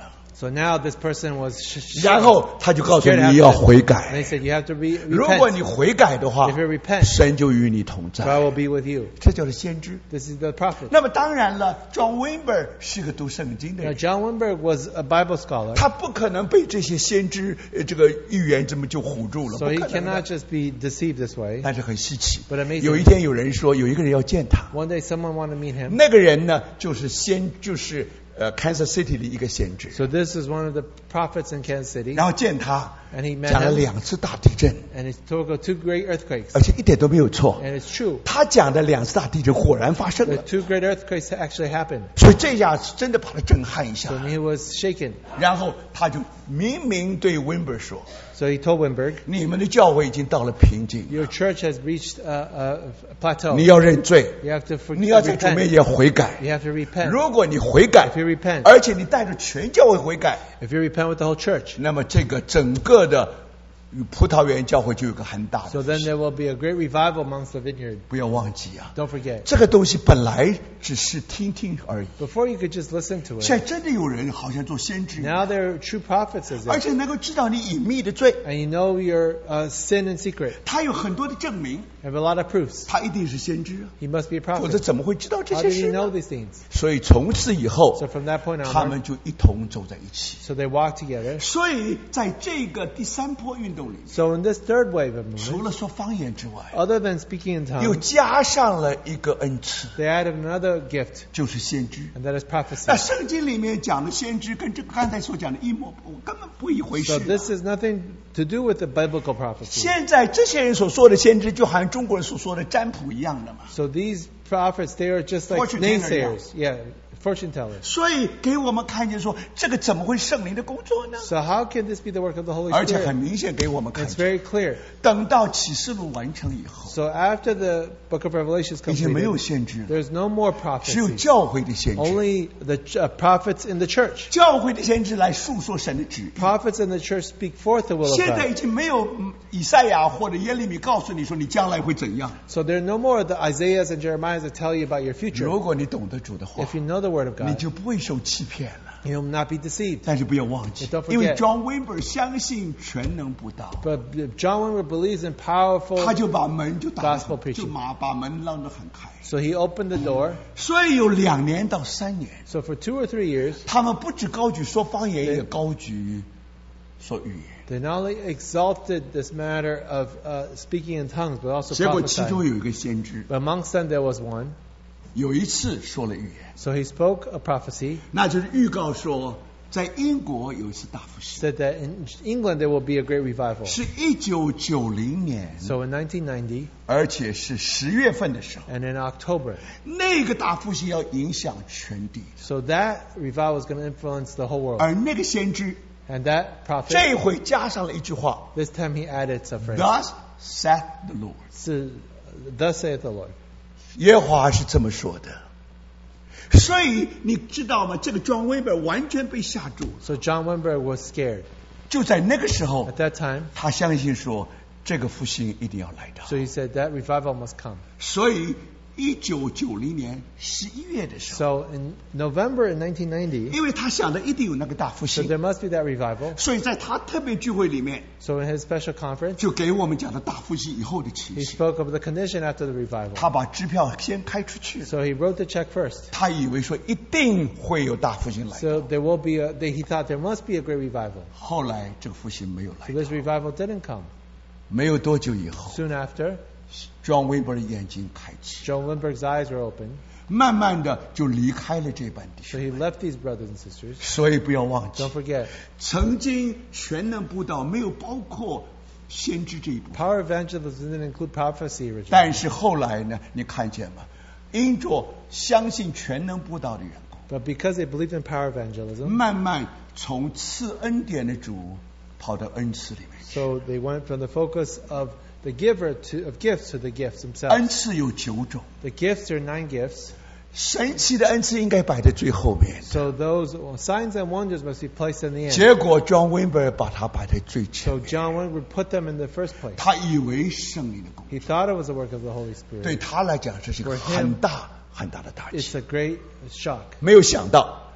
So now this person was sh- 然后他就告诉 scared 你 after 要 this. 悔 And 改。 they said, you have to re- 如果你 repent. 悔改的话 If you repent, 神就与你同 God 在。 will be with you. 这叫做先知。 This is the prophet. 那么当然了 ，John Wimber 是个读圣经的 Now, 人， John Wimberg was a Bible scholar, 他不可能被这些先知呃这个预言这么就唬住了， so 不 he 可能 cannot 的。 just be deceived this way. 但是很稀奇， But amazing. 有一天有人说有一个人要见他， One day someone wanted to meet him. 那个人呢就是先就是呃 Kansas City 的一个先知， So this is one of the prophets in Kansas City. 然后见他 And he met 讲了 him. 两次大地震， And he spoke of two great earthquakes. 而且一点都没有错。 And it's true. 他讲的两次大地震果然发生 The 了， two great earthquakes actually happened. 所以这下真的把他震撼一下 So。he was shaken. 然后他就明明对 Wimber 说 So he told Wimberg, 你们的教会已经到了瓶颈， your church has reached a, a plateau. 你要认罪， You have to for- 你要在主面 repent. 前悔改。 You have to repent. 如果你悔改 If you repent, 而且你带着全教会悔改， if you repent with the whole church, 那么这个整个的与葡萄园教会就有个很大 so 的 then there will be a great revival amongst the vineyard. 不要忘记啊， Don't forget. 这个东西本来只是听听而已， Before you could just listen to 现 it. 在真的有人好像做先知一样， Now there are true prophets as 而 well. 且能够知道你隐秘的罪， And you know your uh, sin in secret. 他有很多的证明， You have a lot of proofs. 他一定是先知啊， He must be a 否则 prophet. 怎么会知道这 How 些 did he 事 know 呢？ these things? 所以从此以后 So，from that point 他 on, 们就一同走在一起。 so they walked together. 所以在这个第三波运动里， So in this third wave of 除 movement, 了说方言之外， other than speaking in 又 tongues, 加上了一个恩赐， they added another gift, 就是先知。 and that is 那 prophecy. 圣经里面讲的先知跟这个刚才所讲的一模不，根本不一回事 So。this is nothing to do with the biblical prophecy. 现在这些人所说的先知，就好像中国人所说的占卜一样的嘛。 So these prophets, they are just like Fortune teller, naysayers. Yeah, fortune tellers. 所以给我们看见说，这个怎么会圣灵的工作呢？ So how can this be the work of the Holy 而且很 Spirit? 明显给我们看 It's 见， very clear. 等到启示录完成以后， So after the book of Revelation is 已经没有 completed, 先知了， there's no more 只有 prophecy. 教会的先知。 Only the ch- uh, prophets in the church. 教会的先知来述说神的旨意。 Prophets in the church speak forth the will of 现在已 God. 经没有嗯以赛亚或者耶利米告诉你说你将来会怎样。 So there are no more the Isaiahs and Jeremiahs that tell you about your future. 如果你懂得主的话 If，you know the word of 你 God, 就不会受欺骗了。 you will not be deceived. 但是不要忘记 But don't，forget 因为 John Wimber 相信全能不到， But John Wimber believes in powerful, 他就把门就打 Gospel 得 preaching 就把把门让得很开。 so he opened the door. 所以有两年到三年， So for two or three years, 他们不止高举说方言，也高举说语言。 they not only exalted this matter of uh, speaking in tongues, but also 结果其中 prophesying. 有一个先知， But amongst them there was one. 有一次说了预言， So he spoke a prophecy, 那就是预告说，在英国有一次大复兴， said that in England there will be a great revival. 是一九九零年， So in nineteen ninety 而且是十月份的时候， and in October. 那个大复兴要影响全地， So that revival is going to influence the whole world. 而那个先知 And that 这 prophet, 回加上了一句话 this time he added a phrase. ：“Thus saith the Lord。” So, thus saith the Lord. 耶和华是这么说的。所以你知道吗？这个 John Wimber 完全被吓住， So John Wimber was scared. 就在那个时候 At，that time, 他相信说这个复兴一定要来到。 so he said that revival must come. 所以一九九零年十一月的时候， So in November in nineteen ninety, 因为他想的一定有那个大复 so 兴， there must be that revival. 所以在他特别聚会里面， So in his special conference, 就给我们讲的大复兴以后的情 he 形。 spoke of the condition after the revival. 他把支票先开出去， So he wrote the check first. 他以为说一定会有大复兴来。 So there will be a, they, he thought there must be a great revival. 后来这个复兴没有 So 来， this revival didn't come. 没有多久以后 Soon after, ，John Wimber 的眼睛开启， John Wimber's eyes were open. 慢慢的就离开了这班弟 So 兄。 he left these brothers and sisters. 所以不要忘记 Don't，forget, 曾经全能布道没有包括先知这一部分， power evangelism didn't include prophecy originally. 但是后来呢，你看见吗？因着相信全能布道的缘故， But because they believed in power evangelism, 慢慢从赐恩典的主跑到恩赐里面去。 so they went from the focus of the giver to of gifts to the gifts 恩 themselves. 赐有九种， The gifts are nine gifts. 神奇的恩赐应该摆在最后面。 So those well, signs and wonders must be placed in the end. 结果 John Wimber 把它摆在最前 So 面， John Wimber put them in the first place. 他以为圣灵的工 He thought it was the work of the Holy 作， Spirit. 对他来讲这是一个 For him, 很大很大的打 It's 击。 a great shock. 没有想到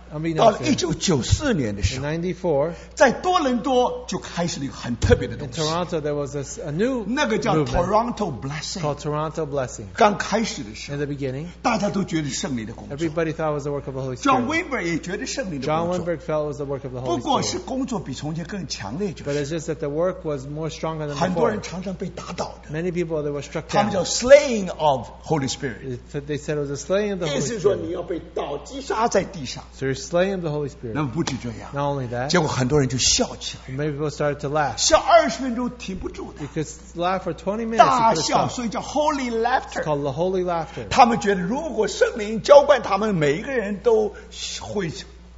到了 unbeknownst 一九九四年的时 in 候， ninety-four, 在多伦多就开始了一个很特别的 in 东西， Toronto, there was a, s- a new 那个叫 movement Toronto Blessing。 called Toronto Blessing. 刚开始的时 In 候， the beginning, 大家都觉得圣灵的工作 everybody thought it was the work of the Holy ，John Spirit. Wimber 也觉得圣灵的 John 工作， Wimberg felt it was the work of the 不 Holy 过是 Spirit. 工作比从前更强烈，就 But 是 it's just that the work was more stronger than 很多 before. 人常常被打倒的， Many people, they were struck 他们叫 down. slaying of Holy Spirit， It- They said it was a slaying of the 意 Holy 思是说你 Spirit. 要被倒击杀在地上。 So you're slaying of the Holy 那 Spirit. 么不止这样， Not only that, 结果很多人就笑起来， many people started to laugh. 笑二十分钟停不住的， You could laugh for twenty minutes. 大 You couldn't 笑， stop. 所以叫 Holy It's Laughter。 called the holy laughter. 他们觉得如果圣灵浇灌他们，每一个人都会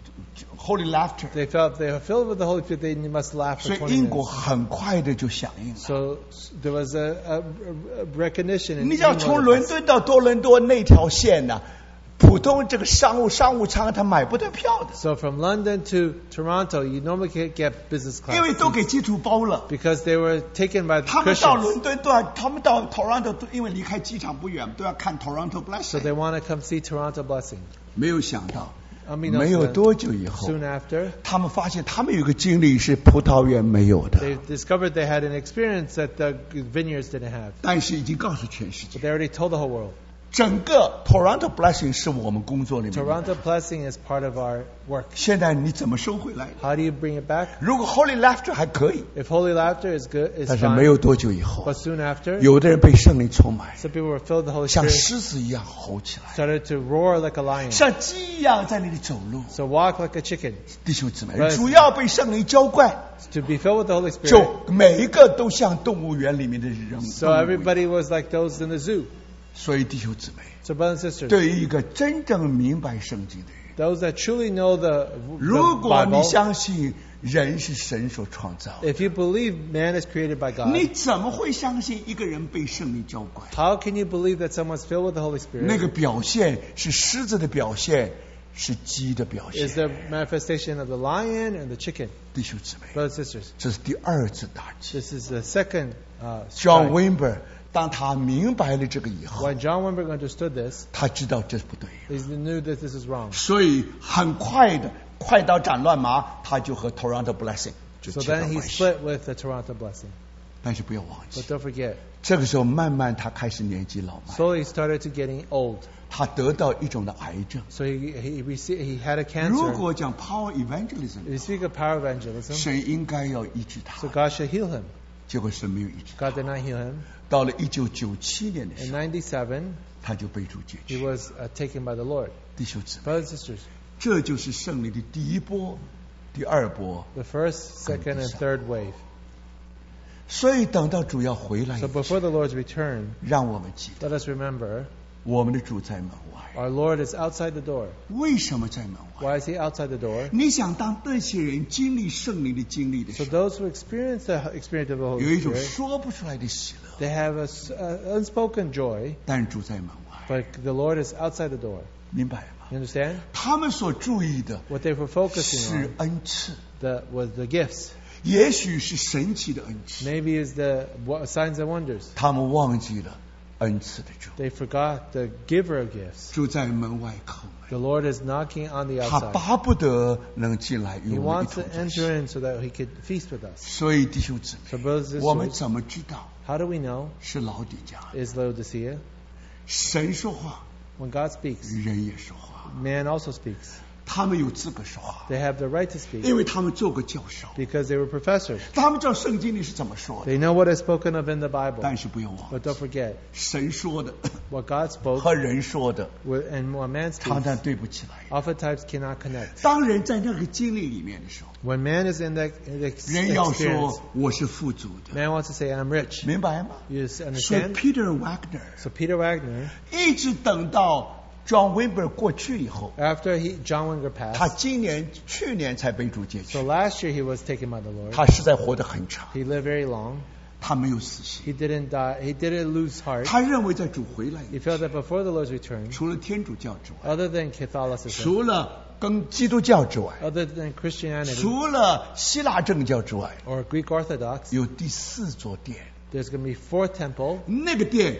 Holy Laughter， They felt they were filled with the Holy Spirit. They must laugh 所 for 以 twenty 英国 minutes. 很快的就响应了。 So there was a, a, a recognition. In 你要 England 从 of 伦 this. 敦到多伦多那条线呢、普通这个商务商务舱他买不到票的， So from London to Toronto, you normally can't get business 因为 class 都给基督包了。 because they were taken by the 他们到 Christians. 伦敦都要，他们到 Toronto 都因为离开机场不远，都要看 Toronto So Blessing。 they want to come see Toronto Blessing. 没有想到， Unbeknownst 没有 to 多久以后， them, soon after, 他们发现他们有个经历是葡萄园没有的， they discovered they had an experience that the vineyards didn't have. 但是已经告诉全世界 But，they already told the whole world. 整个 Toronto Blessing 是我们工作里面的。 Toronto Blessing is part of our work. 现在你怎么收回来？ How do you bring it back? 如果 Holy Laughter 还可以， If holy laughter is good, it's 但是没 fine. 有多久以后， But soon after, 有的人被圣灵充满， some people were filled with the Holy 像 Spirit, 狮子一样吼起来， started to roar like a lion. 像鸡一样在那里走路。 So walk like a chicken. 弟兄姊妹， Right. 主要被圣灵浇灌， To be filled with the Holy Spirit. 就每一个都像动物园里面的人。 So 动物一样 everybody was like those in the zoo. 所以弟兄姊妹， So brothers and sisters, 对于一个真正明白圣经的人， those that truly know the, the 如果你 Bible, 相信人是神所创造的， if you believe man is created by 你 God, 怎么会相信一个人被圣灵浇灌？ how can you believe that someone's filled with the Holy 那 Spirit 个表现是狮子的表现，是鸡的表 is 现。 the manifestation of the lion and the chicken. 弟兄姊妹， Brothers and sisters, 这是第二次打击。 this is the second uh, John strike. Wimber 当他明白了这个以后， When John Wimber understood this, 他知道这不对， he knew that this is wrong. 所以很快的，快刀斩乱麻，他就和 Toronto Blessing 就 So 切到 then he 关系。 split with the Toronto Blessing. 但是不要忘 But 记， don't forget, 这个时候慢慢他开始年纪老迈， slowly he started to getting old. 他得到一种的癌症。 So he he received, he had a 如 cancer. 果讲 Power Evangelism， If you speak of power evangelism, 神应该要医治他 so，God should heal him. 结果神没有医治他。 God did not heal him. 到了一九九七年的 In 时候， ninety-seven, 他就被主解 he 决。 was uh, taken by the Lord. 弟兄姊妹， Brothers and sisters, 这就是圣灵的第一波、第二波。 the first, second, and third wave. 所以等到主要回来以 So 前， before the Lord's return, 让我们记得 let us remember 我们的主在门外。 our Lord is outside the door. 为什么在门外？ Why is he outside the door? 你想当那些人经历圣灵的经历的 So 时候， those who experience the experience of the 有 Holy 一种 Spirit, 说不出来的喜乐。 they have a, s- a unspoken joy, 但主在门外， but the Lord is outside the door. 明白吗？ You understand? 他们所注意的 What they were focusing 是 on 恩赐， the, was the gifts. 也许是神奇的恩赐， Maybe is the wo- signs and wonders. 他们忘记了恩赐的主。 They forgot the giver of gifts. 主在门外叩门， The Lord is knocking on the 他 outside. 巴不得能进来与 He 我们一 wants 同 to 坐席。 enter in so that he could feast with us. 所以弟兄姊 So 妹， brothers and 我们 sisters, 怎么知道 how do we know 是老底家？ is Laodicea? 神说话， When God speaks, 人也说话， man also speaks. 他们有资格说话， They have the right to speak 因为他们做过教授， because they were professors. 他们知道圣经里是怎么说的。 They know what is spoken of in the Bible. 但是不要忘 But 记， don't forget, 神说的 what God spoke 和人说的 with- and what man 常 speaks 常对不起来。 oftentimes cannot connect. 当人在那个经历里面的时候， When man is in that in the ex- 人要 experience, 说我是富足的， man wants to say, I'm rich. 明白吗？ You 所以 understand? Peter Wagner So Peter Wagner, 一直等到 John Wimber 过去以后， after he, John Winger 他 passed, 今年去年才被主解 so 决， last year he was taken by the Lord. 他实在活得很长， He lived very long. 他没有死心， He didn't die. He didn't lose heart. 他认为在主回来以 He 前， felt that before the Lord's return, 除了天主教之外， other than Catholicism, 除了跟基督教之外， other than Christianity 除了希腊正教之外， or Greek Orthodox, 有第四座殿， there's going to be fourth temple. 那个殿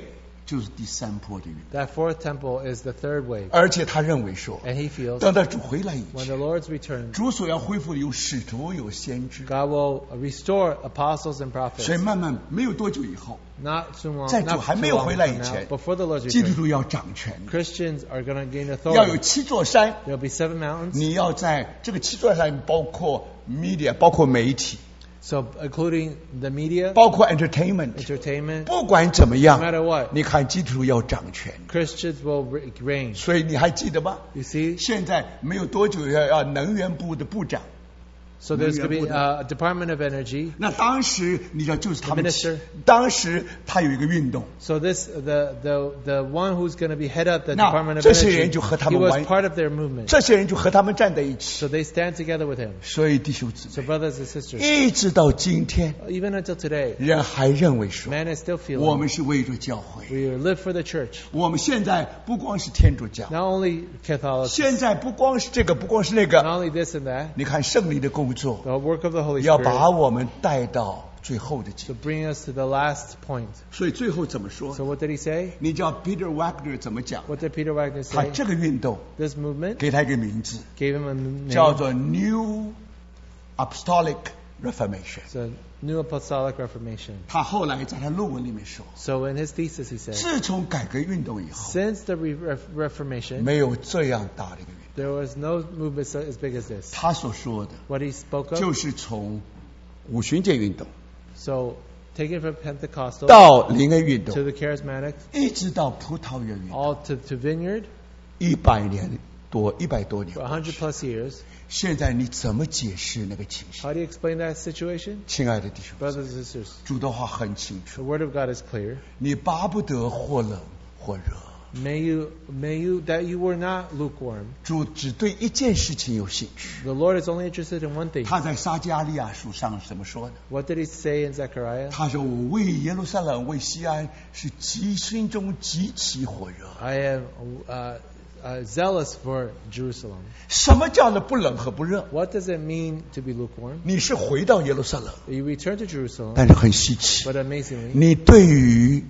就是第三波的运动。 That fourth temple is the third wave. 而且他认为说， And he feels 等到主回来以 when 前， the Lord's return, 主所要恢复的有使徒有先知， God will restore apostles and 所以 prophets. 慢慢没有多久以后， Not too long, 在 not 主还 too 没有 long 回来 from 以 now, 前， before the Lord's 基督 return, 徒要掌权， Christians are going to gain 要有 authority. 七座山， There'll be seven mountains. 你要在这个七座山包括 media， 包括媒体， So, including the media, 包括 entertainment， entertainment, 不管怎么 no 样， matter what, 你看基督徒要掌权， Christians will re- reign. 所以你还记得吗？ You see? 现在没有多久要要能源部的部长， So there's going to be uh, a Department of Energy. 那当时你知道就是他们 The minister 当时他有一个运动， So this, the, the, the one who's going to be head up the 那 Department of 这些 Energy, 人就和他 he 们 was 完 part of their movement. 这些人就和他们站在一起。 So they stand together with him. 所以弟兄姊 So 妹， brothers and sisters, 一直到今天， even until today, 人还认为说， man is still 我 feeling 们是为着教会。 we live for the church. 我们现在不光是天主教， Not only Catholics, 现在不光是这个，不光是那 not 个。 only this and that, 你看圣灵的工作， the work of the Holy 要 Spirit 把我们带到最后的 to 境。 bring us to the last point. 所以最后怎么说？ So what did he say? 你知道 Peter Wagner 怎么讲？ What did Peter Wagner 他 say? 这个运动 This movement 给他一个名字， gave him a name. 叫做 New Apostolic Reformation。 It's a New Apostolic Reformation. 他后来在他论文里面说， So in his thesis he said, 自从改革运动以后， since the re- ref- Reformation, 没有这样大的一个运动。 there was no movement so, as big as this. 他所说的 What he spoke of, 就是从五旬节运动 so taken from Pentecostal 到灵恩运 to 动， the Charismatic, 一直到葡萄园运动， all to, to Vineyard 一百年多，一百多年 for。one hundred plus years. 现在你怎么解释那个情形？ How do you explain that situation? 亲爱的弟兄， Brothers and sisters, 主的话很清 the 楚， word of God is clear. 你巴不得或冷或热。 May you, may you, that you were not lukewarm. 主只对一件事情有兴趣。 The Lord is only interested in one thing. 他在撒迦利亚书上怎么说呢？ What did he say in Zechariah? 他说：“我为耶路撒冷、为西安是极心中极其火热。 I am uh, uh, zealous for Jerusalem. ” 什么叫做不冷和不热？ What does it mean to be lukewarm? 你是回到耶路撒冷， You return to Jerusalem, 但是很稀奇， but amazingly, 你对于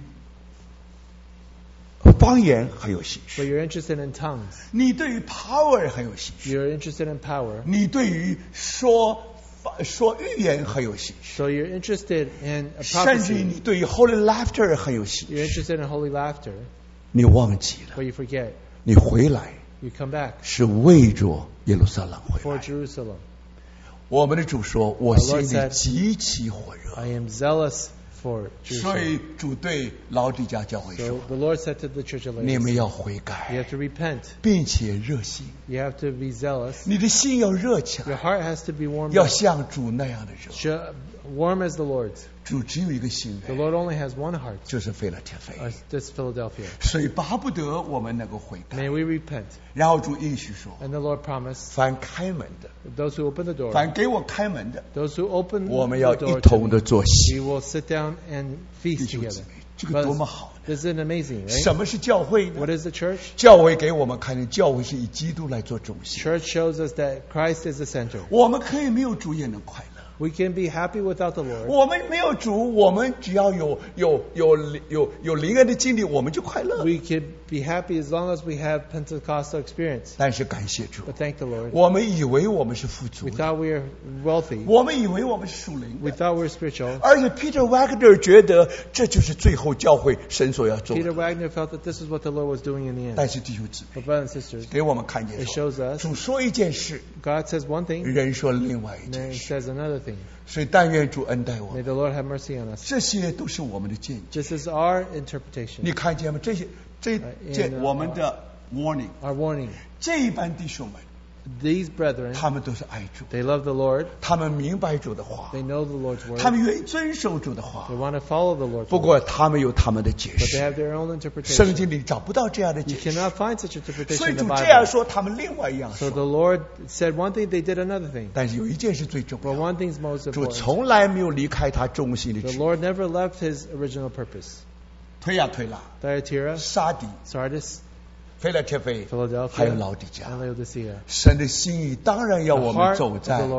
方言很有兴 but 趣， you're interested in tongues. 你对于 power 很有兴趣， You're interested in power. 你对于说说预言很有兴趣， So you're interested in a 甚至 prophecy. 你对于 holy laughter 很有兴 You're 趣。 interested in holy laughter, 你忘记了， but you forget. 你回来 You come back 是为着耶路撒冷回 for 来。 Jerusalem. 我们的主说：“我 Our 心 Lord 里 said, 极其火热。 I am zealous for ” 所 Jerusalem. 以主对老底嘉教会 So 说 the Lord said to the church of：“ 你们 Laodicea, 要悔 you 改， have to repent. 并且热心。 You have to be zealous. 你的心要热起 Your 来， heart has to be warmed 要 up. 像主那样的热。 Sh- Warm as the Lord's. 主只有一个心 The 愿， Lord only has one heart. 就是菲拉铁 Uh, 菲。 this Philadelphia. 所以巴不得我们能够悔改。 May we repent. 然后主应许说 And the Lord promised,：“ 凡开门的， those who open the door, 凡给我开门的， those who open 我 the 们要 door 一 to 同 me, 的坐席。 we will sit down and ” feast 弟兄姊 together. 妹，这个多么好呢！ This is amazing, right? 什么是教会呢 What？is the church? 教会给我们看见，教会是以基督来做中心。 Church shows us that Christ is the center. 我们可以没有主也能快乐。 We can be happy without the Lord. 我们没有主，我们只要有有有有有灵恩的经历，我们就快乐。 We can be happy as long as we have Pentecostal experience. 但是感谢主， But thank the Lord. 我们以为我们是富足 We 的， thought we were wealthy. 我们以为我们是属灵 We 的， thought we were spiritual. 而且 Peter Wagner 觉得这就是最后教会神所要做 Peter 的。 Wagner felt that this is what the Lord was doing in the end. 但是弟兄姊妹， But brothers and sisters, 给我们看见 it 说， shows us 主说一件事， God says one thing, 人说另外一 and 件 then He 事， says another thing. 所以但愿主恩待我 May 们， the Lord have mercy on us. 这些都是我们的见解。 This is our interpretation, 你看见吗？这些这 in, 这 uh, 我们的 warning， our warning. 这一班弟兄们， These brethren, 他们都是爱主， they love the Lord. 他们明白主的话， They know the Lord's word. 他们愿意遵守主的 They 话。 want to follow the Lord's 不 word. 过他们有他们的解 But they 释， have their own 圣 interpretation. 经里找不到这样的 You 解释。 cannot find such interpretation 所以 in the 主这样 Bible. 说，他们另外一样 So 说。 the Lord said one thing, they did another thing. 但是有一件事最重 But 要， one thing's most 主 important. 从来没有离开他中心的 The 旨意。 Lord never left His original purpose. 推呀推啦， Thyatira, 沙底、 Sardis, 菲拉铁菲，还有 Philadelphia, 老底嘉 and，Laodicea. 神的心意当然要 The 我们 heart 走 of 在 the Lord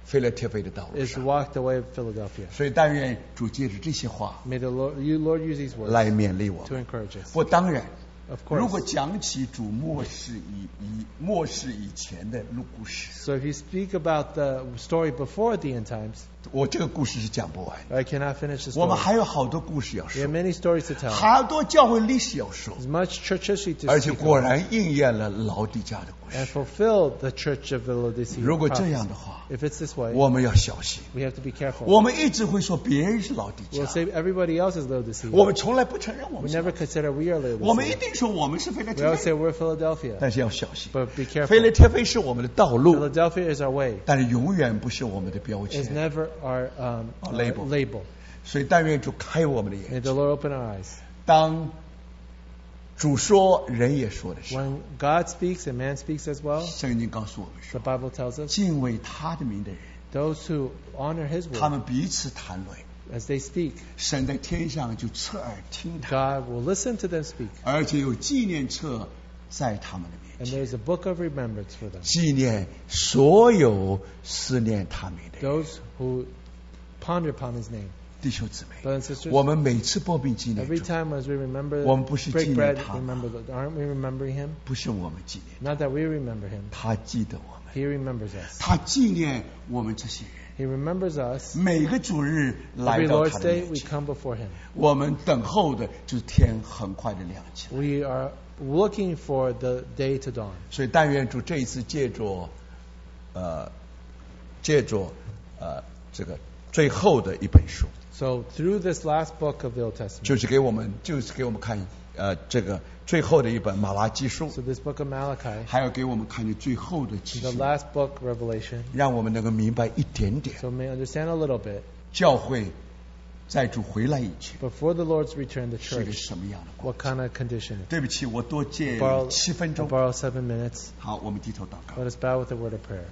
菲勒铁菲的道路 is to 上。 walk the way of Philadelphia. 所以但愿主借着这些话 May the Lord, you, Lord, use these words 来勉励我 to 们。 encourage us. 不，当然， Of 如果 course. 讲起主末世以以末世以前的路故事， So if you speak about the story before the end times, 我这个故事是讲不完。 I cannot finish the 我们 story. 还有好多故事要 We 说 have，many stories to tell. 好多教会历史要说， There's much church history to 而且 speak 果 of 然应验了老底家的故 and 事。 fulfill the church of Laodicea. 如果这 prophecy. 样的话， If it's this way, 我们要小心。 we have to be careful. 我们一直会说别人是老底 We'll 家， say everybody else is Laodicea. 我们从来不承认我 We 们是。 never consider we are 我们一 Laodicea. 定说我们是菲勒 We 铁 always 菲， say we're Philadelphia. 但是要小心。 But be 菲勒 careful. 铁菲是我们的道路， Philadelphia is our way. 但是永远不是我们的标 It's 签。 never our, um, Our our label. label. 所以但愿主开我们的 May 眼 the 睛。 Lord open our eyes. 当主说，人也说的时候， When God speaks and man speaks as well, 圣经告诉我们 the 说， Bible tells us, 敬畏他的名的人， those who honor His 他 word, 们彼此谈论， as they speak, 神在天上就侧耳听他， God will listen to them speak. 而且有纪念册在他们的面 And 前， there's a book of remembrance for them. 纪念所有思念他名的人。 Those who ponder upon His name. 弟兄姊妹， Brothers and sisters, 我们每次破病纪念 every 主， time as we remember, 我们不是纪 break 念 bread, 他吗？ remember, the, aren't we remembering Him? 不是我们纪念， Not that we remember Him. 他记得我们， He remembers us. 他纪念我们这些人。 He remembers us. 每个主日来 Every 到 Lord's 他的 Day, 面 we 前， come before Him. 我们等候的就是天很快的亮起来。 We are looking for the day to dawn. 所以但愿主这一次借着，呃，借着呃这个最后的一本书， So through this last book of the Old Testament, 就是给我们就是给我们看呃这个最后的一本马拉基书， so this book of Malachi, 还要给我们看见最后的启 the 示， last book, Revelation, 让我们能够明白一点点 so we may understand a little bit. 教会在主回来以前 Before the Lord's return, the 是个 church, 什么样的光 what kind of condition? 对不起，我多借 Borrow, 七分 I'll 钟。 borrow seven minutes. 好，我们低头祷告。 Let us bow with a word of prayer.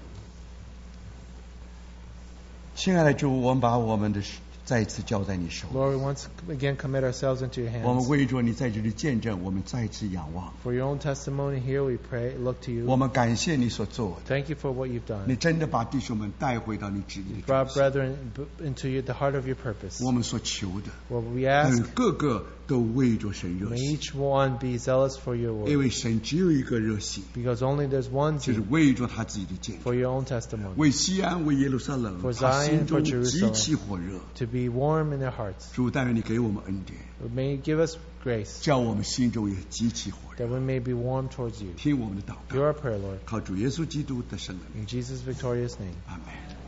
亲爱的主，我们把我们的再一次交在你手里。 Lord, we once again commit ourselves into your 我们 hands. 为着你在这里见证，我们再次仰望。 For your own testimony here, we pray, look to 我 you. 们感谢你所做的， Thank you for what you've 你 done. 真的把弟兄们带回到你旨意的中 Brought 心。 brethren b- into you, the heart of your purpose. 我们所求的， What we 嗯 ask, 个个都为着神热 may 心， each one be zealous for your 因 word. 为神只有一个热心， Because only there's one 就是 zeal 为着他自己的见证， for your own testimony. 为西安，为耶路撒冷， For 他 Zion, 心 for 中极 Jerusalem. 其火热。 To be warm in their hearts. 主，但愿你给我们恩典， May you give us grace 叫我们心中也极其火热。 that we may be warm towards you. 听我们的祷 Hear 告， our prayer, Lord. 靠主耶稣基督的圣名， In Jesus' victorious name. 阿门。